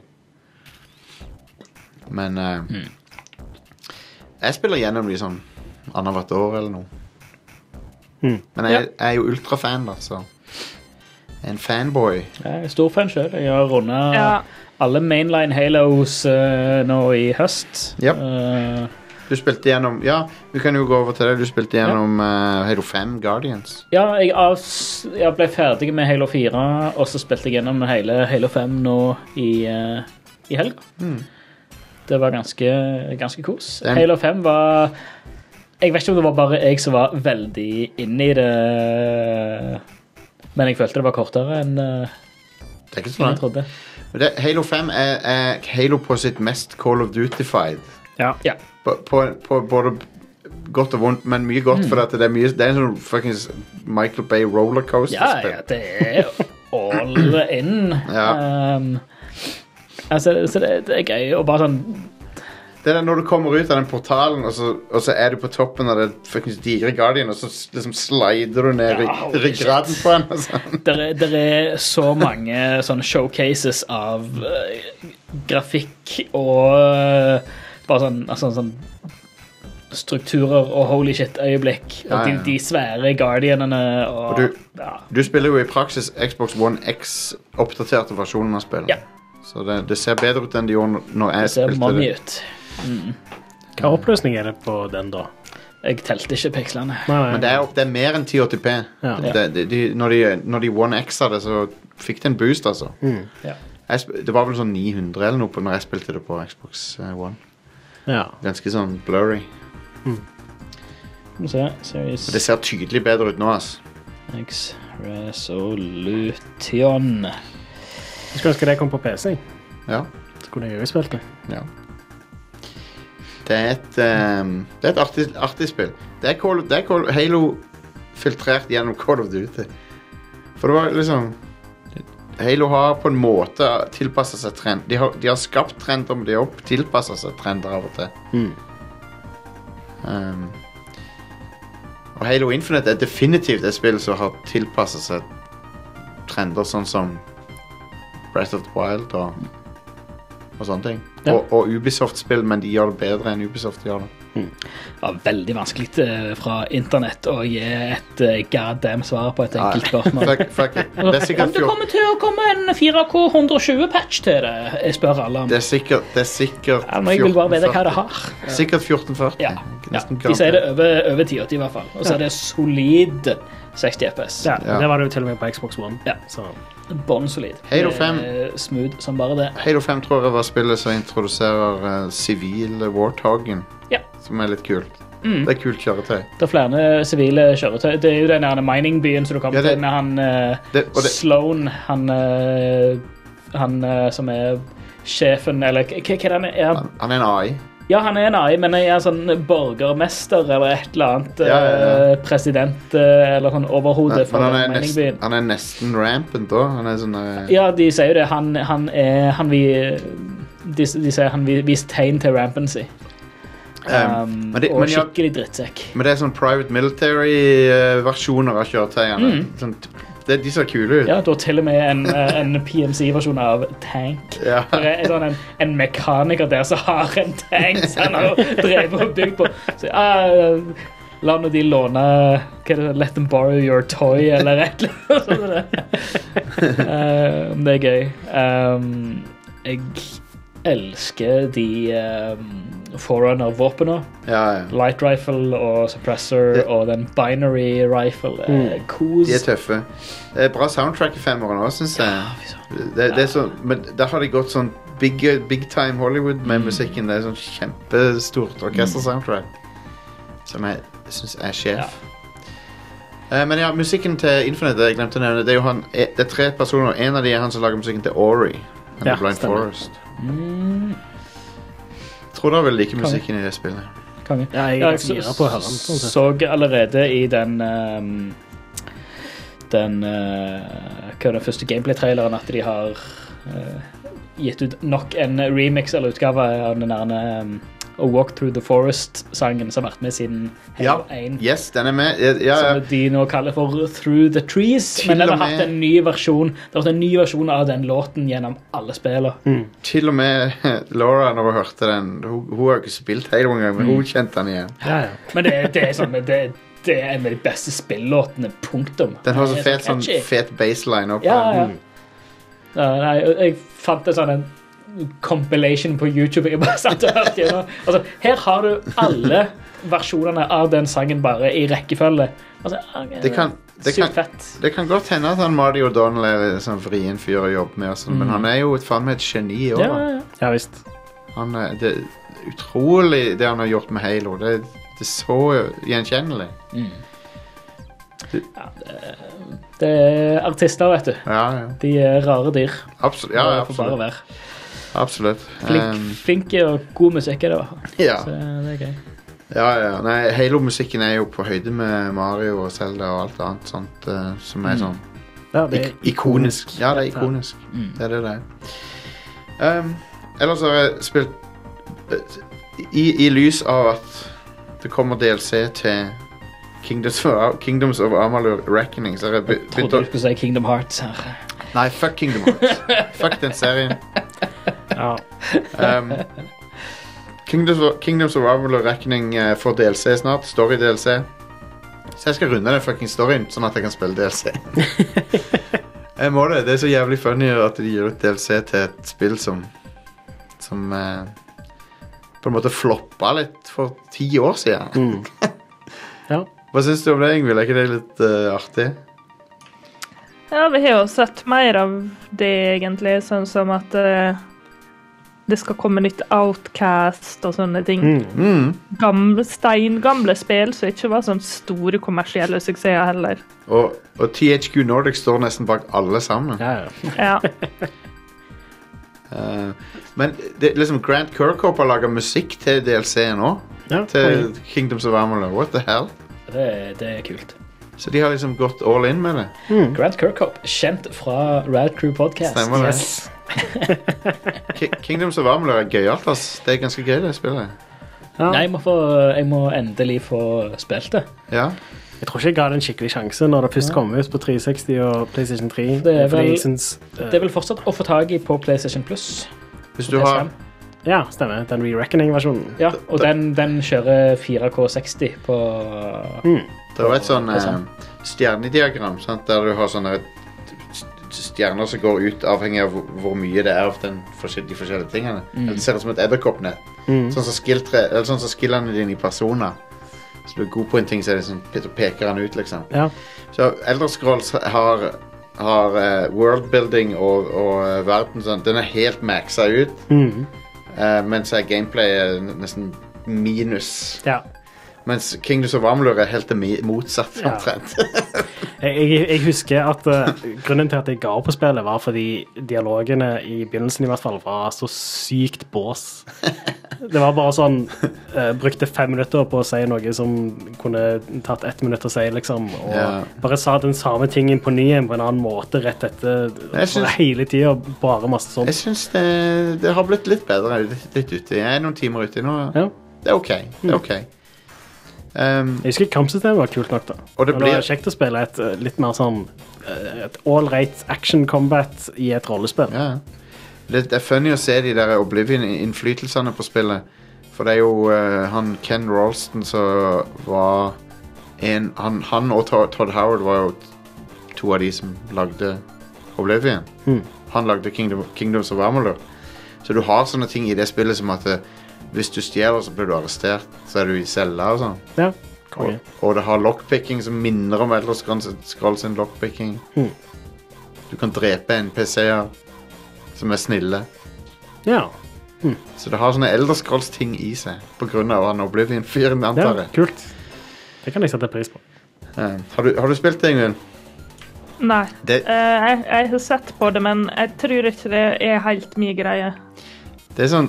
Men uh, mm. jeg spiller gjennom de sånn annethvert år eller noe. Mm. Men jeg, jeg er jo ultrafan da, så jeg er en fanboy. Jeg er stor fan selv. Jeg har rundet ja. alle mainline Halos uh, nå i høst. Yep. Uh, du spilte gjennom, ja, vi kan jo gå over til det. Du spilte gjennom ja. uh, Halo fem Guardians. Ja, jeg, av, jeg ble ferdig med Halo fire, og så spilte jeg gjennom hele Halo fem nå i, uh, i helga. Mm. Det var ganske, ganske kos. Den. Halo fem var... Jeg vet ikke om det var bare jeg som var veldig inne i det, men jeg følte det var kortere enn uh, det er ikke sånn. Jeg trodde. Det, Halo fem er, er Halo på sitt mest Call of Duty-fied. Ja. ja. På, på, på både godt og vondt, men mye godt, mm. for at det er mye, det er en sånn fucking Michael Bay rollercoaster. Ja, ja, det er all in. Ja. Um, altså, så det, det er gøy å bare sånn det er når du kommer ut av den portalen, og så, og så er du på toppen av det fucking digre Guardian, og så liksom slider du ned ja, i ryggraden på den. Sånn. Det er, der er så mange sånne showcases av uh, grafikk og uh, bare sånn, altså, sånn strukturer og holy shit-øyeblikk. Og Ja, ja. de, de svære guardianene og, Og du- ja. Du spiller jo i praksis Xbox One X oppdaterte versjonen av spillet. Ja. Så det, det ser bedre ut enn det gjorde når jeg Det ser spilte money det. ut. Mm. Hva oppløsning er det på den, da? Jeg telte ikke pikslene. Nei, nei. Men det er, jo- det er mer enn ti åtti p. Ja. Det, de, de, når, de, når de One X-a det, så fikk det en boost, altså. Mm. Ja. Jeg, sp- det var vel sånn ni hundre eller noe på når jeg spilte det på Xbox eh, One. Ja. Ganske sånn blurry. Skal vi se. Series Men det ser tydelig bedre ut nå, altså. X Resolution. Jeg skulle ønske det kom på P C. Ja. Så kunne jeg jo spilt det. Ja. Det er et, ehm, det er et artig, artig spill. Det er, Call, det er Call, Halo filtrert gjennom Call of Duty. For det var liksom Halo har på en måte tilpasset seg trend. De har, de har skapt trender, men de har også tilpasset seg trender av og til. Mm. Ehm, og Halo Infinite er definitivt et spill som har tilpasset seg trender sånn som Breath of the Wild og, og sånne ting. Ja. Og, og Ubisoft-spill, men de gjør det bedre enn Ubisoft gjør det. Det var veldig vanskelig eh, fra internett å gi et eh, goddamn svar på et enkelt spørsmål. Fuck, fuck it. Det er Om sikkert, det fjor, kommer til å komme en fire K one twenty patch til det, jeg spør alle om. det er sikkert, det er sikkert Ja, men jeg vil bare vite hva det har. Sikkert fjorten førti. Ja, ja. Nesten De sier det over, over ti åtti i hvert fall. Og så Ja. er det solid seksti F P S. Ja, Ja. det var det jo til og med på Xbox One. Ja. Så. Bånn solid. Halo Det er fem. Smooth som bare det. Halo fem tror jeg var spillet som introduserer uh, sivil Warthogen, Ja. som er litt kult. Mm. Det er kult kjøretøy. Det er flere sivile kjøretøy. Det er jo den der miningbyen som du kommer Ja, det- til med han eh, Det, og det, Sloan, han, eh, han eh, som er sjefen, eller hva hva er det han er? Er han- han er en A I. Ja, han er en A I, men jeg er sånn borgermester eller et eller annet. Ja, ja, ja. eh, President eh, eller sånn overhode Men for han er, den nesten, miningbyen. han er nesten rampant da. Han er sånn uh, Ja, de sier jo det. Han, han er han vi, de, de sier han vi- viser tegn til rampancy. Um, um, men, det, og men, ja, skikkelig drittsekk. men det er sånn private military-versjoner av kjøretøyene. Mm. Sånn, det, de ser kule ut. Ja, du har til og med en, eh, en P M C-versjon av tank. Ja. Det er sånn en, en mekaniker der som har en tank som han har drevet og bygd på. Så, ah, la nå de låne hva er det, Let them borrow your toy, eller et eller annet sånt. Uh, det er gøy. Um, jeg elsker de um, Forerunner-våpene. Ja, ja. Light rifle og suppressor Det- og den binary rifle. Uh, kos. De er tøffe. Det er bra soundtrack i femmeren også, synes jeg. Det, det er sånn, men der har de gått sånn big, big time Hollywood med musikken. Det er sånn kjempestort orkester-soundtrack som jeg synes er sjef. Eh, men ja, musikken til Infinite, det jeg glemte å nevne, det er jo han, eh, det er tre personer. En av de er han som lager musikken til Ori. and Ja, the Blind stemmer. Forest. Mm, Tror dere vel like musikken i det spillet? konge. Ja, jeg Ja, er jeg så, gira på å høre den. Sånn sett. så allerede i den um, den uh, hva er den første gameplay-traileren at de har uh, gitt ut nok en remix eller utgave av den der um, A Walk Through the Forest-sangen som har vært med siden Ja, Halo one. yes, den er med. Ja, ja, ja. Som de nå kaller for Through the Trees. Til Men den og har hatt med- en ny versjon Det har vært en ny versjon av den låten gjennom alle spillene. Mm. Til og med Laura, når hun hørte den, hun, hun har jo ikke spilt Halo engang, men hun kjente den igjen. Ja, ja. Men det, det er sånn det, det er en av de beste spillåtene, punktum. Den har så Det er fet, sånn, catchy. fet baseline opp. Ja, ja. Mm. Ja, nei, jeg- jeg fant en sånn en compilation på YouTube. Jeg bare satt og hørte gjennom. Altså, her har du alle versjonene av den sangen bare i rekkefølge. Altså, okay, Det kan, det, sykt kan, fett. det kan godt hende at han Marty O'Donnell er en sånn vrien fyr å jobbe med, og sånn, men han er jo et, faen meg et geni også. Ja, ja, ja. Ja visst. Han er, det er utrolig det han har gjort med Halo. Det, det er så gjenkjennelig. Ja, det, det er artister, vet du. Ja, ja. De er rare dyr. Absolutt. Ja, Det får bare absolutt. være. absolutt. Flink, Um, flink og god musikk er det. i hvert fall. ja. Så det er gøy. ja, ja. Nei, Halo-musikken er jo på høyde med Mario og Zelda og alt annet sånt, eh, som er Mm. sånn Ja, det ik ikonisk. Ja, det er ikonisk. Mm. Det er det det er. Um, ellers har jeg spilt eh, i, I lys av at det kommer D L C til Kingdoms of, Kingdoms of Amalur Reckoning, så har jeg be- begynt Trodde å du skulle si Kingdom Hearts her. Nei, fuck Kingdom Hearts. Fuck den serien. Ja. Um, Kingdoms of, Kingdoms of Amalur Reckoning uh, får D L C snart. Story-D L C. Så jeg skal runde den fucking storyen, sånn at jeg kan spille D L C. Jeg må det. Det er så jævlig funny at de gir ut D L C til et spill som Som uh, på en måte floppa litt for ti år siden. Mm. Ja. Hva synes du om det, Ingvild? Er ikke det litt uh, artig? Ja, vi har jo sett mer av det, egentlig. Sånn som at uh, det skal komme nytt Outcast og sånne ting. Mm. Mm. Gamle, steingamle spill som ikke var sånn store kommersielle suksesser heller. Og, og T H Q Nordic står nesten bak alle sammen. Ja, ja. Ja. Uh, men det, liksom Grant Kirkhope har laget musikk til D L C nå. Ja, Til Kingdoms of Amalur. What the hell? Det, det er kult. Så de har liksom gått all in med det. Mm. Grant Kirkhope, kjent fra Rad Crew Podcast. Stemmer det. Yes. Ki Kingdoms of Amalur er gøyalt, ass. Det er ganske gøy, det spillet. Ja. Nei, jeg må, få, jeg må endelig få spilt det. Ja. Jeg tror ikke jeg ga det en skikkelig sjanse når det først Ja. kom ut på tre seksti og PlayStation tre. Det er fordi vel- jeg synes, uh, Det er vel fortsatt å få tag i på PlayStation Plus. Hvis du har Ja, stemmer. Den Re-Reckoning-versjonen. Ja, og den, den kjører fire K seksti på Mm. Det er et sånn Det er eh, sant. stjernediagram, sant? Der du har sånne stjerner som går ut avhengig av hvor, hvor mye det er av den forskjell de forskjellige tingene. Mm. Eller det ser ut som et edderkoppnett. Mm. Sånn som skill-tre, eller sånn som skillene dine i personer. Så du er god på en ting, så er det sånn, pe- peker han ut, liksom. Ja. Så Elder Scrolls har, har eh, worldbuilding og, og eh, verden sånn, den er helt maxa ut, Mm. eh, mens er gameplay er n- nesten minus. Ja. Mens Kingdoms of Amalur er helt det mi- motsatt, Ja. omtrent. Jeg, jeg, jeg husker at uh, grunnen til at jeg ga opp på spillet var fordi dialogene i begynnelsen i hvert fall var så sykt bås. Det var bare sånn, uh, brukte fem minutter på å si noe som kunne tatt ett minutt å si, liksom, og Ja. bare sa den samme tingen på ny igjen på en annen måte rett etter, Jeg synes- bare hele tiden, bare masse sånt. Jeg synes det, det har blitt litt bedre litt, litt ute. Jeg er noen timer ute nå. Ja. Det er ok. Det er ok. Um, Jeg husker kampsystemet var kult nok da. Og det Og det blir- var kjekt å spille et uh, litt mer sånn, uh, et all-right action combat i et rollespill. ja. Det, det er funny å se de der Oblivion-innflytelsene på spillet. For det er jo eh, han Ken Ralston som var en Han, han og Todd Todd Howard var jo to av de som lagde Oblivion. Mm. Han lagde Kingdom, Kingdoms of Amalur. Så du har sånne ting i det spillet som at eh, hvis du stjeler, så blir du arrestert. Så er du i cella og sånn. Ja, Og, konge. og det har lockpicking som minner om Elder Scrolls sin lockpicking. Mm. Du kan drepe N P C-er som er snille. Ja, Så det har sånne Elder Scrolls-ting i seg på grunn av han Oblivion-fyren, ja, antar jeg. kult. Det kan jeg sette pris på. Eh, har, du, har du spilt det, Ingvild? Nei. Det, Eh, jeg, jeg har sett på det, men jeg tror ikke det er helt mye greie. det er sånn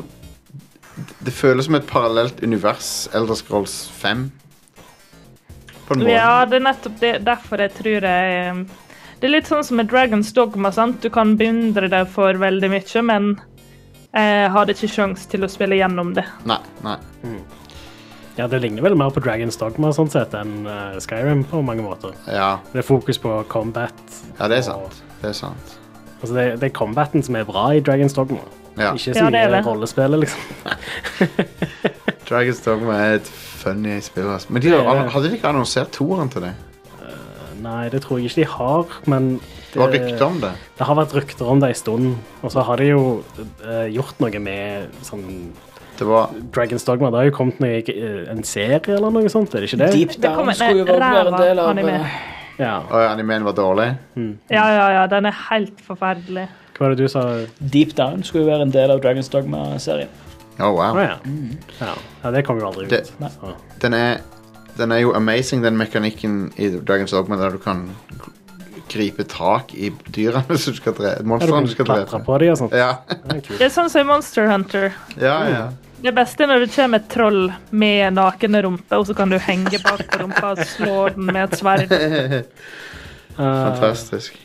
Det føles som et parallelt univers, Elder Scrolls fem. På en måte. Ja, det er nettopp det, derfor jeg tror jeg Det er litt sånn som med Dragons Dogma, sant? Du kan beundre det for veldig mye, men jeg hadde ikke sjans til å spille gjennom det. Nei, nei. Ja, det ligner vel mer på Dragon's Dogma sånn sett enn uh, Skyrim på mange måter. Ja, Det er fokus på combat. ja det er og- sant. Det er sant. Altså det, det er combaten som er bra i Dragon's Dogma. Ja. Ikke så Ja, det er mye det. rollespillet, liksom. Dragon's Dogma er et funny spill. Altså. Men de, har- hadde de ikke annonsert toeren til det? Nei, det tror jeg ikke de har, men Det var rykter om det. det har vært rykter om det en stund. Og så har de jo eh, gjort noe med sånn Det var Dragon's Dogma. Det har jo kommet noe, eh, en serie eller noe sånt, er det ikke det? Deep Det Down kommer skulle jo en være en del ræva av anime. eh, Ja. Og animeen var dårlig. Ja, ja, ja, den er helt forferdelig. Hva var det du sa? Deep Down skulle jo være en del av Dragon's Dogma-serien. Oh, wow. Å ja. ja. Ja, det kom jo aldri ut. Det- Nei. Så. Den er, den er jo amazing, den mekanikken i Dragon's Dogma der du kan gripe tak i dyrene som du skal drepe. Ja, du Monstrene kan du skal klatre drepe. på dem og sånt. Ja, Det er kult. Det er sånn som i Monster Hunter. ja, ja. Det beste er når det kommer et troll med nakne rumpe, og så kan du henge bak på rumpa og slå den med et sverd. Eh, Fantastisk.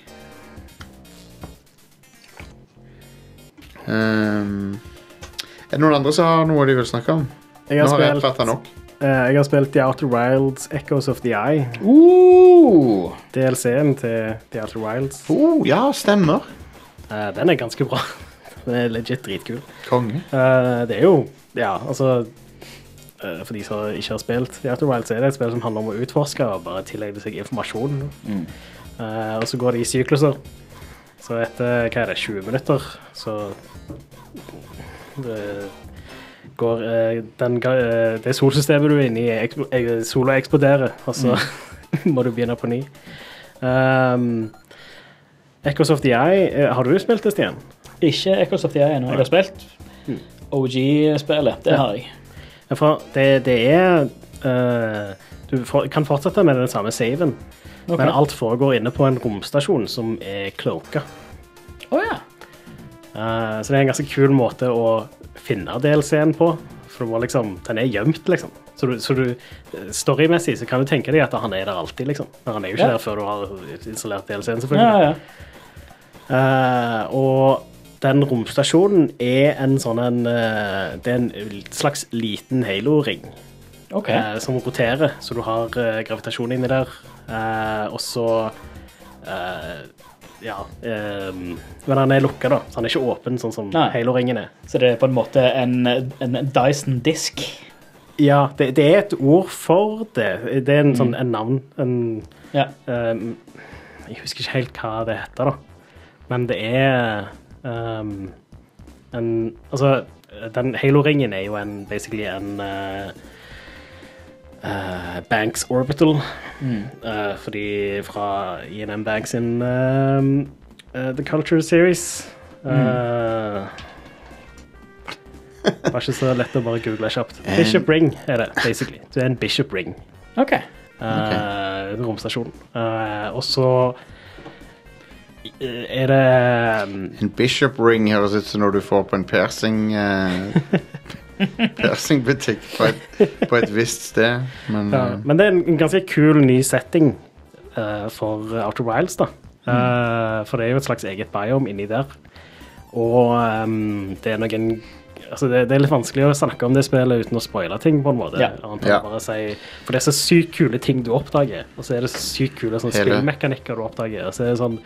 Um, er det noen andre som har noe de vil snakke om? jeg, Nå har har jeg spilt, pratet nok. eh, jeg har spilt The Outer Wilds Echoes of the Eye. Uh, D L C-en til The Outer Wilds. Oh, ja, stemmer. Eh, den er ganske bra. Den er legit dritkul. Konge. Uh, det er jo, ja, altså, uh, for de som ikke har spilt The Outer Wilds, så er det et spill som handler om å utforske og bare tillegge seg informasjon. Mm. Uh, og så går det i sykluser. Så etter, hva er det, tjue minutter, så det går uh, den, uh, det solsystemet du er inne i, sola eksploderer, og så mm. må du begynne på ny. Um, Echoes of the Eye, har du spilt det, Stian? Ikke Echoes of the Eye ennå. Jeg har spilt O G-spillet, det har jeg. Ja, for det, det er uh, du for, kan fortsette med den samme saven, okay. Men alt foregår inne på en romstasjon som er cloaka. Åh oh, ja. Uh, så det er en ganske kul måte å finne D L C-en på, for du må liksom, den er gjemt liksom. Så du, så du, storymessig så kan du tenke deg at han er der alltid liksom. Men han er jo ikke ja. Der før du har installert D L C-en selvfølgelig. Ja, ja. Uh, og den romstasjonen er en sånn en, uh, det er en slags liten Halo-ring okay. uh, som roterer, så du har uh, gravitasjon inni der, uh, og så uh, ja, uh, men han er lukket da, så han er ikke åpen sånn som Halo-ringen er. Så det er på en måte en, en Dyson-disk? Ja, det, det er et ord for det. Det er en sånn en navn, en, ja. um, jeg husker ikke helt hva det heter da. Men det er um, en, altså, den Halo-ringen er jo en, basically en uh, uh, Banks Orbital, mm. uh, fordi fra I N M Banks in um, uh, The Culture Series. Uh, mm. Det var ikke så lett å bare google kjapt. Bishop Ring er det, basically. Det er en Bishop Ring. Ok. Uh, okay. Romstasjon. Uh, og så er det um, en Bishop Ring høres ut som når du får på en piercing uh, piercingbutikk på et, på et visst sted, men, ja, uh, men det er en, en ganske kul ny setting uh, for Outer Wilds da mm. uh, for det er jo et slags eget biome inni der, og um, det er noen altså det, det er litt vanskelig å snakke om det spillet uten å spoile ting på en måte ja. Ja. Bare si, for det er så sykt kule ting du oppdager, og så er det så sykt kule sånn spillmekanikker du oppdager, og så er det sånn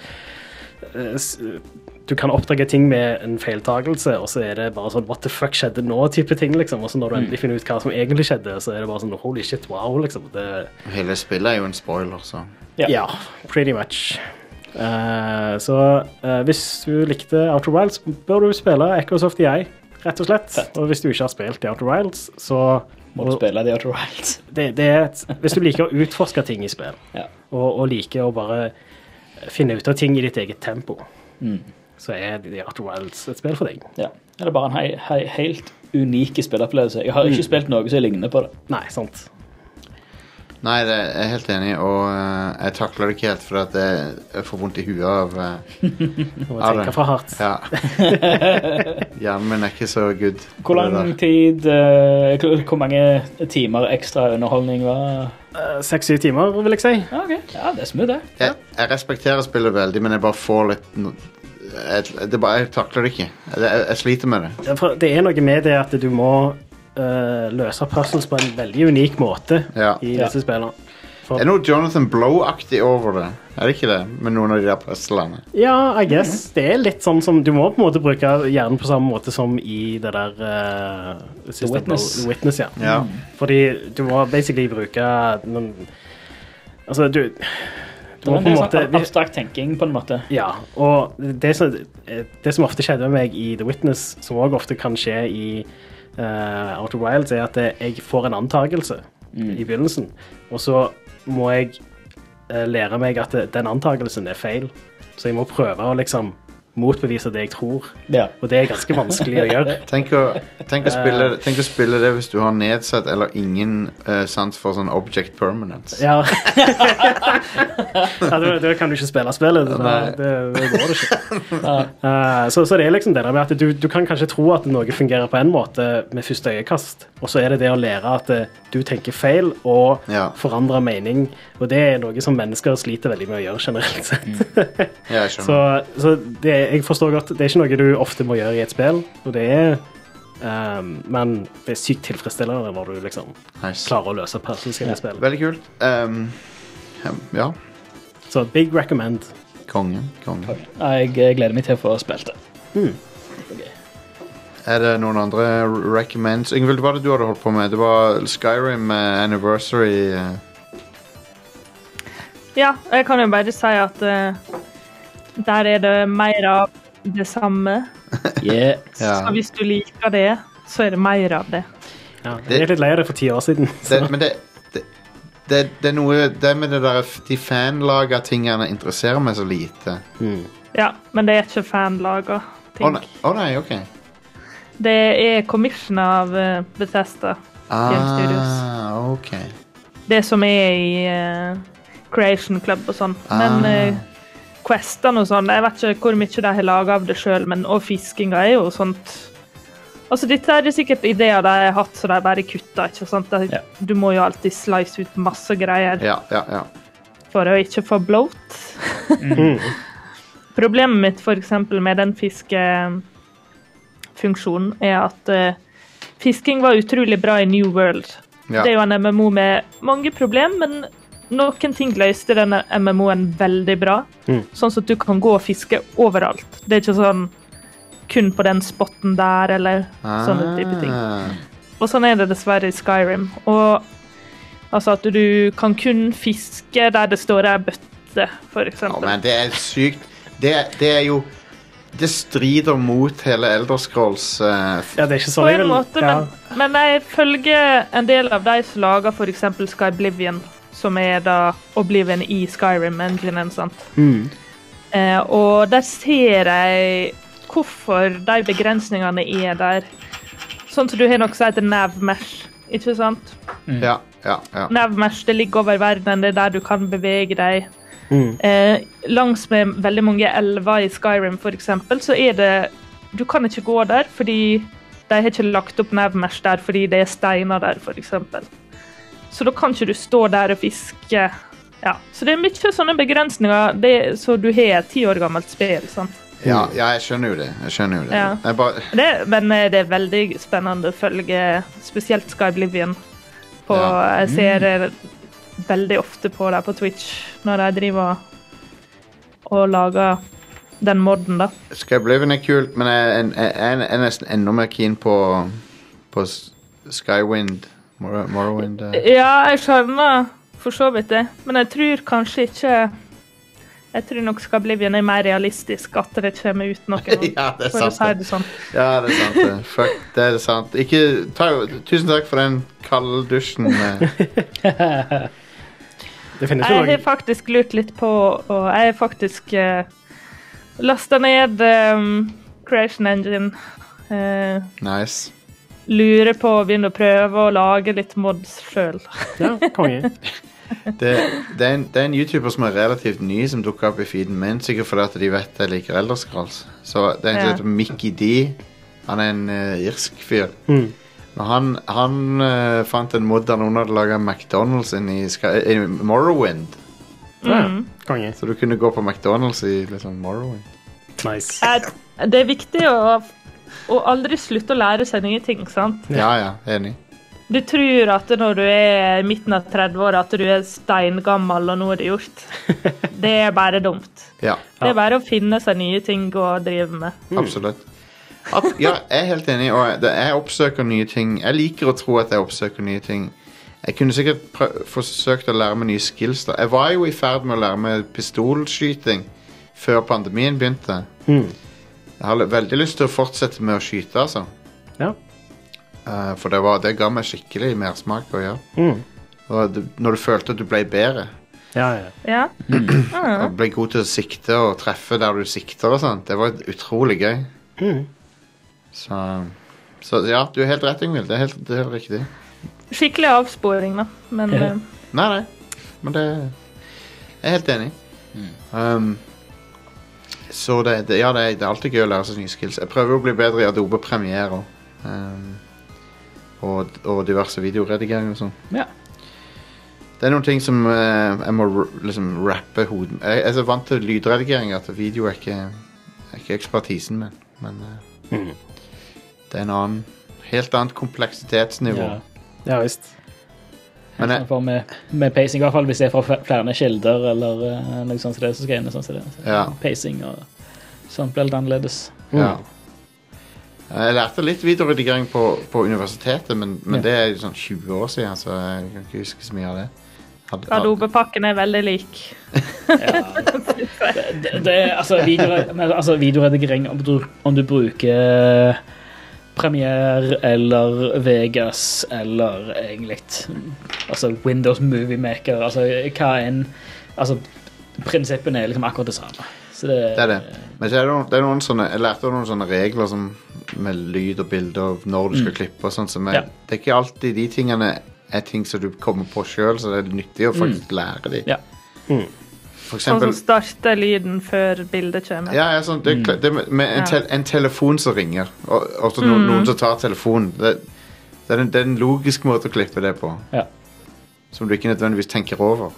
du kan oppdage ting med en feiltagelse, og så er det bare sånn, what the fuck skjedde nå type ting, liksom, og så når du endelig finner ut hva som egentlig skjedde, så er det bare sånn, holy shit, wow, liksom. Det... Hele spillet er jo en spoiler, så. Ja, ja pretty much. Uh, så uh, hvis du likte Outer Wilds, bør du spille Echoes of the Eye, rett og slett. Fett. Og hvis du ikke har spilt The Outer Wilds, så må du spille The Outer Wilds. Det, det er et, hvis du liker å utforske ting i spill, ja. og, og liker å bare finne ut av ting i ditt eget tempo, mm. så er The Outer Wilds et spill for deg. Ja, det er bare en hei, hei, helt unik spillopplevelse. Jeg har ikke mm. spilt noe som ligner på det. Nei, sant. Nei, det er jeg helt enig, og uh, jeg takler det ikke helt, for at jeg, jeg får vondt i huet av uh, må tenke for hardt. Ja. Hjernen min er ikke så good. Hvor lang tid, uh, hvor mange timer ekstra underholdning var? Seks-syv uh, timer, vil jeg si. Ja, ok. Ja, det er smooth det. Jeg, jeg respekterer spillet veldig, men jeg bare får litt... Jeg, det bare, jeg takler det ikke. Jeg, jeg, jeg sliter med det. Ja, for det er noe med det at du må... Uh, løse puzzles på en veldig unik måte ja. I disse ja. Spillene. For... Det er noe Jonathan Blow-aktig over det. Er det ikke det? Med noen av de der puzzlene. Ja, I guess. Mm-hmm. Det er litt sånn som... Du må på en måte bruke hjernen på samme måte som i det der... Uh, The Witness. The Witness, ja. ja. Mm. Fordi du må basically bruke noen... Altså, du... Det var en måte, sånn abstrakt tenking på en måte. Ja, og det som, det som ofte skjedde med meg i The Witness, som også ofte kan skje i uh, Outer Wilds, er at jeg får en antagelse mm. i begynnelsen, og så må jeg uh, lære meg at den antagelsen er feil. Så jeg må prøve å liksom motbevise det jeg tror. Ja. Og det er ganske vanskelig å gjøre. Tenk å, tenk, å spille, tenk å spille det hvis du har nedsatt eller ingen uh, sans for sånn object permanence. Ja. Ja, da, da kan du ikke spille spillet. Det, det, det går det ikke. Ja. Uh, så, så det er liksom det der med at du, du kan kanskje tro at noe fungerer på en måte med første øyekast, og så er det det å lære at uh, du tenker feil og ja. forandrer mening, og det er noe som mennesker sliter veldig med å gjøre generelt sett. Mm. Ja, jeg så, så det jeg forstår godt, det er ikke noe du ofte må gjøre i et spill, og det er um, men det er sykt tilfredsstillende når du liksom nice. Klarer å løse puzzles i et spill. Veldig kult. Um, ja. Så big recommend. Konge, konge. Jeg gleder meg til å få spilt det. Mm. Okay. Er det noen andre recommends? Yngvild, hva var det du hadde holdt på med? Det var Skyrim uh, Anniversary. Uh. Ja, jeg kan jo bare si at uh, der er det mer av det samme. Yeah. Ja. Så hvis du liker det, så er det mer av det. Ja, jeg er litt lei av det for ti år siden. Det, men det, det, det, det er noe Det med det der, de fanlaga tingene interesserer meg så lite. Mm. Ja, men det er ikke fanlaga Å ting. nei, oh, nei, ok. Det er commission av uh, Bethesda Game Studios. Ah, ok. Det som er i uh, Creation Club og sånn. Men Ah. uh, questene og sånn, jeg vet ikke hvor mye de har laget av det selv, men og fiskinga er jo sånt. Altså, dette er sikkert ideer de har hatt, så de bare kutter, ikke sant? De, Ja. Du må jo alltid slice ut masse greier Ja, ja, ja. for å ikke få bloat. Mm. Problemet mitt for eksempel med den fiskefunksjonen er at uh, fisking var utrolig bra i New World. Ja. Det er jo en M M O med mange problem, men noen ting løste denne M M O-en veldig bra. Mm. Sånn at du kan gå og fiske overalt. Det er ikke sånn kun på den spotten der, eller sånne type ting. Ah. Og sånn er det dessverre i Skyrim. Og altså at du kan kun fiske der det står ei bøtte, for Ja, eksempel. men det er sykt. Det, det er jo Det strider mot hele Elder Scrolls. Uh, Ja, det er ikke På sånn jeg en vil... måte, ja. men, men jeg følger en del av de som lager for eksempel Skyblivion, som er da Oblivion i Skyrim-enginen, sant? Mm. Eh, og der ser jeg hvorfor de begrensningene er der. Sånn som du har noe som heter Navmesh, ikke sant? ja, ja, ja. Navmesh, det ligger over verden, det er der du kan bevege deg. Mm. Eh, langs med veldig mange elver i Skyrim, for eksempel, så er det du kan ikke gå der, fordi de har ikke lagt opp Navmesh der, fordi det er steiner der, for eksempel. Så da kan ikke du stå der og fiske. Ja. Så det er mye sånne begrensninger, det, så du har et ti år gammelt spill, sant? Ja, ja, jeg skjønner jo det. Jeg skjønner jo det. Ja. Jeg bare, Det, men eh, det er veldig spennende å følge, spesielt Skyblivion. På, Ja. Jeg ser eh, veldig ofte på det på Twitch, når de driver og lager den modden, da. Skyblivion er kult, men jeg, jeg, jeg, jeg er nesten enda mer keen på, på S- Skywind. Mor- Morrowind. eh. Ja, jeg skjønner for så vidt det, men jeg tror kanskje ikke Jeg tror nok Skyblivion er mer realistisk at det kommer ut noe nå, Ja, det er for å sant. si det. det sånn. Ja, det er sant. det. Fuck, det er sant. Ikke, ta, tusen takk for den kalde dusjen. eh. Det finnes Jeg jo har noe... faktisk lurt litt på, og jeg har faktisk uh, lasta ned um, Creation Engine. Uh, Nice. lurer på å begynne å prøve å lage litt mods sjøl. Ja, konge. Det, det, er en, det er en YouTuber som er relativt ny, som dukker opp i feeden min. Sikkert fordi at de vet jeg liker Elder Scrolls. Så det er en som Ja. heter Mickey D. Han er en eh, irsk fyr. Mm. Men han, han eh, fant en mod der noen hadde laget McDonald's inn i, Sky, i Morrowind. Ja, Mm. konge. Så du kunne gå på McDonald's i liksom Morrowind. Nice. Eh, Det er viktig å, å aldri slutte å lære seg nye ting, sant? Ja, ja, enig. Du tror at når du er i midten av trettiåra at du er steingammel og noe er det gjort. Det er bare dumt. Ja, Det er bare å finne seg nye ting å drive med. absolutt. At, ja, jeg er helt enig, og jeg, jeg oppsøker nye ting. Jeg liker å tro at jeg oppsøker nye ting. Jeg kunne sikkert prøv, forsøkt å lære meg nye skills. Da. Jeg var jo i ferd med å lære meg pistolskyting før pandemien begynte. Mm. Jeg har veldig lyst til å fortsette med å skyte, altså. Ja. Eh, for det, var, det ga meg skikkelig mersmak å gjøre. Mm. Og du, når du følte at du ble bedre, Ja, ja. Ja. og ble god til å sikte og treffe der du sikter og sånt, det var utrolig gøy. Mm. Så, så ja, du er helt rett, Ingvild. Det er helt, det er helt riktig. Skikkelig avsporing, da. Men Ja. eh, Nei, nei. Men det Jeg er helt enig. Um, så det, det, ja, det, er- det er alltid gøy å lære seg nye skills. Jeg prøver å bli bedre i Adobe Premiere også. Um, og, og diverse videoredigeringer og sånn. Ja. Det er noen ting som eh, jeg må r- liksom rappe hodet Jeg jeg er så vant til lydredigering at video er ikke, er ikke ekspertisen min. Men eh, Mm. det er en annen helt annet kompleksitetsnivå. Ja. Ja, visst. Men jeg, For med, med pacing, i hvert fall hvis det er fra fl- flere kilder eller uh, noe sånt som det, så skal jeg inn i sånn som det. Så Ja. Pacing og sånt blir litt annerledes. ja. Jeg lærte litt videoredigering på, på universitetet, men, men Ja. det er jo sånn tjue år siden, så jeg kan ikke huske så mye av det. Hadde- Garderobepakken er veldig lik. Det, det, det er altså, video, men, altså videoredigering om du, om du bruker Premiere eller Vegas eller egentlig altså Windows Movie Maker, altså hva enn altså prinsippene er liksom akkurat det samme. Så det, Det er det. Men så er det, noen, det er noen sånne, jeg lærte noen sånne regler som, med lyd og bilder og når du skal klippe og sånt, som er, Ja. det er ikke alltid de tingene er ting som du kommer på selv, så det er nyttig å faktisk lære de. Ja. For Sånn eksempel, som starter lyden før bildet kommer. ja, ja, sånn, det, er kla- det med, med en, Ja. tel, en telefon som ringer, og, og så noen, noen som tar telefonen, det, det, er en, det er en logisk måte å klippe det på, Ja. som du ikke nødvendigvis tenker over.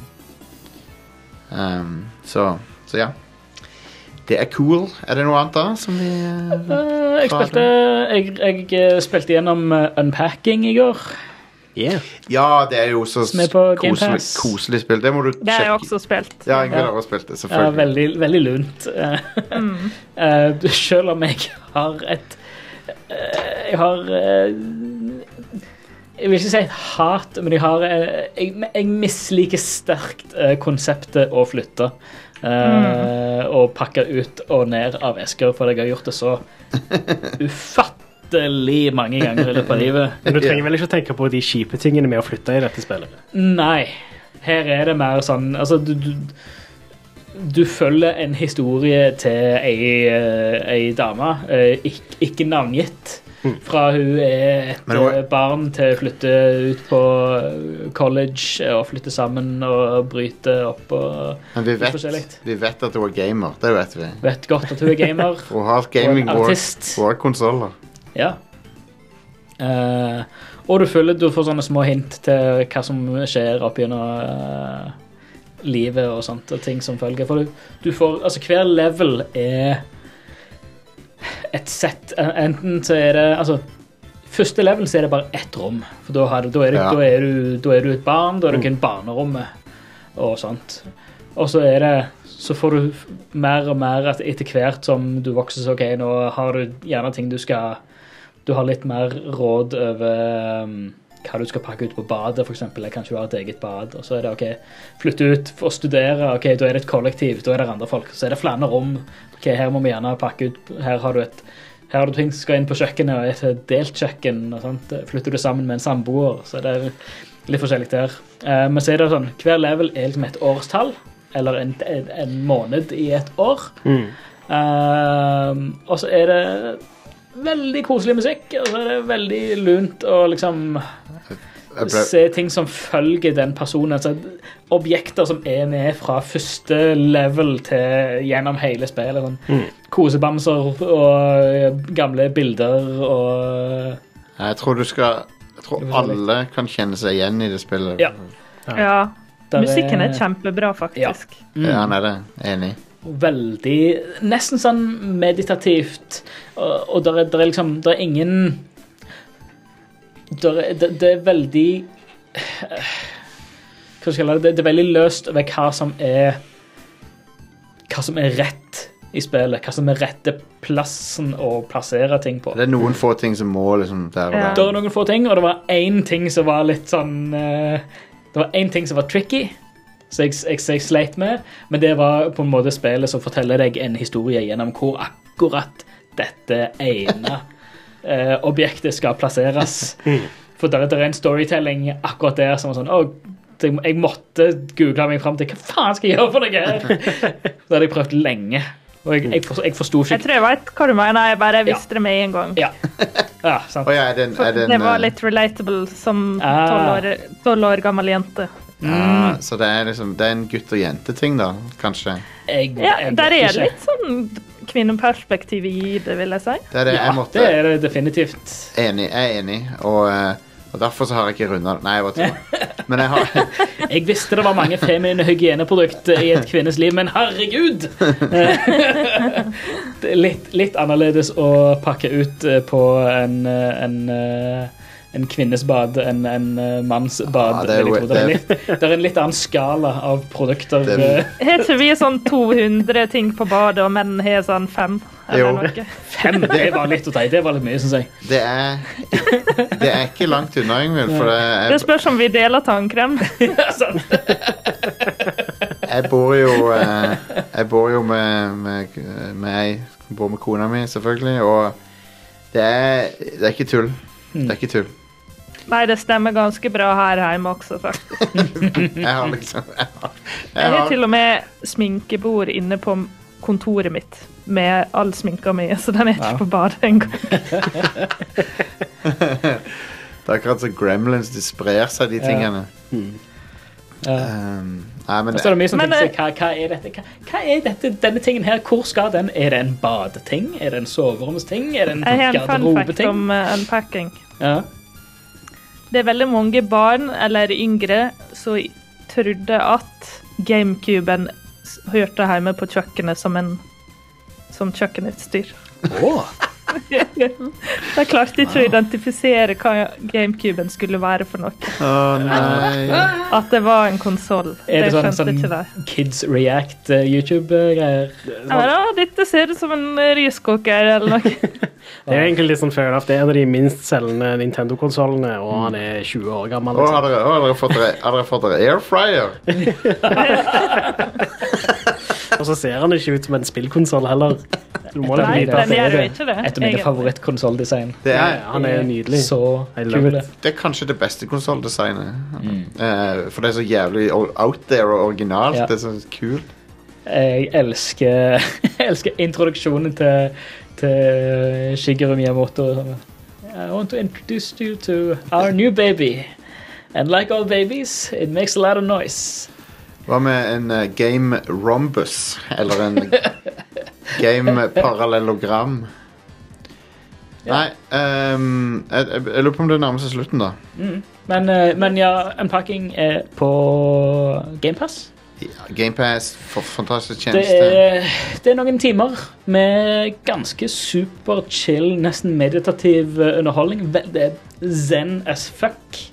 Um, så, så ja. Det er cool. Er det noe annet da som vi... eh, Eh, jeg, spilte, jeg, jeg eh, spilte gjennom eh, Unpacking i går. Yeah. Ja, det er jo så Som er på Game koselig, Pass. koselig spill. Det må du Det har jeg sjekke. også spilt. Ja, Ingvild Ja. har også spilt det, Ja, selvfølgelig. veldig, veldig lunt. Eh, selv om jeg har et eh, Jeg har eh, Jeg vil ikke si et hat, men jeg har eh, Jeg, jeg misliker sterkt eh, konseptet å flytte. eh, Og pakke ut og ned av esker, for jeg har gjort det så ufattelig mange ganger i løpet av livet. Men du trenger vel ikke å tenke på de kjipe tingene med å flytte i dette spillet? Nei, her er det mer sånn altså, du, du, du følger en historie til ei, eh, ei dame, eh, ikke, ikke navngitt. Fra hun er et Men hun er- eh, barn til å flytte ut på college og flytte sammen og bryte opp og Men vi vet, forskjelligt. vi vet at hun er gamer, det vet vi. vet godt at hun er gamer. Hun har gaming Og en og artist. og har konsoler. Ja. Eh, og du føler du får sånne små hint til hva som skjer opp gjennom eh, livet og sånt, og ting som følger. For du, du får, altså hver level er et sett, enten så er det, altså første level så er det bare ett rom, for da, har du, da, er, det, Ja. da, er, du, da er du et barn, da er du kun barnerommet og sånt. Og så er det, så får du mer og mer at etter hvert som du vokser, så ok, nå har du gjerne ting du skal, du har litt mer råd over um, hva du skal pakke ut på badet, for eksempel. Kanskje du har et eget bad, og så er det ok, flytte ut for å studere, ok, da er det et kollektiv, da er det andre folk, så er det flere rom, ok, her må vi gjerne pakke ut, her har du et, her har du ting som skal inn på kjøkkenet, og et delt kjøkken, og sånt, flytter du sammen med en samboer, så det er litt forskjellig der. Uh, men så er det sånn, hver level er liksom et årstall, eller en, en, en måned i et år, Mm. uh, og så er det veldig koselig musikk, og så er det veldig lunt å liksom Jeg ble, se ting som følger den personen, altså objekter som er med fra første level til gjennom hele spillet, sånn kosebamser og gamle bilder og jeg tror du skal Jeg tror alle kan kjenne seg igjen i det spillet. Ja. Ja. der Musikken er kjempebra, faktisk. Ja, han er det. Enig. veldig, nesten sånn meditativt, og, og der, er, der er liksom, der er ingen der er, det, det er veldig hva skal jeg kalle det, det er veldig løst over hva som er hva som er rett i spillet, hva som er rette plassen å plassere ting på. Det er noen få ting som må liksom der og Ja. der. Det var noen få ting, og det var én ting som var litt sånn eh, det var én ting som var tricky, så jeg, jeg, så jeg sleit med, men det var på en måte spillet som forteller deg en historie gjennom hvor akkurat dette ene eh, objektet skal plasseres. For der, der er en storytelling akkurat der som var sånn, å, jeg, jeg måtte google meg frem til hva faen skal jeg gjøre for noe her? Det hadde jeg prøvd lenge, og jeg, jeg, for, jeg forsto Jeg ikke. tror jeg vet hva du mener, jeg bare visste det med en gang. Ja, ja sant. Å ja, er det en, er det en Det var eh, litt relatable som Ah. tolv år, tolv år gammel jente. ja, Så det er liksom Det er en gutt og jente-ting, da, kanskje. Jeg, Ja, jeg der vet er ikke. litt sånn kvinneperspektiv i det, vil jeg si. Det er det Ja, jeg måtte det er det definitivt. Enig, jeg er enig, og, eh, og derfor så har jeg ikke runda Nei, jeg bare tuller. Men jeg har Jeg visste det var mange feminine hygieneprodukter i et kvinnes liv, men herregud! Det er litt, litt annerledes å pakke ut eh, på en, eh, en eh, en kvinnes bad enn en uh, manns bad. Ja, det er jo- det, det, er litt, det er en litt annen skala av produkter. Det- eh, Har ikke vi sånn to hundre ting på badet, og menn har sånn fem? Jo. Eller noe? Fem, det var litt å ta i. Det var litt mye, synes jeg. Det er Det er ikke langt unna, Ingvild, for det Det er, spørs om vi deler tannkrem. jeg bor jo eh, Jeg bor jo med med, med ei jeg bor med kona mi, selvfølgelig, og det er, det er ikke tull. Det er ikke tull. Nei, det stemmer ganske bra her hjemme også, faktisk. Jeg har liksom Jeg har, jeg Jeg har har, til og med sminkebord inne på kontoret mitt med all sminka mi, så den er ikke Ja. på badet engang. det er akkurat som Gremlins, de sprer seg, de Ja. tingene. Ja. Um, nei, men Og så er det mye som Men, tenker seg, hva, hva er dette? Hva, hva er dette, denne tingen her? Hvor skal den? Er det en badeting? Er det en soveromsting? Er det en Jeg har en fun fact garderobeting? om uh, unpacking. Ja. Det er veldig mange barn, eller yngre, som trodde at GameCuben s- hørte hjemme på kjøkkenet som en som kjøkkenutstyr. Åh. De klarte ikke å identifisere hva GameCuben skulle være for noe. Å nei. At det var en konsoll. Er det Det sånn, skjønte sånn ikke de. Kids React eh, YouTube-greier? Ja, men, «Å, dette ser ut som en riskoker eller noe. Det er jo egentlig litt sånn fair enough. Det er en av de minst selgende Nintendo-konsollene, og han er tjue år gammel. Å, har Liksom. dere, å, har dere fått dere, har dere fått dere airfryer? Og så ser han ikke ut som en spillkonsoll heller. Du må liksom Nei, vite at den det gjør er jo det. ikke det. Et av mine egentlig. favorittkonsolldesign. Det Ja, er, ja, han er jo nydelig. Så I love kul. it. det er kanskje det beste konsolldesignet. Eh, for det er så jævlig o- out there og originalt. Ja. Det er så kult. Jeg elsker, jeg elsker introduksjonen til, til Shigeru Miyamoto. I want to introduce you to our new baby. And like all babies, it makes a lot of noise. Hva med en eh, game rhombus? Eller en game parallellogram? Nei, ehm, jeg, jeg, jeg lurer på om det nærmer seg slutten, da. Men, eh, men ja, Unpacking er på Game Pass. Ja, GamePass, for fantastisk Det tjeneste. er, det er noen timer med ganske super chill, nesten meditativ eh, underholdning. Vel, det er zen as fuck.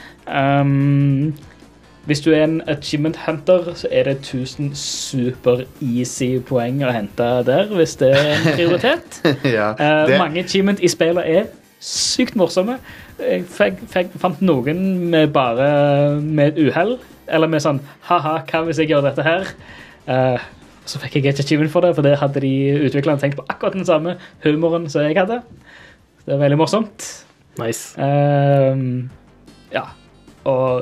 Um, hvis du er en achievement hunter, så er det tusen super easy poeng å hente der, hvis det er en prioritet. ja, Eh, det, mange achievement i spillet er sykt morsomme. Jeg fikk, fikk, fant noen med bare med et uhell, eller med sånn, haha, hva hvis jeg gjør dette her? Eh, så fikk jeg ikke achievement for det, for det hadde de utviklerne tenkt på akkurat den samme humoren som jeg hadde. Det er veldig morsomt. Nice. Ehm, ja, og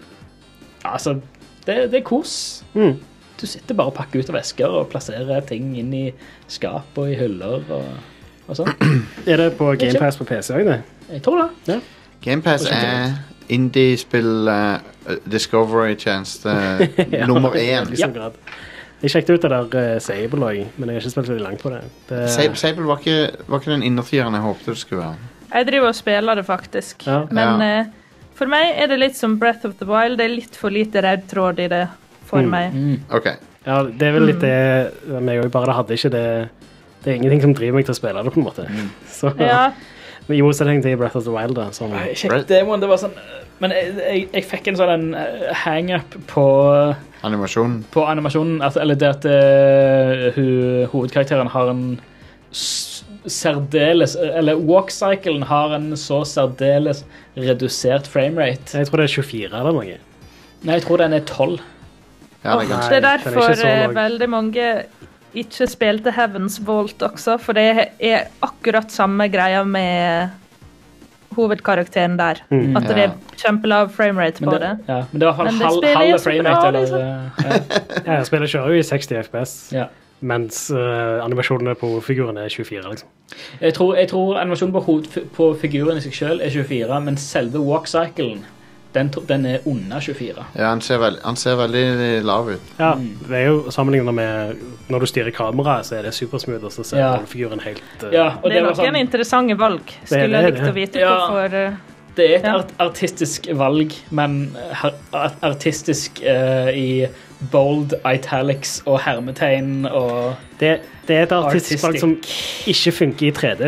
altså, det, det er kos. Mm. Du sitter bare og pakker ut av vesker og plasserer ting inn i skap og i hyller og, og sånn. Er det på Game Pass på P C òg, det? Jeg tror det. GamePass er indie-spill uh, Discovery-tjeneste Ja, nummer én. i liksom grad. Jeg sjekket ut det der uh, Sable også, men jeg har ikke spilt veldig langt på det. det Sable, Sable var, ikke, var ikke den innertieren jeg håpte det skulle være. Jeg driver og spiller det, faktisk. Ja. Men Ja. eh, for meg er det litt som Breath of the Wild. Det er litt for lite rød tråd i det for Mm. meg. Ok. Ja, det er vel litt det meg òg, bare det hadde ikke det. Det er ingenting som driver meg til å spille det, på en måte. Så, Ja, men I motsetning til Breath of the Wild, da. Som, Jeg sjekket demoen, det var sånn, men jeg, jeg, jeg fikk en sånn en eh, hang-up på, Animasjonen. på animasjonen, at, eller det at eh, hun, hovedkarakteren har en s- særdeles, eller walk-cyclen har en så særdeles redusert framerate. jeg tror det er tjuefire eller noe. Nei, jeg tror den er tolv. Ja, det er Nei, ganske det er den er derfor ikke så eh, lang. veldig mange ikke spilte Heaven's Vault også, for det er akkurat samme greia med hovedkarakteren der. Mm. At det Ja. er kjempelav framerate Men på det, det. ja, men det var i Men hvert det fall spiller halv, jo halve så bra, framerate. Eller, liksom. ja. Ja, spillet kjører jo i seksti F P S, Ja. mens uh, animasjonene på figuren er tjuefire, liksom. Jeg tror, jeg tror animasjonen på, hoved, på figuren i seg selv er tjuefire, men selve walk-cyclen, den, tro- den er under tjuefire. Ja, han ser, veld, han ser veldig lav ut. Ja, Mm. det er jo sammenlignet med når du styrer kameraet, så er det supersmooth, og så ser Ja. figuren helt uh, Ja, og Det er var noen sånn, interessante valg. Skulle det er jeg likt det. å vite Ja. hvorfor eh, det er et Ja. art, artistisk valg, men har- art- artistisk eh, i bold, italics og hermetegn og det, det er et artistisk valg som artistic. ikke funker i tre D.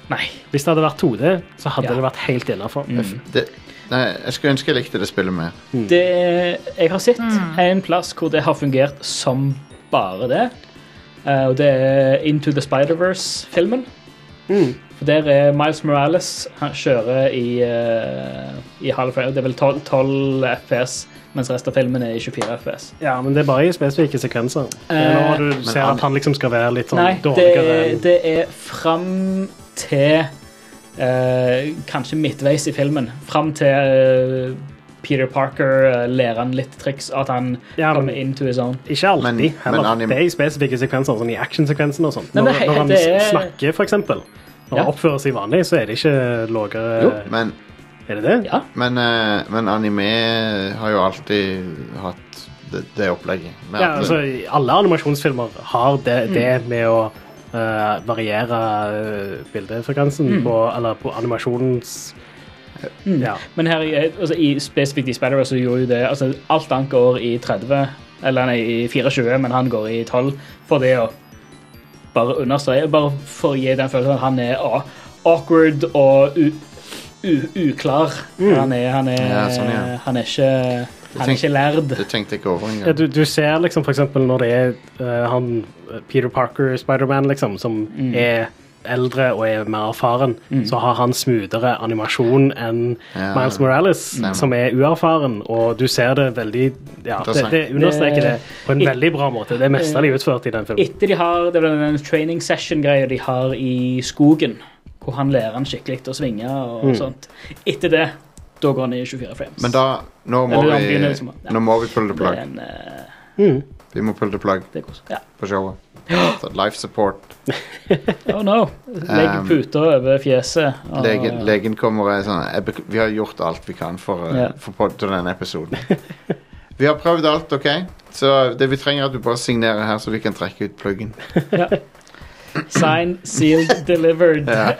Nei. Hvis det hadde vært to D, så hadde Ja. det vært helt innenfor. Mm. Det, nei, jeg skulle ønske jeg likte det spillet mer. Det, jeg har sett en plass hvor det har fungert som bare det. Eh, og det er Into the Spider-Verse-filmen. Mm. For der er Miles Morales. Han kjører i, uh, i halv frame. Det er vel tolv F P S, mens resten av filmen er i tjue-fire F P S. Ja, men det er bare i spesifikke sekvenser. Det er Eh, når du ser han- at han liksom skal være litt sånn Nei, det, dårligere. det er fram til eh, kanskje midtveis i filmen. Fram til eh, Peter Parker eh, lærer han litt triks, at han Ja, men- kommer into his own. Ikke alltid, Men- heller. men anim- Det er i spesifikke sekvenser, sånn i actionsekvensen og sånt. Nei, Når, men he- når han det er- snakker, for eksempel. Når Ja. han oppfører seg vanlig, så er det ikke lavere. Jo. Men, Er det det? Ja. men, eh, men anime har jo alltid hatt det, det opplegget. Med Ja, at- altså, alle animasjonsfilmer har det, Mm. det med å eh, variere eh, bildefrekvensen Mm. på, eller på animasjons... Mm. Ja. Men her i, altså, i spesifikt i Spider-Verse så gjorde jo det altså, alt annet går i tretti, eller nei, i fireogtjue, men han går i tolv, for det å bare understreke, bare for å gi den følelsen at han er ah, awkward og u, u, uklar. Han, er, han, er, Ja, sånn, ja. han er ikke han er tenk- ikke lærd. Det tenkte jeg ikke over Ja, engang. du, du ser liksom for eksempel når det er eh, han Peter Parker, Spider-Man, liksom, som Mm. er eldre og er mer erfaren, så har han smoothere animasjon enn Ja. Miles Morales, Stemmer. som er uerfaren, og du ser det veldig ja, det, Interessant. det understreker det på en Det- veldig bra måte. Det er mesterlig utført i den filmen. Etter de har det er vel den training session-greia de har i skogen, hvor han lærer han skikkelig å svinge og Mm. sånt. Etter det, da går han i tjuefire frames. Men da Nå må Eller han vi, begynner liksom, ja. nå må vi pulle the det er plug. en, eh, Mm. Vi må pulle the plug det er kos. Ja. på showet. Så Life support. Oh no. Legg Um, puter over fjeset. og- Legen, legen kommer og er sånn jeg, bek- Vi har gjort alt vi kan for, uh, Ja. for pod- til denne episoden. Vi har prøvd alt, OK? Så det vi trenger er at du bare signerer her, så vi kan trekke ut pluggen. Sign, sealed, delivered. Ja.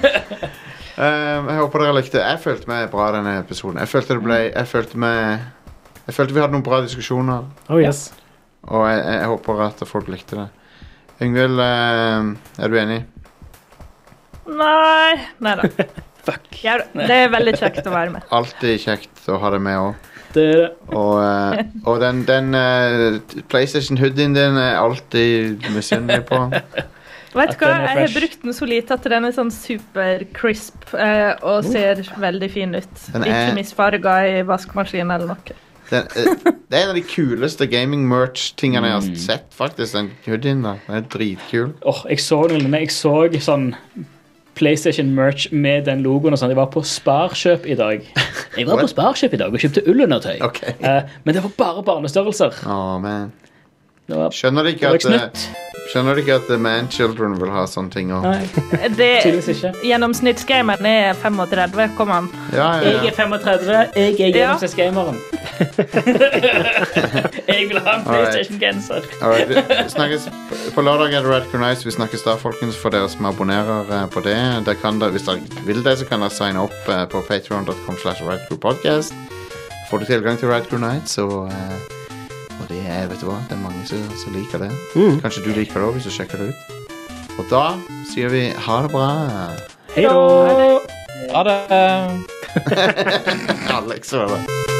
Um, jeg håper dere likte. Jeg følte meg bra denne episoden. Jeg følte det ble Jeg følte meg Jeg følte vi hadde noen bra diskusjoner, Oh yes. og jeg, jeg håper at folk likte det. Yngvild, um, er du enig? Nei, nei da. Fuck. Ja, det er veldig kjekt å være med. Alltid kjekt å ha deg med òg. Det, Og, uh, og den, den uh, PlayStation-hoodien din er jeg alltid misunnelig på. Vet At du hva, den er jeg har fresh. brukt den så lite at den er sånn super crisp eh, og ser veldig fin ut. Den er- Ikke misfarga i vaskemaskinen eller noe. Den, uh, det er en av de kuleste gaming-merch-tingene jeg har Mm. sett, faktisk. Den hoodien da. Den er dritkul. åh, jeg så noe lignende. Jeg så sånn PlayStation-merch med den logoen og sånn. Jeg var på Sparkjøp i dag. Jeg var på Sparkjøp i dag og kjøpte ullundertøy. Ok. Eh, men det var bare barnestørrelser. Åh, man. Det var, Skjønner de det ikke var at, ikke uh, snutt. skjønner de ikke at uh, man-children vil ha sånne ting også? Nei, Det, tydeligvis ikke. gjennomsnittsgameren er femogtretti, kom an. Ja, ja, Jeg ja. er femogtredve, jeg er Ja. gjennomsnittsgameren. Jeg vil ha en PlayStation-genser. Alright, vi snakkes på lørdag er det Red Crew Nights. Vi snakkes da, folkens, for dere som abonnerer eh, på det. Der kan dere, hvis dere vil det, så kan dere signe opp eh, på patreon dot com slash Red Crew Podcast. Får du tilgang til Red Crew Nights, og, eh, og det er, vet du hva, det er mange som, som liker det. Mm. Kanskje du liker det også, hvis du sjekker det ut. Og da sier vi ha det bra. Hei da! Ha det. Alex, var det.